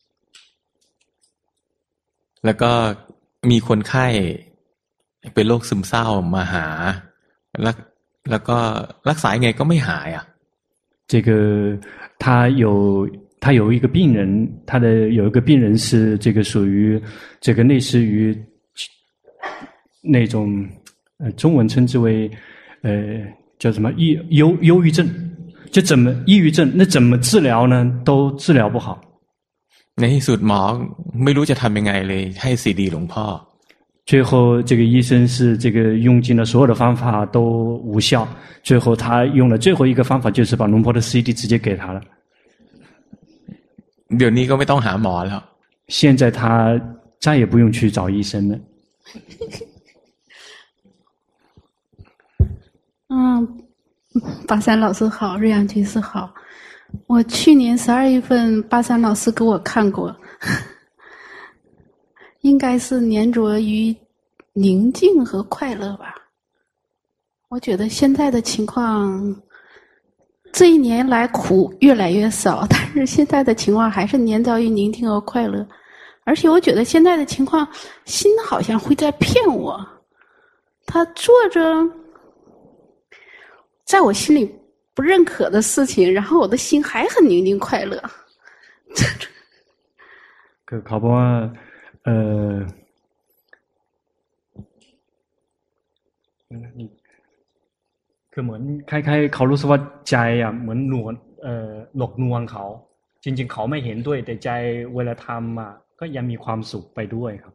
แล้วก็มีคนไข้เป็นโรคซึมเศร้ามาหาแล้วแล้วก็รักษายังไงก็ไม่หายอ่ะ这个他有他有一个病人他的有一个病人是这个属于这个类似于那种呃中文称之为呃叫什么抑忧忧郁症就怎么抑郁症那怎么治疗呢都治疗不好ในที่สุดหมอไม่รู้จะทำยังไงเลยให้ซีดีหลวงพ่อ最后这个医生是这个用尽了所有的方法都无效最后他用了最后一个方法就是把龙婆的 C D 直接给他了เดี๋ยวนี้ก็ไม่ต้องหาหมอแล้ว现在他再也不用去找医生了嗯巴山老师好瑞阳居士好我去年十二月份巴山老师给我看过应该是粘着于宁静和快乐吧我觉得现在的情况这一年来苦越来越少但是现在的情况还是粘着于宁静和快乐而且我觉得现在的情况心好像会在骗我他做着在我心里不认可的事情然后我的心还很宁静快乐คือเขาบอกว่าเอ่อคือเหมือนคล้ายๆเขารู้สึกว่าใจอ่ะเหมือนหนวดเอ่อหลอกลวงเขาจริงๆเขาไม่เห็นด้วยแต่ใจเวลาทำอ่ะก็ยังมีความสุขไปด้วยครับ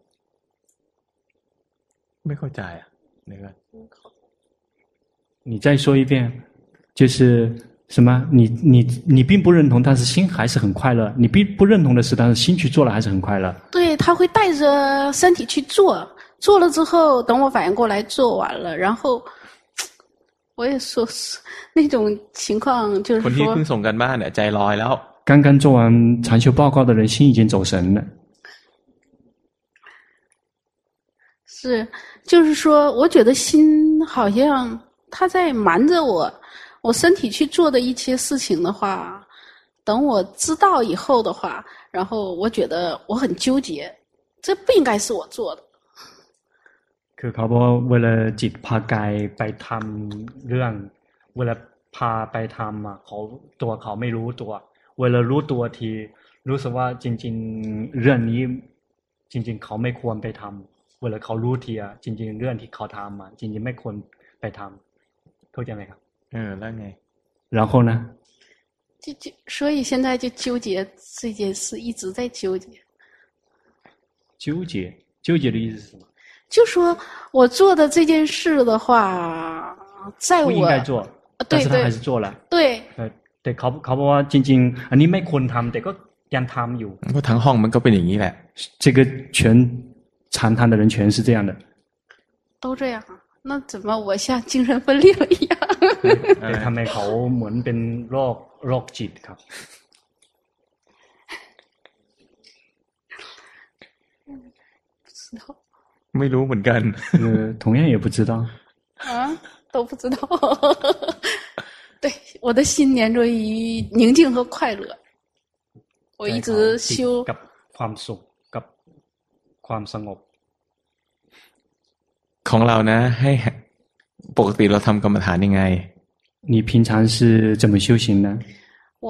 ไม่เข้าใจอ่ะนี่ก็你再说一遍就是什么你你你并不认同但是心还是很快乐你并不认同的是但是心去做了还是很快乐对他会带着身体去做做了之后等我反应过来做完了然后我也说那种情况就是说คนที่เพิ่งส่งกันบ้านเนี่ยใจลอยแล้ว刚刚做完禅修报告的人心已经走神了是就是说我觉得心好像他在瞒着我我身体去做的一些事情的话等我知道以后的话然后我觉得我很纠结这不应该是我做的คือเขาบอกเวลาจิตพากายไปทำเรื่องเวลาพาไปทำอ่ะเขาตัวเขาไม่รู้ตัวเวลารู้ตัวทีรู้สึกว่าจริงๆเรื่องนี้จริงๆเขาไม่ควรไปทำเวลาเขารู้ทีอ่ะจริงๆเรื่องที่เขาทำอ่ะจริงๆไม่ควรไปทำเข้าใจไหมครับเออแล้วไง然后呢就就所以现在就纠结这件事一直在纠结纠结纠结的意思是什么就说我做的这件事的话在我不应该做但是他还是做了对แต่เขาเขาบอกว่าจริงๆอันนี้ไม่ควรทำแต่ก็ยังทำอยู่ก็ทั้งห้องมันก็เป็นอย่างนี้แหละ这个全禅谈的人全是这样的都这样那怎么我像精神分裂了一样แต่ทำไมเขาเหมือนเป็นโรคโรคจิตครับไม่รู้เหมือนกัน呃同样也不知道啊都不知道对我的心黏着于宁静和快乐我一直修กับความสุขกับความสงบของเรานะให้ปกติเราทำกรรมฐานยังไง你平常是怎么修行呢我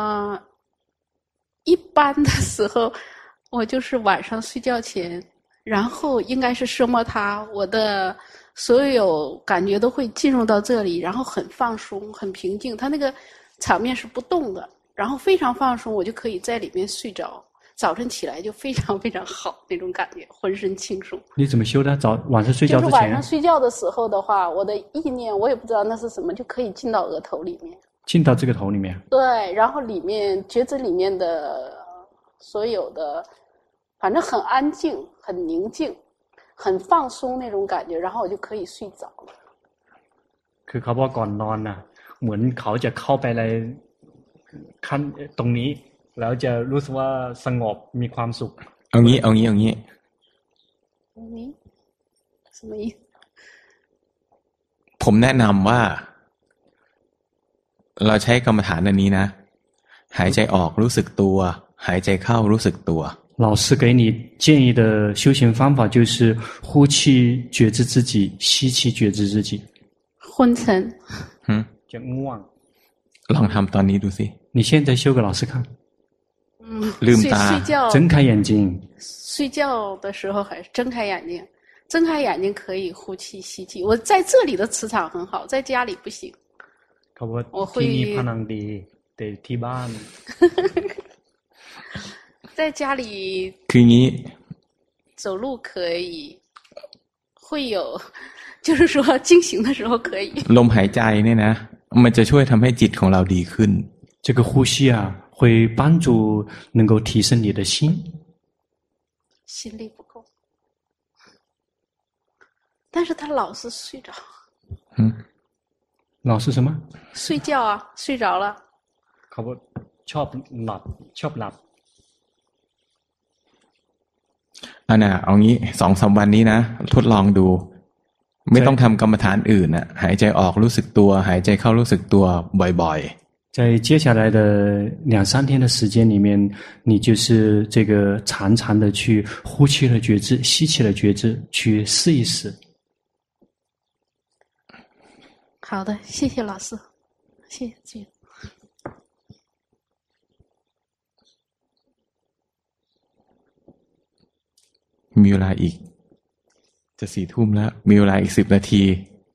一般的时候我就是晚上睡觉前然后应该是奢摩他我的所有感觉都会进入到这里然后很放松很平静它那个场面是不动的然后非常放松我就可以在里面睡着早晨起来就非常非常好那种感觉浑身轻松你怎么修的早晚上睡觉之前就是晚上睡觉的时候的话我的意念我也不知道那是什么就可以进到额头里面进到这个头里面对然后里面觉知里面的所有的反正很安静很宁静很放松那种感觉然后我就可以睡着了คือเขาบอกก่อนนอนน่ะเหมือนเขาจะเข้าไปในขั้นตรงนี้แล้วจะรู้สึกว่าสงบมีความสุขเอางี้เอางี้เอางี้นี่什么意思ผมแนะนำว่าเราใช้กรรมฐานอันนี้นะหายใจออกรู้สึกตัวหายใจเข้ารู้สึกตัว老师给你建议的修行方法就是呼气觉知自己吸气觉知自己昏沉嗯จะง่วงลองทำตอนนี้ดูสิ你现在修给老师看嗯ลืมตา睡觉睁开眼睛睡觉的时候还是睁开眼睛睁开眼睛可以呼气吸气我在这里的磁场很好在家里不行เขาว่าที่นี่พลังดีแต่ที่บ้าน在家里คืองี้走路可以会有就是说进行的时候可以ลมหายใจเนี่ยนะมันจะช่วยทำให้จิตของเราดีขึ้น这个呼吸啊会帮助能够提升你的心心力不够但是他老是睡着嗯老是什么睡觉啊睡着了เขาบอกชอบหลับชอบหลับอันน่ะเอางี้สองสามวันนี้นะทดลองดูไม่ต้องทำกรรมฐานอื่นน่ะหายใจออกรู้สึกตัวหายใจเข้ารู้สึกตัวบ่อยๆ在接下来的两三天的时间里面你就是这个常常的去呼气的觉知吸气的觉知去试一试好的谢谢老师谢谢มีเวลาอีกจะสี่ทุ่มแล้วมีเวลาอีกสิบนาที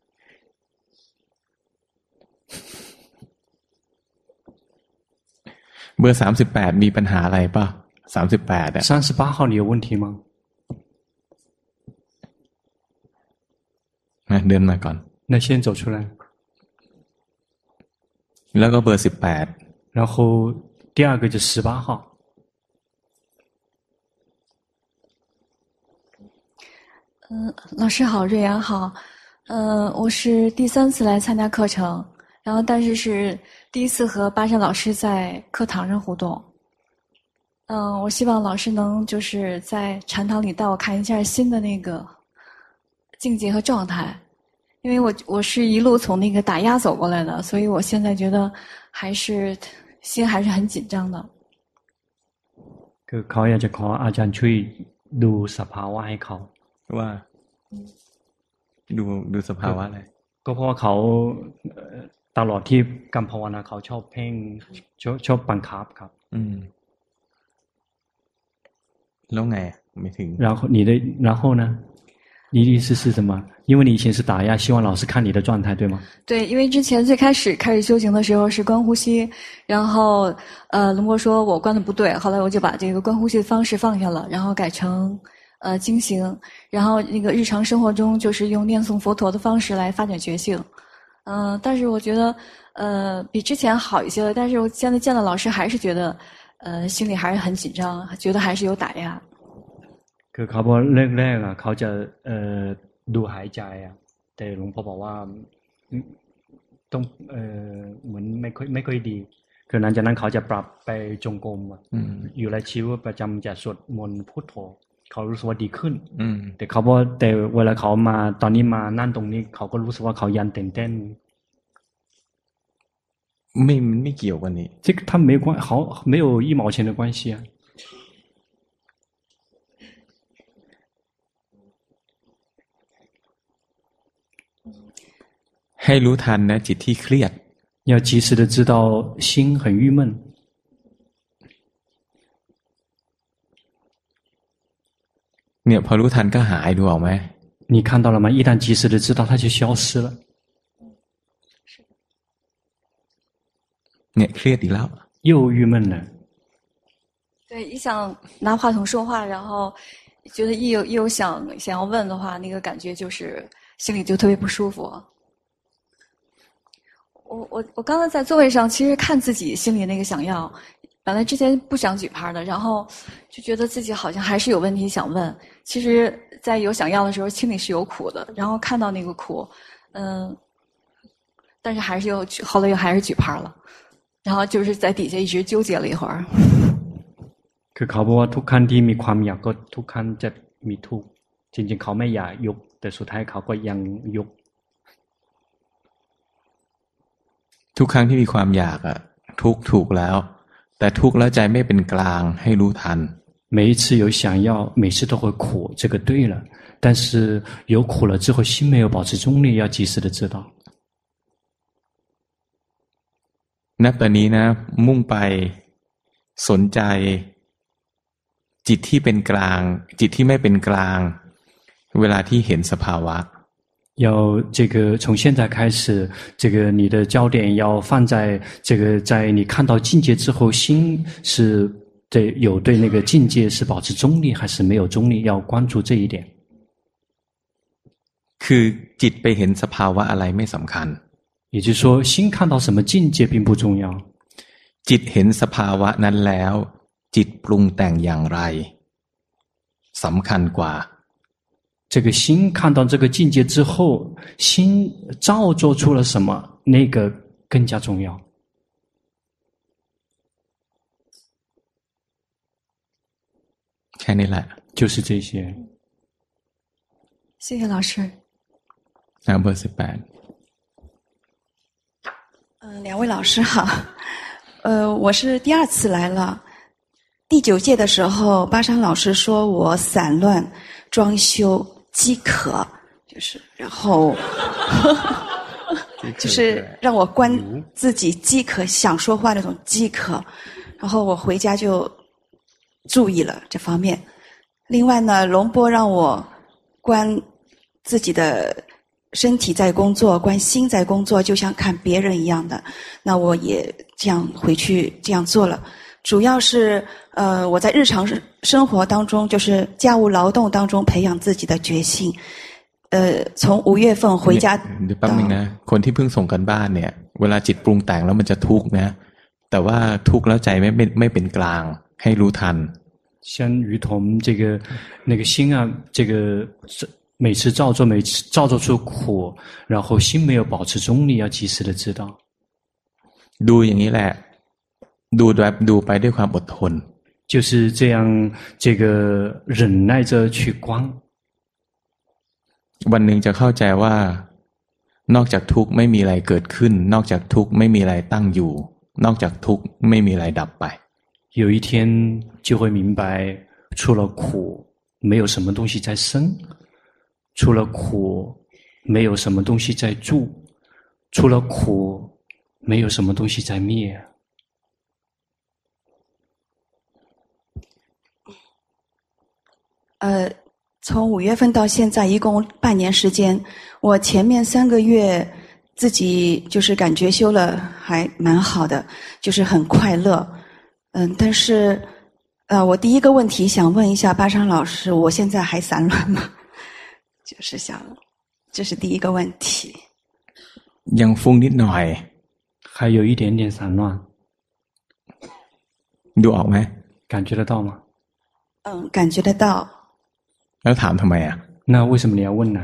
เบอร์สามสิบแปดมีปัญหาอะไรป่ะสามสิบแปดอ่ะ三十八号你有问题吗นะเดินมาก่อน那先走出来แล้วก็เบอร์สิบแปด然后第二个就十八号嗯，老师好，瑞阳好。嗯，我是第三次来参加课程，然后但是是第一次和巴山老师在课堂上互动。嗯，我希望老师能就是在禅堂里带我看一下新的那个境界和状态，因为我我是一路从那个打压走过来的，所以我现在觉得还是心还是很紧张的。 คือเขาอยากจะขออาจารย์ช่วยดูสภาวะให้เขาว่าดูดูสภาวะอะไรก็เพราะว่าเขาตลอดที่การภาวนาเขาชอบเพ่งชอบชอบบังคับครับอืมแล้วไงไม่ถึง然后你的然后呢你的意思是什么因为你以前是打压希望老师看你的状态对吗对因为之前最开始开始修行的时候是观呼吸然后呃龙波说我观的不对后来我就把这个观呼吸的方式放下了然后改成呃经行然后那个日常生活中就是用念诵佛陀的方式来发展觉性嗯、呃、但是我觉得呃，比之前好一些了。但是我现在见到老师，还是觉得，呃，心里还是很紧张，觉得还是有打压。 คือเขาบอกแรกๆอ่ะเขาจะเอ่อดูหายใจอ่ะแต่หลวงพ่อบอกว่าต้องเอ่อเหมือนไม่ค่อยไม่ค่อยดีคือหลังจากนั้นเขาจะปรับไปจงกรมอ่ะอยู่ในชีวิตประจำจะสวดมนต์พุทโธเขารู้สึกว่าดีขึ้นแต่เขาบอกแต่เวลาเขามาตอนนี้มานั่นตรงนี้เขาก็รู้สึกว่าเขายันตื่นเต้นไม่ไม่เกี่ยวกันนี่这个他没关好没有一毛钱的关系啊ให้รู้ทันนะจิตที่เครียด要及时的知道心很郁闷เนี่ยพอรู้ทันก็หายดูออกไหม你看到了吗一旦及时的知道它就消失了เนี่ยเครียดอีกแล้ว又郁闷了对一想拿话筒说话然后觉得一有一有想想要问的话那个感觉就是心里就特别不舒服我我我刚才在座位上，其实看自己心里那个想要，本来之前不想举牌的，然后就觉得自己好像还是有问题想问。其实，在有想要的时候，心里是有苦的，然后看到那个苦，嗯，但是还是又后来又还是举牌了，然后就是在底下一直纠结了一会儿。 คือเขาบอกว่าทุกครั้งที่มีความอยากก็ทุกครั้งจะมีทุกข์จริงๆเขาไม่อยากยกแต่สุดท้ายเขาก็ยังยกทุกครั้งที่มีความอยากอะทุกถูกแล้วแต่ทุกแล้วใจไม่เป็นกลางให้รู้ทัน每一次有想要每次都会苦这个对了但是有苦了之后心没有保持中立要及时的知道ณตอนนี้นะมุ่งไปสนใจจิตที่เป็นกลางจิตที่ไม่เป็นกลางเวลาที่เห็นสภาวะ要这个从现在开始这个你的焦点要放在这个在你看到境界之后心是对有对那个境界是保持中立还是没有中立要关注这一点คือจิตไปเห็นสภาวะอะไรไม่สำคัญ也就是说心看到什么境界并不重要จิตเห็นสภาวะนั้นแล้วจิตปรุงแต่งอย่างไรสำคัญกว่า这个心看到这个境界之后心造作出了什么那个更加重要แค่นี้แหละ就是这些谢谢老师นัมเบอร์สิบแปด嗯两位老师好呃我是第二次来了第九届的时候巴山老师说我散乱装修饥渴就是然后就是让我关自己饥渴想说话那种饥渴然后我回家就注意了这方面另外呢龙波让我关自己的身体在工作关心在工作就像看别人一样的那我也这样回去这样做了主要是呃我在日常生活当中就是家务劳动当中培养自己的决心呃从五月份回家เดี๋ยวแป๊บนึงนะคนที่เพิ่งส่งกันบ้านเนี่ยเวลาจิตปรุงแต่งแล้วมันจะทุกข์นะแต่ว่าทุกข์แล้วใจไม่ไม่เป็นกลางให้รู้ทัน像如同这个那个心啊这个每次造作每次造作出苦然后心没有保持中立要及时的知道ดูอย่างนี้แหละดูแบบดูไปด้วยความอดทน就是这样这个忍耐着去观วันหนึ่งจะเข้าใจว่านอกจากทุกข์ไม่มีอะไรเกิดขึ้นนอกจากทุกข์ไม่มีอะไรตั้งอยู่นอกจากทุกข์ไม่มีอะไรดับไป有一天就会明白除了苦没有什么东西在生除了苦没有什么东西在住除了苦没有什么东西在灭呃从五月份到现在一共半年时间我前面三个月自己就是感觉修了还蛮好的就是很快乐嗯但是呃我第一个问题想问一下巴山老师我现在还散乱吗就是想这是第一个问题ยังฟุ้งนิดหน่อย还有一点点散乱。 ดูออกไหม感觉得到吗？ 嗯，感觉得到。 แล้วถามทำไมอ่ะ？ 那为什么你要问呢？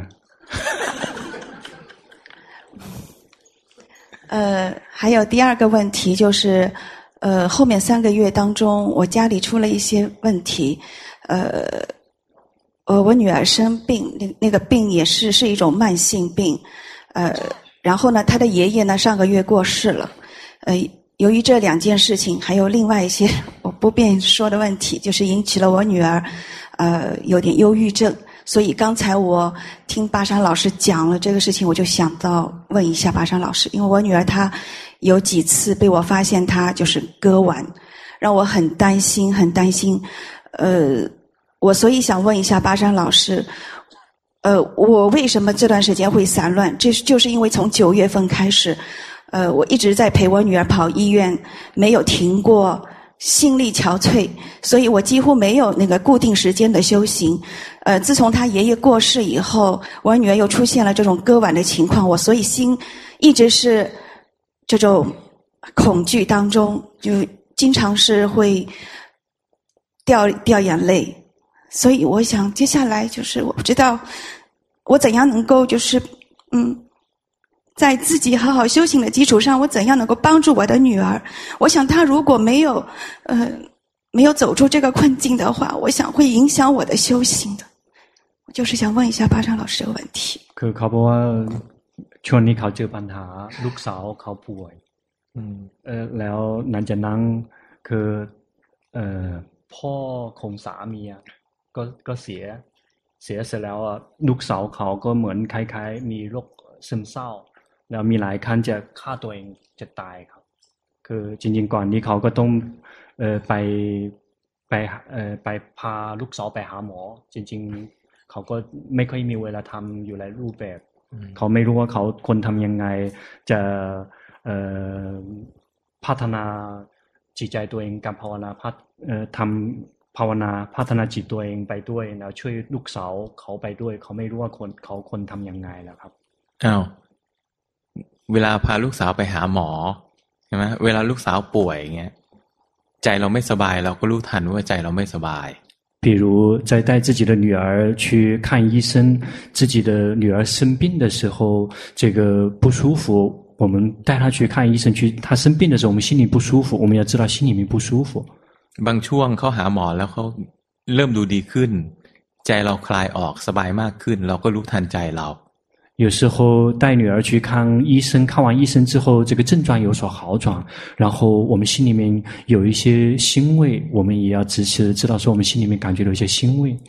呃，还有第二个问题就是，呃，后面三个月当中，我家里出了一些问题，呃，呃，我女儿生病，那那个病也是是一种慢性病，呃，然后呢，她的爷爷呢上个月过世了，呃，由于这两件事情，还有另外一些我不便说的问题，就是引起了我女儿，呃，有点忧郁症。所以刚才我听巴山老师讲了这个事情，我就想到问一下巴山老师，因为我女儿她有几次被我发现她就是割腕，让我很担心，很担心。呃，我所以想问一下巴山老师，呃，我为什么这段时间会散乱？这是就是因为从九月份开始，呃，我一直在陪我女儿跑医院，没有停过。心力憔悴，所以我几乎没有那个固定时间的修行。呃，自从他爷爷过世以后，我女儿又出现了这种割腕的情况，我所以心一直是这种恐惧当中，就经常是会掉掉眼泪。所以我想接下来就是我不知道我怎样能够就是嗯。在自己好好修行的基础上，我怎样能够帮助我的女儿？我想她如果没有，呃，没有走出这个困境的话，我想会影响我的修行的。我就是想问一下巴山老师这个问题。 คือเขาบอกว่าช่วงนี้เขาเจอปัญหาลูกสาวเขาป่วยอืมเออแล้วหลังจากนั้นคือเอ่อพ่อของสามีก็ก็เสียเสียเสร็จแล้วลูกสาวเขาก็เหมือนคล้ายๆมีโรคซึมเศร้าแล้วมีหลายครั้งจะฆ่าตัวเองจะตายครับคือจริงๆก่อนนี้เขาก็ต้องเอ่อไปไปเอ่อไปพาลูกสาวไปหาหมอจริงๆเขาก็ไม่ค่อยมีเวลาทำอยู่หลายรูปแบบเขาไม่รู้ว่าเขาควรทำยังไงจะเอ่อพัฒนาจิตใจตัวเองการภาวนาพัฒเอ่อทำภาวนาพัฒนาจิตตัวเองไปด้วยแล้วช่วยลูกสาวเขาไปด้วยเขาไม่รู้ว่าคนเขาควรทำยังไงแล้วครับอ้าวเวลาพาลูกสาวไปหาหมอใช่ไหมเวลาลูกสาวป่วยอย่างเงี้ยใจเราไม่สบายเราก็รู้ทันว่าใจเราไม่สบาย比如在带自己的女儿去看医生，自己的女儿生病的时候，这个不舒服，我们带她去看医生，去她生病的时候，我们心里不舒服，我们要知道心里面不舒服。 บางช่วงเขาหาหมอแล้วเขาเริ่มดูดีขึ้นใจเราคลายออกสบายมากขึ้นเราก็รู้ทันใจเรา有时候带女儿去看医生，看完医生之后，这个症状有所好转，然后我们心里面有一些欣慰，我们也要支持知道说我们心里面感觉到一些欣慰。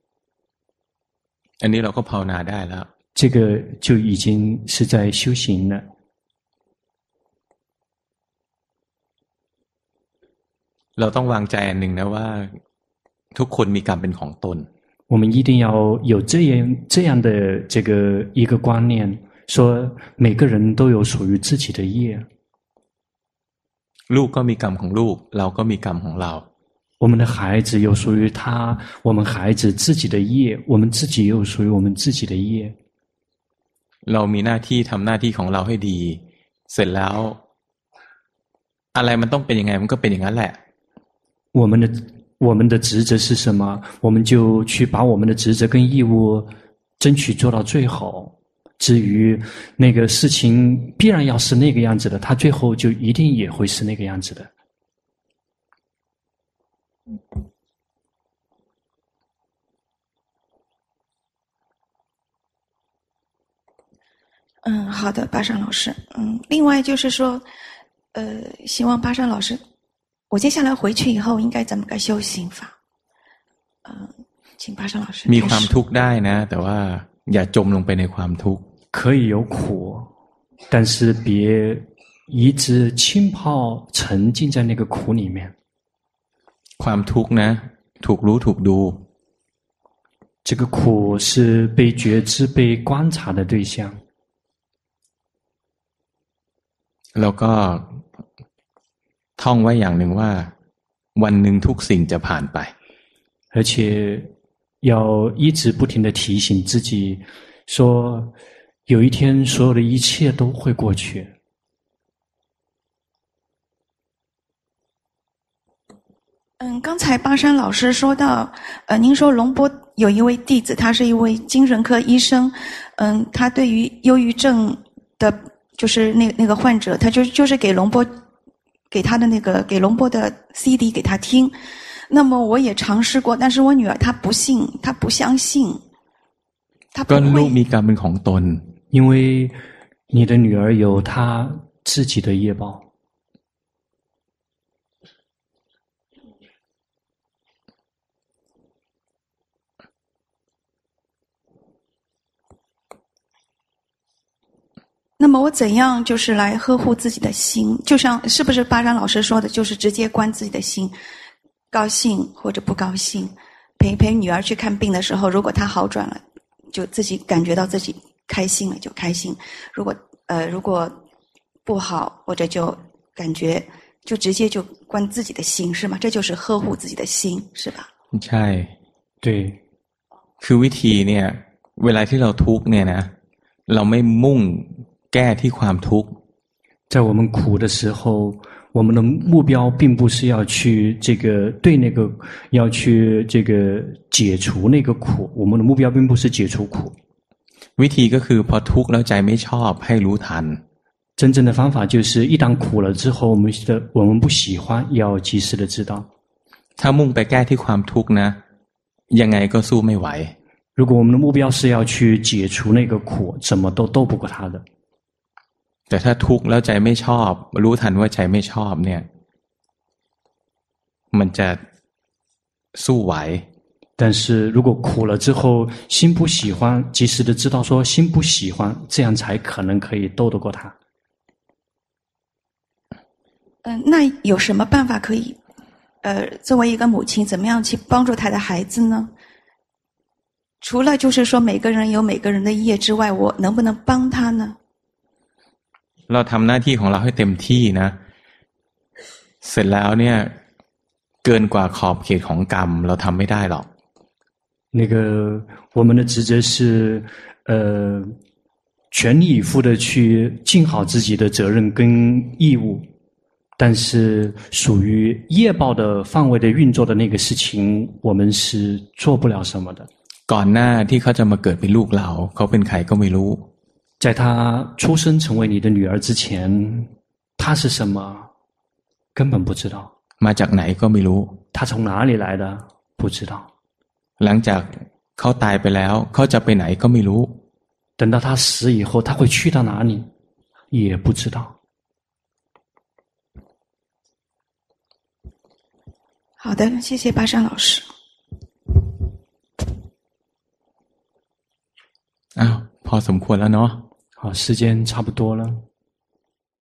อันนี้เราก็ภาวนาได้แล้ว这个就已经是在修行了。 เราต้องวางใจอันหนึ่งนะว่าทุกคนมีกรรมเป็นของตน我们一定要有这样这样的这个一个观念，说每个人都有属于自己的业。 ลูกก็มีกรรมของลูกเราก็มีกรรมของเรา我们的孩子有属于他，我们孩子自己的业，我们自己也有属于我们自己的业。 เรามีหน้าที่ทำหน้าที่ของเราให้ดีเสร็จแล้วอะไรมันต้องเป็นยังไงมันก็เป็นอย่างนั้นแหละ我们的我们的职责是什么？我们就去把我们的职责跟义务争取做到最好。至于那个事情必然要是那个样子的，他最后就一定也会是那个样子的。 嗯，好的，巴山老师。嗯，另外就是说，呃，希望巴山老师。我接下来回去以后应该怎么个修行法？嗯、呃，请巴山老师。 มีความทุกข์ได้นะแต่ว่าอย่าจมลงไปในความทุกข์可以有苦，但是别一直浸泡沉浸在那个苦里面。 ความทุกข์นะถูกรู้ถูกดู这个苦是被觉知、被观察的对象。 แล้วก็ท่องไว้อย่างหนึ่งว่าวันหนึ่งทุกสิ่งจะผ่านไป而且要一直不停地提醒自己说有一天所有的一切都会过去嗯，刚才巴山老师说到，呃，您说龙波有一位弟子，他是一位精神科医生，嗯，他对于忧郁症的，就是那那个患者，他就就是给龙波，给他的那个给龙波的 C D 给他听。那么我也尝试过，但是我女儿她不信，她不相信，她不会。 ก็ลูกมีกรรมเป็นของตน， 因为你的女儿有她自己的业报。 那么我怎样就是来呵护自己的心？就像是不是巴山老师说的，就是直接观自己的心，高兴或者不高兴。陪陪女儿去看病的时候，如果她好转了，就自己感觉到自己开心了就开心；如果呃如果不好，或者就感觉就直接就观自己的心，是吗？这就是呵护自己的心，是吧？ ใช่， 对。 คือวิธีเนี่ยเวลาที่เราทุกข์เนี่ยนะเราไม่มุ่งแก้ที่ความทุกข์在我们苦的时候，我们的目标并不是要去这个对那个要去这个解除那个苦，我们的目标并不是解除苦。 วิธีก็คือพอทุกข์แล้วใจไม่ชอบให้รู้ทัน。 真正的方法就是一旦苦了之后，我们的我们不喜欢，要及时的知道。 ถ้ามุ่งไปแก้ที่ความทุกข์นะยังไงก็สู้ไม่ไหว。 如果我们的目标是要去解除那个苦，怎么都斗不过他的。 แต่ถ้าทุกข์แล้วใจไม่ชอบรู้ทันว่าใจไม่ชอบเนี่ยมันจะสู้ไหว。 但是如果苦了之后心不喜欢，及时的知道说心不喜欢，这样才可能可以斗得过他。 嗯、呃，那有什么办法可以呃作为一个母亲怎么样去帮助她的孩子呢？除了就是说每个人有每个人的业之外，我能不能帮他呢？ เราทำหน้าที่ของเราให้เต็มที่นะเสร็จแล้วเนี่ยเกินกว่าขอบเขตของกรรมเราทำไม่ได้หรอก那个我们的职责是呃全力以赴的去尽好自己的责任跟义务，但是属于业报的范围的运作的那个事情，我们是做不了什么的。 ก่อนหน้าที่เขาจะมาเกิดเป็นลูกเราเขาเป็นใครก็ไม่รู้在他出生成为你的女儿之前，他是什么根本不知道。 มาจากไหนก็ไม่รู้他从哪里来的不知道。 หลังจากเขาตายไปแล้วเขาจะไปไหนก็ไม่รู้等到他死以后他会去到哪里也不知道。 好的，谢谢巴山老师。 อ้าวพอสมควรแล้วเนาะ好，时间差不多了。